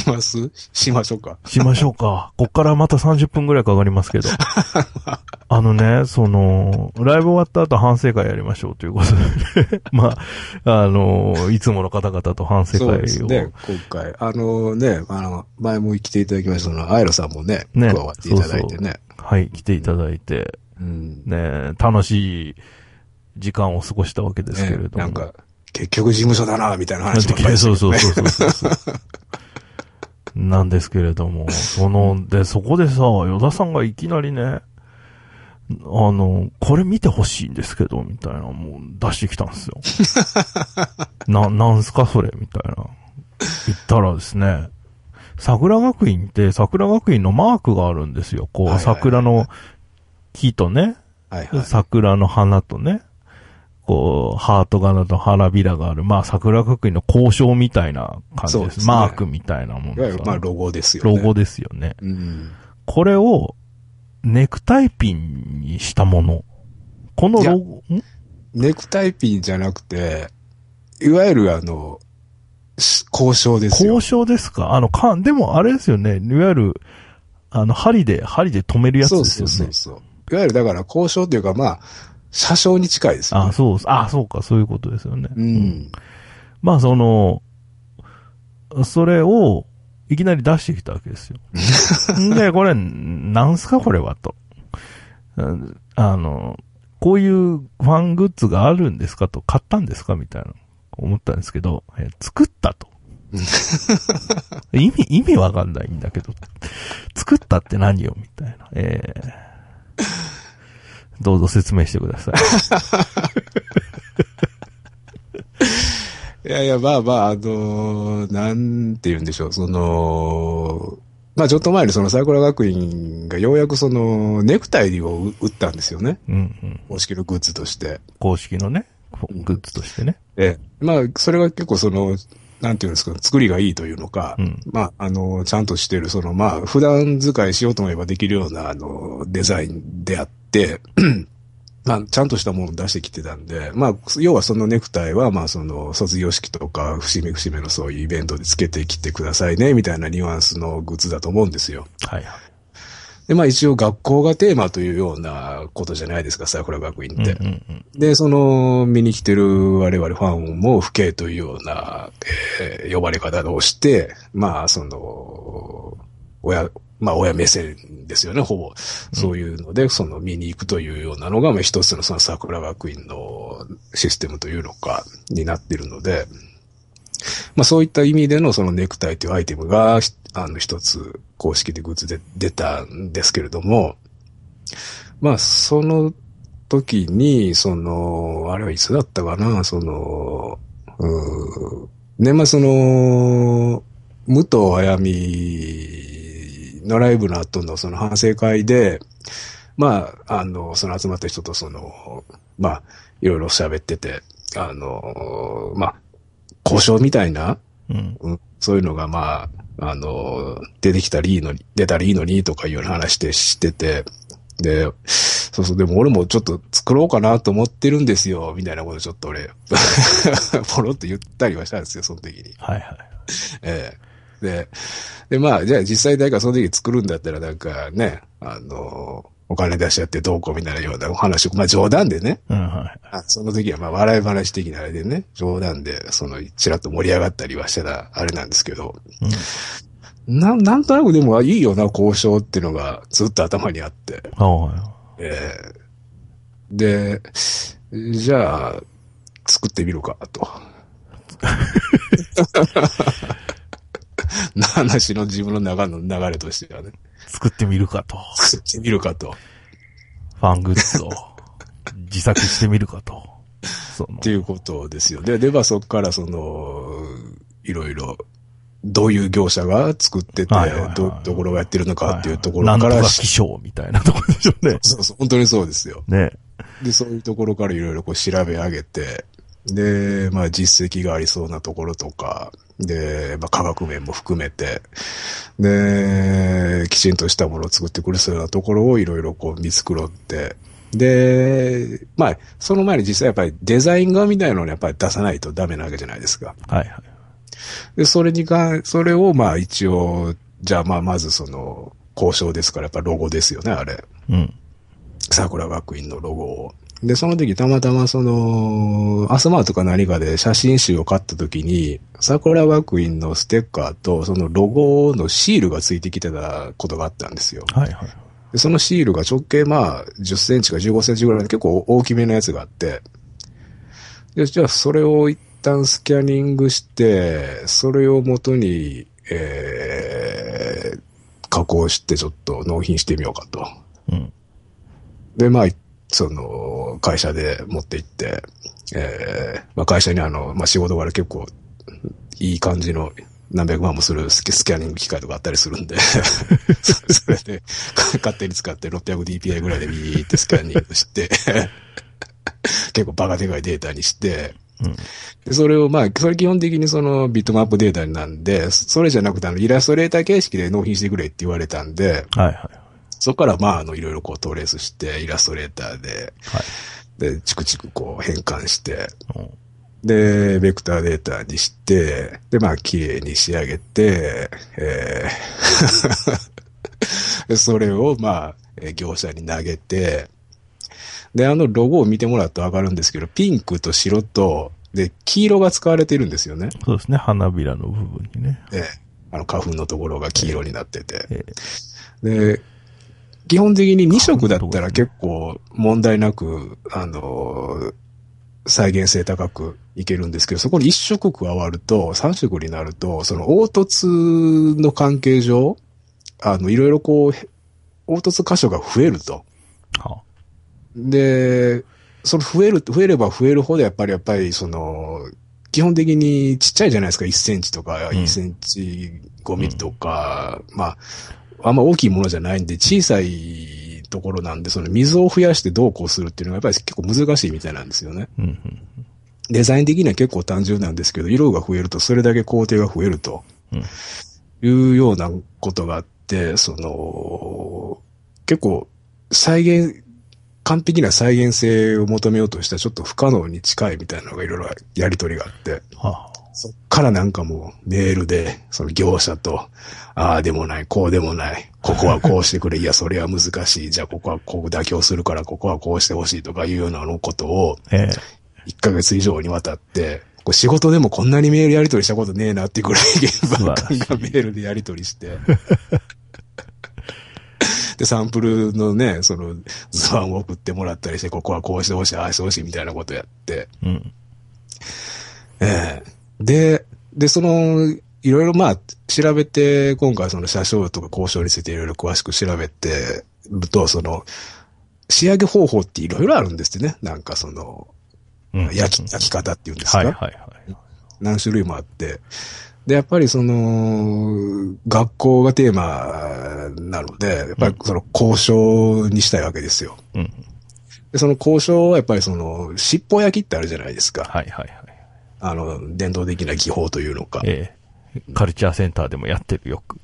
ますしましょうか。
しましょうか。こっからまたさんじゅっぷんぐらいかかりますけど。あのね、その、ライブ終わった後反省会やりましょうということで、ね。まあ、あの、いつもの方々と反省会を。そうです
ね、今回。あのね、あの、前も来ていただきました、その、アイロさんもね、
ね
加わっていただいてね。
そうそうはい、来ていただいて、うん、ね、楽しい時間を過ごしたわけですけれども。ね、
なんか、結局事務所だな、みたいな話もありましたけど、ね。
そうそうそうそうそう。なんですけれども、その、で、そこでさ、与田さんがいきなりね、あの、これ見てほしいんですけど、みたいな、もう出してきたんですよ。な、なんすかそれみたいな。言ったらですね、桜学院って桜学院のマークがあるんですよ。こう、桜の木とね、はいはい、桜の花とね、こう、ハート柄と花びらがある。まあ、桜学院の校章みたいな感じです。ですね、マークみたいなもの。
いわゆるまあ、ロゴですよね。
ロゴですよね。
うん、
これを、ネクタイピンにしたもの。このロゴ、ん
ネクタイピンじゃなくて、いわゆるあの、交渉ですよ。
交渉ですかあの、か、でもあれですよね。いわゆる、あの、針で、針で止めるやつですよね。
そうそうそうそう。いわゆるだから交渉っていうかまあ、車掌に近いですよね。
あ、そう、あ、そうか、そういうことですよね。
うん。うん、
まあ、その、それを、いきなり出してきたわけですよ。で、これ、なんすかこれはと。あの、こういうファングッズがあるんですかと、買ったんですかみたいな、思ったんですけど、え作ったと。意味、意味わかんないんだけど、作ったって何よみたいな。えー、どうぞ説明してくださ
い。いやいや、まあまあ、あのー、なんて言うんでしょう、その、まあちょっと前にその桜学院がようやくそのネクタイを売ったんですよね。
うんうん。
公式のグッズとして。
公式のね、グッズとしてね。
ええ。まあそれが結構その、なんていうんですか、作りがいいというのか、うん、まああの、ちゃんとしてるその、まあ普段使いしようと思えばできるようなあの、デザインであって、まあ、ちゃんとしたものを出してきてたんで、まあ、要はそのネクタイは、まあ、その、卒業式とか、節目節目のそういうイベントでつけてきてくださいね、みたいなニュアンスのグッズだと思うんですよ。
はいはい。
で、まあ一応学校がテーマというようなことじゃないですか、桜学院って。うんうんうん、で、その、見に来てる我々ファンも不敬というような、えー、呼ばれ方をして、まあ、その、親、まあ、親目線ですよね、ほぼ。そういうので、その見に行くというようなのが、まあ、一つのその桜学院のシステムというのか、になっているので、まあ、そういった意味でのそのネクタイというアイテムが、あの、一つ公式でグッズで出たんですけれども、まあ、その時に、その、あれはいつだったかな、その、うー年末の、武藤あやみのライブの後のその反省会で、まあ、あの、その集まった人とその、まあ、いろいろ喋ってて、あの、まあ、交渉みたいな、うんうん、そういうのがまあ、あの、出てきたらいいのに、出たらいいのにとかいうような話でしてて、で、そうそう、でも俺もちょっと作ろうかなと思ってるんですよ、みたいなことちょっと俺、ポロッと言ったりはしたんですよ、その時に。
はいはい。
ええ。で、で、まあ、じゃあ実際誰かその時作るんだったらなんかね、あの、お金出しちゃってどうこうみたいなようなお話を、まあ冗談でね。
うんはい、
あその時はまあ笑い話的なあれでね、冗談で、その、ちらっと盛り上がったりはしてたあれなんですけど、うん、な、なんとなくでもいいよな、交渉っていうのがずっと頭にあって。
はい、
えー、で、じゃあ、作ってみるか、と。話の自分の中の流れとしてはね。
作ってみるかと。
作ってみるかと。
ファングッズを自作してみるかと。
そのっていうことですよ。で、ではそこからその、いろいろ、どういう業者が作ってて、はいはいはい、ど、どころがやってるのかっていうところから。はいはい、
なんとか気象みたいなところでしょうね。
そうそう、本当にそうですよ。
ね。
で、そういうところからいろいろこう調べ上げて、で、まあ実績がありそうなところとか、で、まあ科学面も含めて、で、きちんとしたものを作ってくれそうなところをいろいろこう見繕って、で、まあ、その前に実際やっぱりデザイン画みたいなのをやっぱり出さないとダメなわけじゃないですか。
はいはい。
で、それにか、それをまあ一応、じゃあまあまずその、交渉ですからやっぱロゴですよね、あれ。
うん。
桜学院のロゴを。で、その時たまたまその、アスマートか何かで写真集を買った時に、桜学院のステッカーとそのロゴのシールがついてきてたことがあったんですよ。
はいはい。
でそのシールが直径まあじゅっセンチかじゅうごセンチぐらいの結構大きめのやつがあって、で、じゃあそれを一旦スキャニングして、それを元に、えー、加工してちょっと納品してみようかと。
うん。
で、まあ、その、会社で持って行って、えー、まあ会社にあの、まあ仕事柄結構、いい感じの何百万もするスキャニング機械とかあったりするんで、それで、勝手に使って ろっぴゃくディーピーアイ ぐらいでビーってスキャニングして、結構バカでかいデータにして、
うん、
でそれをまあ、それ基本的にそのビットマップデータになんで、それじゃなくてあのイラストレーター形式で納品してくれって言われたんで、
はいはい。
そこからまあ、あの、いろいろこうトレースして、イラストレーターで、
はい、
で、チクチクこう変換して、
うん、
で、ベクターデータにして、で、まあ、綺麗に仕上げて、えー、それをまあ、業者に投げて、で、あのロゴを見てもらうとわかるんですけど、ピンクと白と、で、黄色が使われてるんですよね。
そうですね、花びらの部分にね。
ええ、あの花粉のところが黄色になってて。
え
え、で、基本的にに色だったら結構問題なく、あの、再現性高くいけるんですけど、そこにいち色加わると、さん色になると、その凹凸の関係上、あの、いろいろこう、凹凸箇所が増えると。はあ、で、その増える、増えれば増えるほどやっぱりやっぱりその、基本的にちっちゃいじゃないですか、いっセンチとか、いちセンチごミリとか、うん、まあ、あんま大きいものじゃないんで、小さいところなんで、その水を増やしてどうこうするっていうのがやっぱり結構難しいみたいなんですよね。うんうん、デザイン的には結構単純なんですけど、色が増えるとそれだけ工程が増えると、いうようなことがあって、その、結構再現、完璧な再現性を求めようとしたらちょっと不可能に近いみたいなのがいろいろやりとりがあって、はあ、そっからなんかもうメールで、その業者と、ああでもない、こうでもない、ここはこうしてくれ、いやそれは難しい、じゃあここはこう妥協するからここはこうしてほしいとかいうようなのことを、いっかげつ以上にわたって、こう仕事でもこんなにメールやり取りしたことねえなっていうぐらい現場間がメールでやり取りして、で、サンプルのね、その図案を送ってもらったりして、ここはこうしてほしい、ああしてほしいみたいなことやって、うん、ええー、で、で、その、いろいろまあ、調べて、今回その車掌とか交渉についていろいろ詳しく調べてると、その、仕上げ方法っていろいろあるんですってね。なんかその、うん、焼き、焼き方っていうんですか。はいはいはい。何種類もあって。で、やっぱりその、学校がテーマなので、やっぱりその交渉にしたいわけですよ。うん、で、その交渉はやっぱりその、尻尾焼きってあるじゃないですか。はいはいはい。あの、伝統的な技法というのか。え
え。カルチャーセンターでもやってるよく。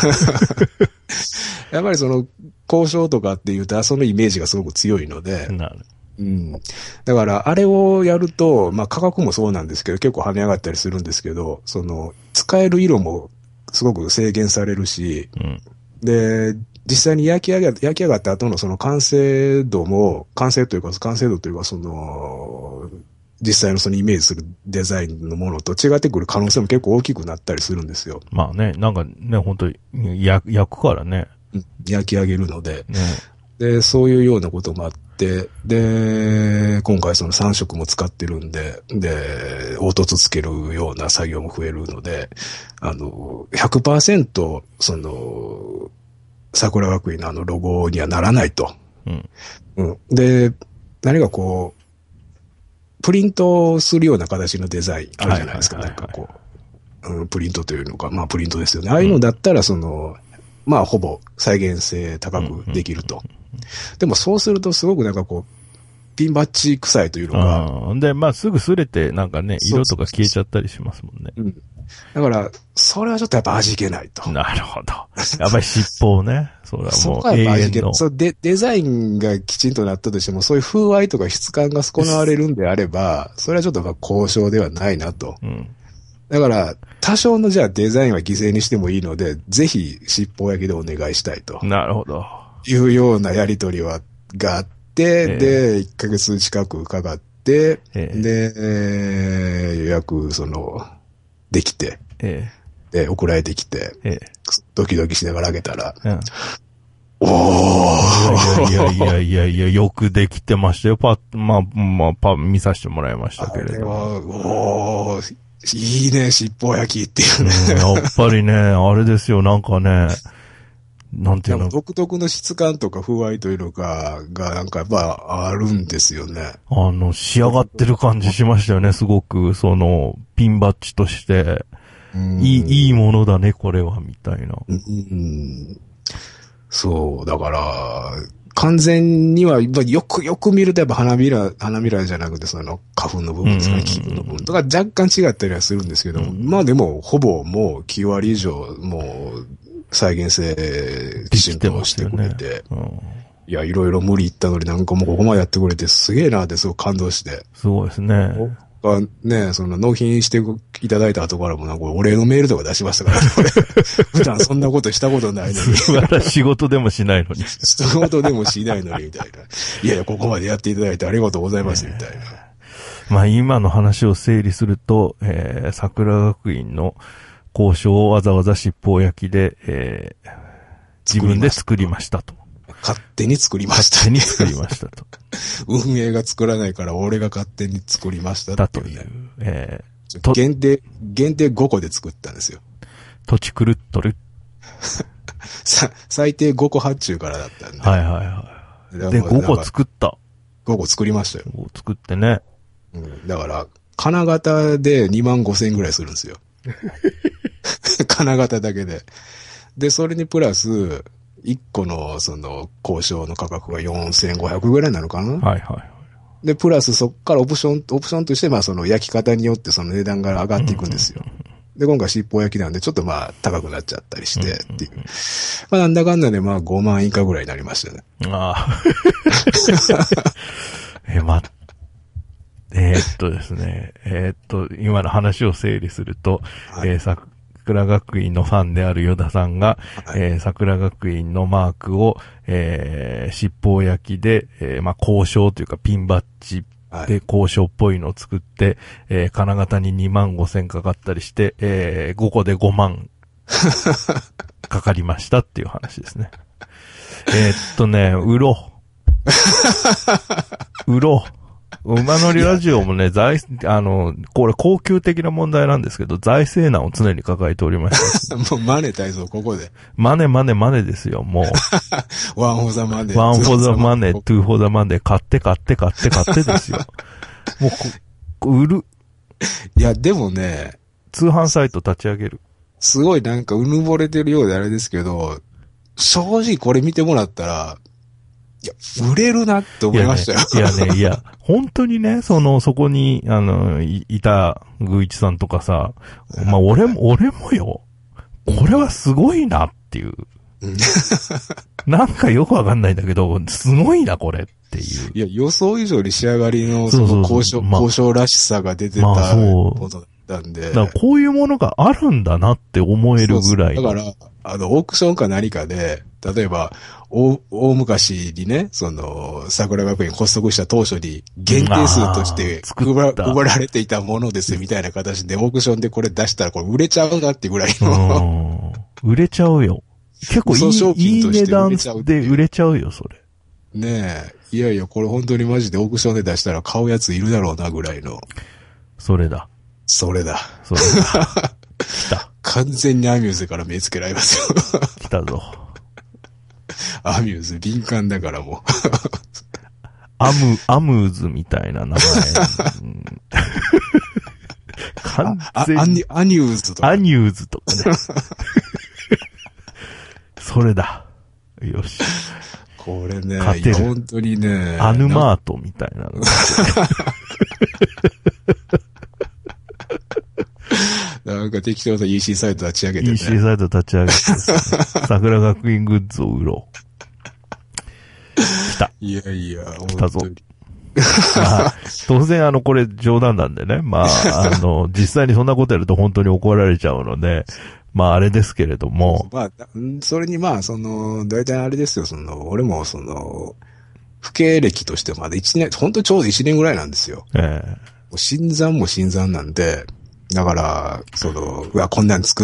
やっぱりその、交渉とかっていうと、そのイメージがすごく強いので。なる。うん。だから、あれをやると、まあ価格もそうなんですけど、結構跳ね上がったりするんですけど、その、使える色もすごく制限されるし、うん、で、実際に焼き上げ、焼き上がった後のその完成度も、完成というか、完成度というか、その、実際のそのイメージするデザインのものと違ってくる可能性も結構大きくなったりするんですよ。
まあね、なんかね、本当に焼、焼くからね。
焼き上げるので、ね。で、そういうようなこともあって、で、今回そのさん色も使ってるんで、で、凹凸つけるような作業も増えるので、あの、ひゃくパーセント、その、桜学院のあのロゴにはならないと。うん。うん。で、何かこう、プリントするような形のデザインあるじゃないですか。なんかこう、うん、プリントというのか、まあプリントですよね。ああいうのだったら、その、うん、まあほぼ再現性高くできると。でもそうするとすごくなんかこう、ピンバッジ臭いというのが。
で、まあすぐ擦れてなんかね、色とか消えちゃったりしますもんね。
うん。だから、それはちょっとやっぱ味気ないと。
なるほど。やっぱり尻尾ね。それはもう永遠の。
そうデ、デザインがきちんとなったとしても、そういう風合いとか質感が損なわれるんであれば、それはちょっと交渉ではないなと。うん、 だから、多少のじゃあデザインは犠牲にしてもいいので、ぜひ尻尾焼きでお願いしたいと。
なるほど。
いうようなやりとりは、があって、えー、で、いっかげつ近くかかって、えー、で、えー、予約、その、できて、えー、で、送られてきて、えー、ドキドキしながら開けたら、うん、おー
いやいやいやいやいや、よくできてましたよ。パッ、まあ、まあ、パ見させてもらいましたけれども。
おー、いいね、尻尾焼きっていうね、
うん。やっぱりね、あれですよ、なんかね、なんていうの。
独特の質感とか風合いというのかが、なんかやっぱあるんですよね。
あの、仕上がってる感じしましたよね、すごく、その、ピンバッジとして。いい、いいものだね、これは、みたいな。
うん、そう、だから、完全には、よくよく見るとやっぱ花びら、花びらじゃなくてその花粉の部分ですかね、気分の部分とか若干違ったりはするんですけど、うん、まあでも、ほぼもうきゅうわり以上、もう、再現性きちんとしてくれて、てねうん、いや、いろいろ無理言ったのになんかもうここまでやってくれてすげえなってすごく感動して。
すごいですね。
ね、その納品していただいた後からもなんかお礼のメールとか出しましたから、ね、普段そんなことしたことないのに。
また仕事でもしないのに。
仕事でもしないのにみたいな。いやいや、ここまでやっていただいてありがとうございますみたいな。え
ー、まあ今の話を整理すると、えー、桜学院の交渉をわざわざ尻尾焼きで、えー、自分で作りましたと。
勝手に作りました。
勝手に作りましたと。
運営が作らないから俺が勝手に作りましたっていうね。
だという。え
ー、限定、限定ごこで作ったんですよ。
土地狂っとる。
さ、最低ごこ発注からだったんで。
はいはいはい。で、ごこ作った。
ごこ作りましたよ。
ごこ作ってね。
うん。だから、金型でにまんごせんえんぐらいするんですよ。金型だけで。で、それにプラス、いっこの、その、交渉の価格がよんせんごひゃくぐらいなのかな？
はいはい。
で、プラスそっからオプション、オプションとして、まあその焼き方によってその値段が上がっていくんですよ。で、今回尻尾焼きなんでちょっとまあ高くなっちゃったりしてっていう。まあなんだかんだでまあごまん以下ぐらいになりましたね。ああ。
え、ま、えー、っとですね。えー、っと、今の話を整理すると、はい、えー、桜学院のファンである与田さんが、はい、えー、桜学院のマークを、えー、尻尾焼きで、えー、まあ、交渉というかピンバッジで交渉っぽいのを作って、はい、えー、金型ににまんごせんかかったりして、えー、ごこでごまんかかりましたっていう話ですね。えーっとね、売ろう。売ろう。馬乗りラジオもね、財、あの、これ高級的な問題なんですけど、財政難を常に抱えておりました。
もうマネ体操、ここで。
マネマネマネですよ、も
う。ワンフォーザマネ。
ワンフォーザマネ、トゥーフォーザマネ、買って買って買って買ってですよ。もうこ、売る。
いや、でもね。
通販サイト立ち上げる。
すごいなんかうぬぼれてるようであれですけど、正直これ見てもらったら、いや、売れるなって思いましたよ。
いやね、いやね、いや、本当にね、その、そこに、あの、い, いた、ぐいちさんとかさ、まあ、俺も、俺もよ、これはすごいなっていう。なんかよくわかんないんだけど、すごいな、これっていう。
いや、予想以上に仕上がりの、その交渉、交渉らしさが出てたことだったんで。
だからこういうものがあるんだなって思えるぐらい。
そうそうだから、あの、オークションか何かで、例えば、大、大昔にね、その、桜学園発足した当初に、限定数として配ら、配られていたものですみたいな形で、オークションでこれ出したら、これ売れちゃうなってぐらいの。
売れちゃうよ。結構いい、いい値段で売れちゃうよ、それ。
ねえ。いやいや、これ本当にマジでオークションで出したら買うやついるだろうな、ぐらいの。
それだ。
それだ。
それだ。来た。
完全にアミューズから目つけられますよ。
来たぞ。
アミューズ敏感だからもう。
アム、アムーズみたいな名前。完全に。
アニューズとか。
アニューズとかね。それだ。よし。
これね、本当にね。
アヌマートみたいなの。
なんか適当な イーシー サイト立ち上げてね。
イーシー サイト立ち上げて、ね、桜学院グッズを売ろう。来た。
いやいや、
来たぞ。 まあ、当然あの、これ冗談なんでね。まあ、あの、実際にそんなことやると本当に怒られちゃうので、まああれですけれども。
まあ、それにまあ、その、大体あれですよ、その、俺もその、不経歴としてまだ一年、本当ちょうど一年ぐらいなんですよ。
ええ。
新参も新参なんで、だから、その、うわ、こんなん作って、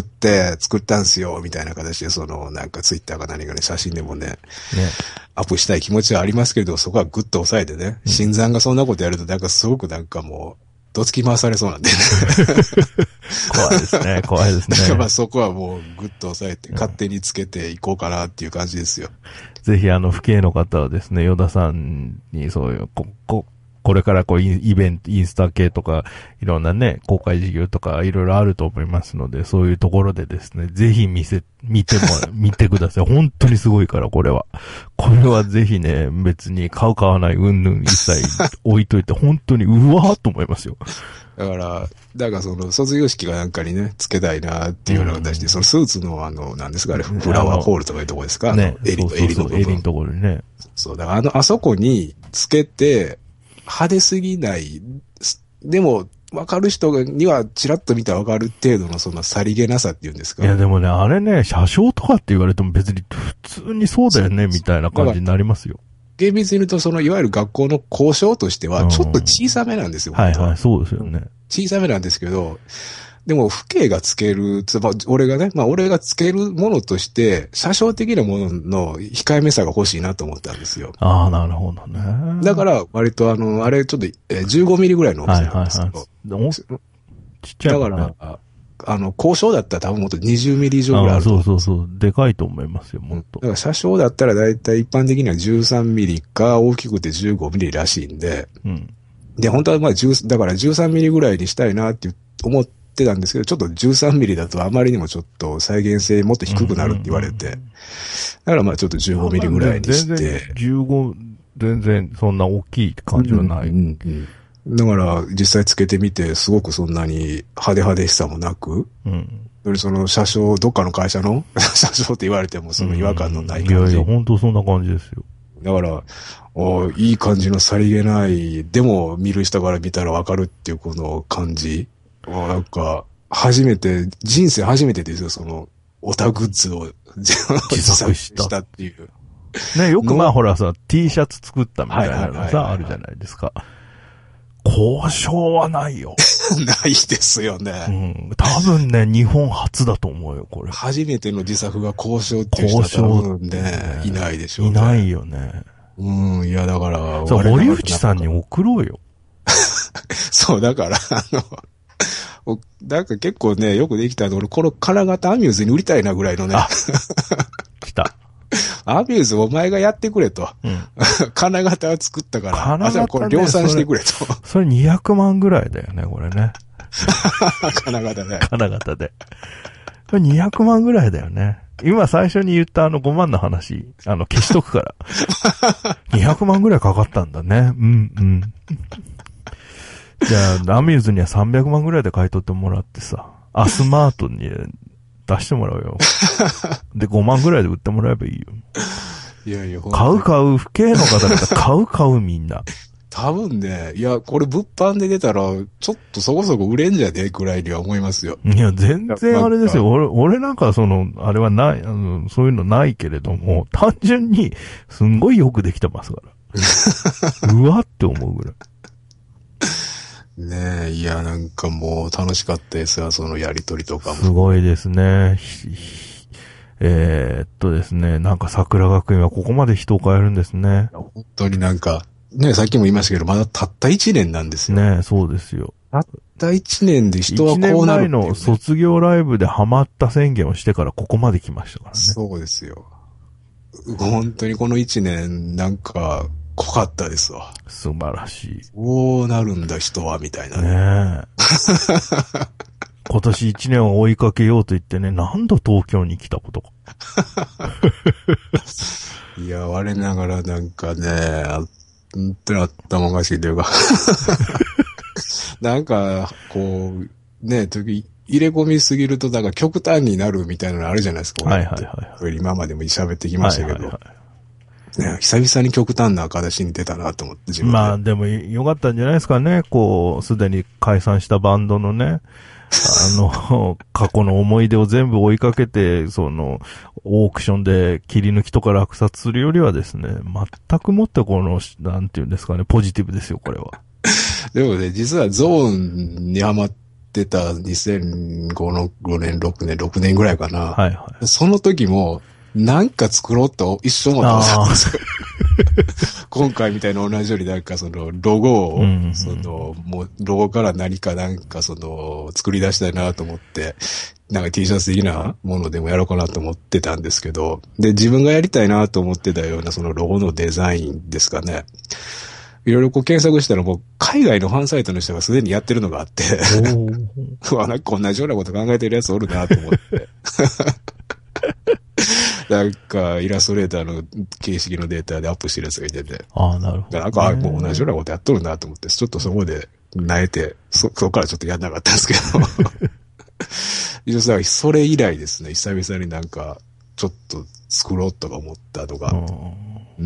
作ったんすよ、みたいな形で、その、なんかツイッターか何かね、写真でもね、ねアップしたい気持ちはありますけど、そこはグッと抑えてね、うん、新参がそんなことやると、なんかすごくなんかもう、どつき回されそうなんでね。
怖いですね、怖いですね。
だからまあそこはもうグッと抑えて、勝手につけていこうかなっていう感じですよ。
ぜひあの、父兄の方はですね、ヨダさんにそういう、こ、こ、これからこうイベント、インスタ系とか、いろんなね、公開事業とかいろいろあると思いますので、そういうところでですね、ぜひ見せ、見ても、見てください。本当にすごいから、これは。これはぜひね、別に買う買わない、うんぬん一切置いといて、本当にうわーっと思いますよ。
だから、だからその、卒業式がなんかにね、つけたいなっていうのを出して、うん、そのスーツのあの、なんですか、あれ、フラワーホールとかいうとこですかね。襟と、襟の部分。
襟のところにね。
そう、だからあの、あそこにつけて、派手すぎない、でも、わかる人にはチラッと見たらわかる程度のそのさりげなさっていうんですか。
いやでもね、あれね、車掌とかって言われても別に普通にそうだよね、みたいな感じになりますよ。
厳密に言うと、その、いわゆる学校の校章としては、ちょっと小さめなんですよ。
うん、はいはい、そうですよね。
小さめなんですけど、でも、父兄がつける、つまり、俺がね、まあ、俺がつけるものとして、車掌的なものの控えめさが欲しいなと思ったんですよ。
ああ、なるほどね。
だから、割とあの、あれ、ちょっと、えー、じゅうごミリぐらいの大きさなんですけど。はいはいはい。ちっちゃい、ね。だから、あの、交渉だったら多分もっとにじゅうミリ以上ぐらいあると思う。
そうそうそう。でかいと思いますよ、もっと。
だから、車掌だったらだいたい一般的にはじゅうさんミリか、大きくてじゅうごミリらしいんで。うん。で、本当はまあ、10、だからじゅうさんミリぐらいにしたいなって思って、ってたんですけど、ちょっとじゅうさんミリだとあまりにもちょっと再現性もっと低くなるって言われて、だからまあちょっとじゅうごミリぐらいにして。
全然じゅうご、全然そんな大きい感じはない。うんうん
うん、だから実際つけてみて、すごくそんなに派手派手しさもなく、うん、よりその車掌、どっかの会社の車掌って言われてもその違和感のない感じ。
うん、いやいや、本当そんな感じですよ。
だから、おいい感じのさりげない、でも見る人から見たらわかるっていうこの感じ。なんか、初めて、人生初めてですよ、その、オタグッズを自作したっていう。
ね、よくまあほらさ、T シャツ作ったみたいなのさ、あるじゃないですか。交渉はないよ。
ないですよね。
うん。多分ね、日本初だと思うよ、これ。
初めての自作が交渉っていう人は多分ね、いないでしょうね。
いないよね。
うん、いやだから、
そう、森内さんに送ろうよ。
そう、だから、あの、なんか結構ね、よくできたの、俺、この金型アミューズに売りたいなぐらいのね。
来た。
アミューズお前がやってくれと。うん、金型は作ったから。金型、ね、これ量産してくれと。
それ、それにひゃくまんぐらいだよね、これね。
金型ね。
金型で。これにひゃくまんぐらいだよね。今最初に言ったあのごまんの話、あの消しとくから。にひゃくまんぐらいかかったんだね。うんうん。じゃあ、アミューズにはさんびゃくまんぐらいで買い取ってもらってさ、アスマートに出してもらうよ。で、ごまんぐらいで売ってもらえばいいよ。
いやいや、
買う買う、不景の方だったら買う買うみんな。
多分ね、いや、これ物販で出たら、ちょっとそこそこ売れんじゃねえくらいには思いますよ。
いや、全然あれですよ。俺、俺なんかその、あれはない、あの、そういうのないけれども、単純に、すんごいよくできてますから。うわって思うぐらい。
ねえ、いや、なんかもう楽しかったですよ、そのやりとりとかも。
すごいですね。えー、っとですね、なんか桜学院はここまで人を変えるんですね。
本当になんか、ね、さっきも言いましたけど、まだたった一年なんですよ。
ね、そうですよ。
たった一年で人はこうなるっていう、ね。
一年前の卒業ライブでハマった宣言をしてからここまで来ましたからね。
そうですよ。本当にこの一年、なんか、濃かったですわ。
素晴らしい。
こうなるんだ人は、みたいなね。
ねえ。今年一年を追いかけようと言ってね、何度東京に来たことか。
いや、我ながらなんかね、本当に頭おかしいというか。なんか、こう、ね、時、入れ込みすぎると、だから極端になるみたいなのあるじゃないですか。
はいはいはい、はい。
今までも喋ってきましたけど。はいはいはい、 ね、久々に極端な形に出たなと思って自分で。
まあでもよかったんじゃないですかね。こう、すでに解散したバンドのね、あの、過去の思い出を全部追いかけて、その、オークションで切り抜きとか落札するよりはですね、全くもってこの、なんていうんですかね、ポジティブですよ、これは。
でもね、実はゾーンにハマってたにせんごねん、ろくねん、ろくねんぐらいかな。
はいはい。
その時も、なんか作ろうと一生思ってたんですよ。今回みたいな同じようになんかそのロゴを、うんうん、そのもうロゴから何かなんかその作り出したいなと思って、なんか T シャツ的なものでもやろうかなと思ってたんですけど、で自分がやりたいなと思ってたようなそのロゴのデザインですかね。いろいろこう検索したらもう海外のファンサイトの人がすでにやってるのがあって、なんか同じようなこと考えてるやつおるなと思って。なんか、イラストレーターの形式のデータでアップしてるやつがいてて。
ああ、なるほど、ね。
なんか、もう同じようなことやっとるなと思って、ちょっとそこで萎えて、そ、そこからちょっとやんなかったんですけど。一応さ、それ以来ですね、久々になんか、ちょっと作ろうとか思ったとか。うん。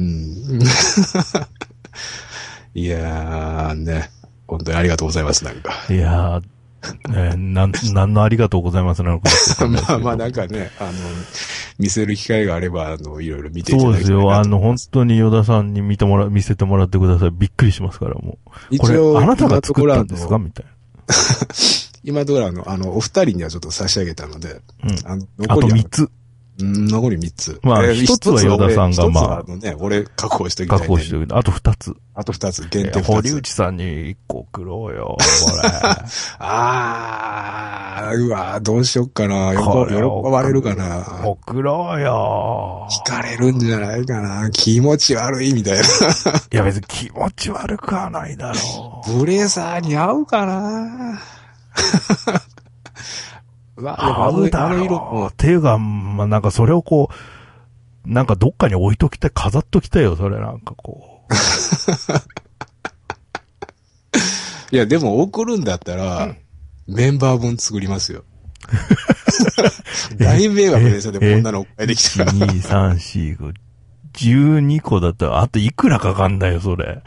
いやーね、本当にありがとうございます、なんか。
いやー、えー、なん、なんのありがとうございますなのか。
まあまあなんかね、あの、見せる機会があれば、あの、いろいろ見ていただきたいなと思います。
そうですよ。あの、本当に与田さんに見てもら、見せてもらってください。びっくりしますから、もう。これ、あなたが作ったんですかみたいな。
今どこらの、あの、お二人にはちょっと差し上げたので、
うん。あの残りあと三つ。
うん、残り三つ。
まあ、一つは与田さんがまあ、
一つはね、俺確保しときたい、ね。
確保しときたい。あと二つ。
あと二つ、限定二つ。
堀内さんに一個送ろうよ、これ。
あー、うわどうしよっかな。喜ばれるかな。
送ろうよ。
惹かれるんじゃないかな。気持ち悪いみたいな。い
や別に気持ち悪くはないだろ
う。ブレザーに合うかな。
わ、合うだろう。っていうか、まあ、なんかそれをこう、なんかどっかに置いときたい、飾っときたいよ、それなんかこう。
いや、でも送るんだったら、うん、メンバー分作りますよ。大迷惑ですよ、でもこんなのお買いできたら。
いち、に、さん、よん、ご、じゅうにこだったら、あといくらかかんだよ、それ。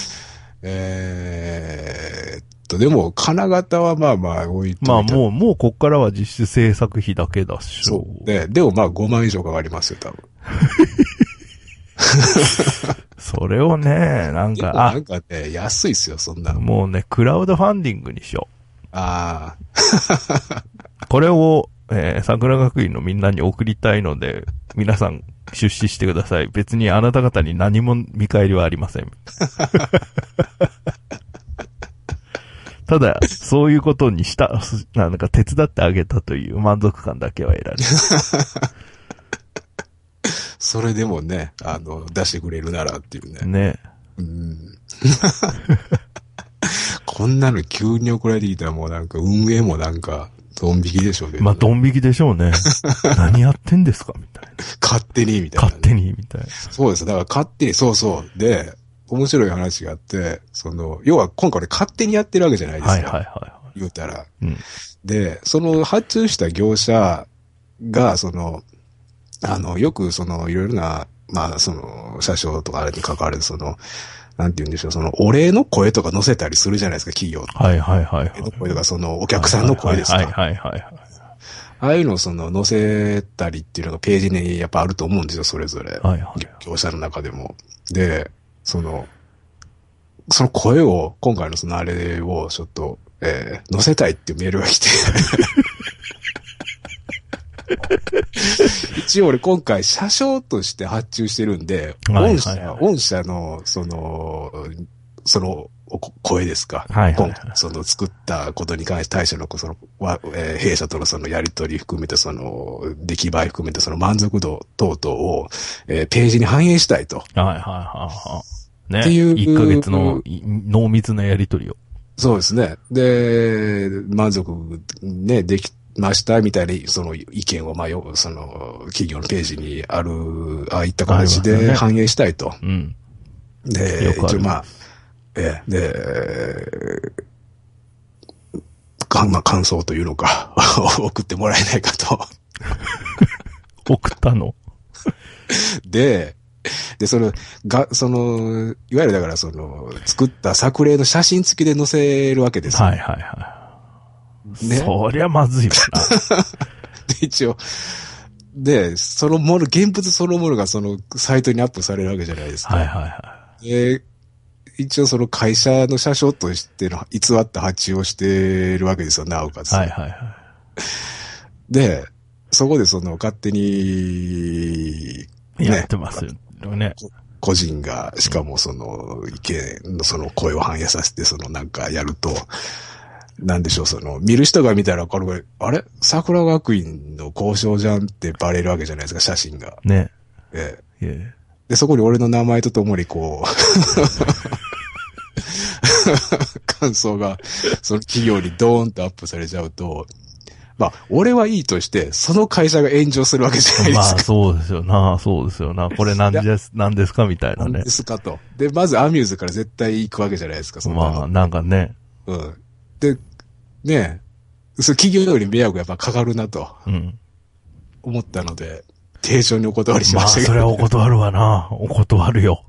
えーっと、でも、金型はまあまあ置いといた。
まあもう、もうこっからは実質制作費だけだしょ。
そう。で、でもまあごまん以上かかりますよ、多分。
それをね、なんか、
あ、なんかね、安いっすよ、そんなの。
もうね、クラウドファンディングにしよう。
あ
あ。これを、えー、桜学院のみんなに送りたいので、皆さん出資してください。別にあなた方に何も見返りはありません。ただ、そういうことにした、なんか手伝ってあげたという満足感だけは得られる。
それでもね、あの、出してくれるならっていうね。
ね。
うん。こんなの急に送られてきたらもうなんか運営もなんか、ドン引きでしょうね。
まあ、ドン引きでしょうね。何やってんですかみたいな。
勝手にみたいな、
ね。勝手にみたいな。
そうです。だから勝手に、そうそう。で、面白い話があって、その、要は今回俺勝手にやってるわけじゃないですか。
はいはいはい、はい。
言うたら。
うん。
で、その発注した業者が、その、あの、よくその、いろいろな、まあ、その、車掌とかあれに関わる、その、なんて言うんでしょう、その、お礼の声とか載せたりするじゃないですか、企業。
はいはいはい、はい。
お礼の声とか、その、お客さんの声ですか。
はいはいはい、はい。
ああいうのをその、載せたりっていうのがページにやっぱあると思うんですよ、それぞれ。
はいはい。
業者の中でも。で、その、その声を、今回のそのあれをちょっと、えー、載せたいっていうメールが来て。一応俺今回車掌として発注してるんで、御社、御社の、その、その、声ですか。
はいはいはい、
今回その作ったことに関して対しての、その、えー、弊社とのそのやりとり含めて、その、出来栄え含めて、その満足度等々を、えー、ページに反映したいと。
はいはいはいはい。ね。っていう。いっかげつの濃密なやりとりを。
そうですね。で、満足ね、でき、ましたみたいな、その意見を、まあ、よ、その、企業のページにある、ああいった形で反映したいと。
ね、うん。
で、一応まあ、ええ、で、か、まあ、感想というのか、送ってもらえないかと。
送ったの
で、で、 で、その、が、その、いわゆるだからその、作った作例の写真付きで載せるわけですよ。
はいはいはい。
ね。
そりゃまずいわな。
で、一応、で、そのもの、現物そのものがそのサイトにアップされるわけじゃないですか。
はいはいはい。
で、一応その会社の社章としての偽った発注をしてるわけですよ、なおかつ。
はいはいはい。
で、そこでその勝手に、ね、
やってますよね。
個人が、しかもその意見のその声を反映させて、そのなんかやると、なんでしょう、その、見る人が見たら、これ、あれ桜学院の交渉じゃんってバレるわけじゃないですか、写真が。
ね。
え
ええ。
で、そこに俺の名前とともにこう、感想が、その企業にドーンとアップされちゃうと、まあ、俺はいいとして、その会社が炎上するわけじゃないですか。
まあ、そうですよな、そうですよな。これ何です、何ですかみたいなね。
何ですかと。で、まずアミューズから絶対行くわけじゃないですか、そんなの。
まあ、なんかね。
うん。で、ねえ、それ企業より迷惑やっぱかかるなと。うん。思ったので、丁重にお断りしましたけど、
まあ、それはお断るわな。お断るよ。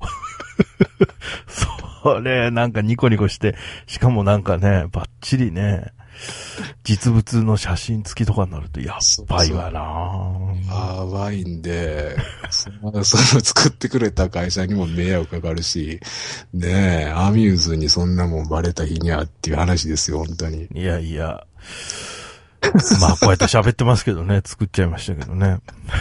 それ、なんかニコニコして、しかもなんかね、バッチリね、実物の写真付きとかになるとやっばいわな。
やばいんで、その、その作ってくれた会社にも迷惑かかるし、ねえ、アミューズにそんなもんバレた日にゃっていう話ですよ、本当に。
いやいや。まあ、こうやって喋ってますけどね、作っちゃいましたけどね。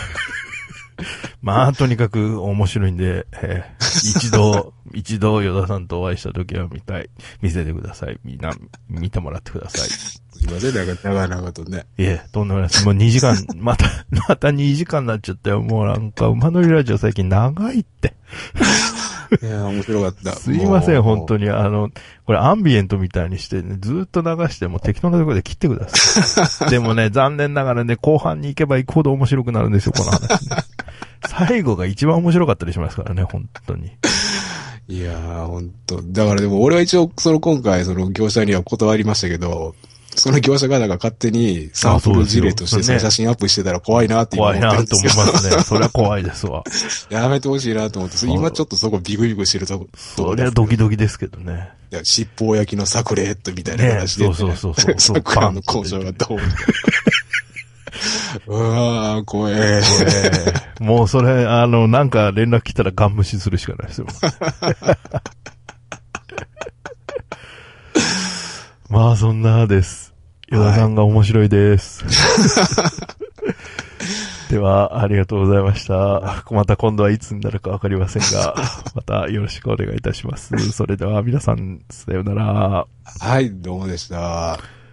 まあ、とにかく面白いんで、えー、一度、一度、与田さんとお会いした時は見たい、見せてください。みんな、見てもらってください。
すいません、なんか長々とね。
いえ、とんでもないです。もうにじかん、また、またにじかんになっちゃったよ。もうなんか、馬乗りラジオ最近長いって。
いや、面白かった。
すいません、本当に。あの、これアンビエントみたいにしてね、ずーっと流しても適当なところで切ってください。でもね、残念ながらね、後半に行けば行くほど面白くなるんですよ、この話、ね。最後が一番面白かったりしますからね、本当に。
いやー、本当だからでも俺は一応、その今回、その業者には断りましたけど、その業者がなんか勝手にサンプル事例としてその写真アップしてたら怖いなって今思ってるんですよ。
怖いなと思いますね。それは怖いですわ。
やめてほしいなと思って、今ちょっとそこビグビグしてるとこ。
それはドキドキですけどね。
七宝焼きのサクレットみたいな話で、ね。
ね、そうそうそうそう。
桜の交渉がどうみたいな。うわー、怖え
ー。もうそれ、あの、なんか連絡来たらガン無視するしかないですよ。まあ、そんなです。与田さんが面白いです。はい、では、ありがとうございました。また今度はいつになるかわかりませんが、またよろしくお願いいたします。それでは皆さん、さようなら。
はい、どうもでした。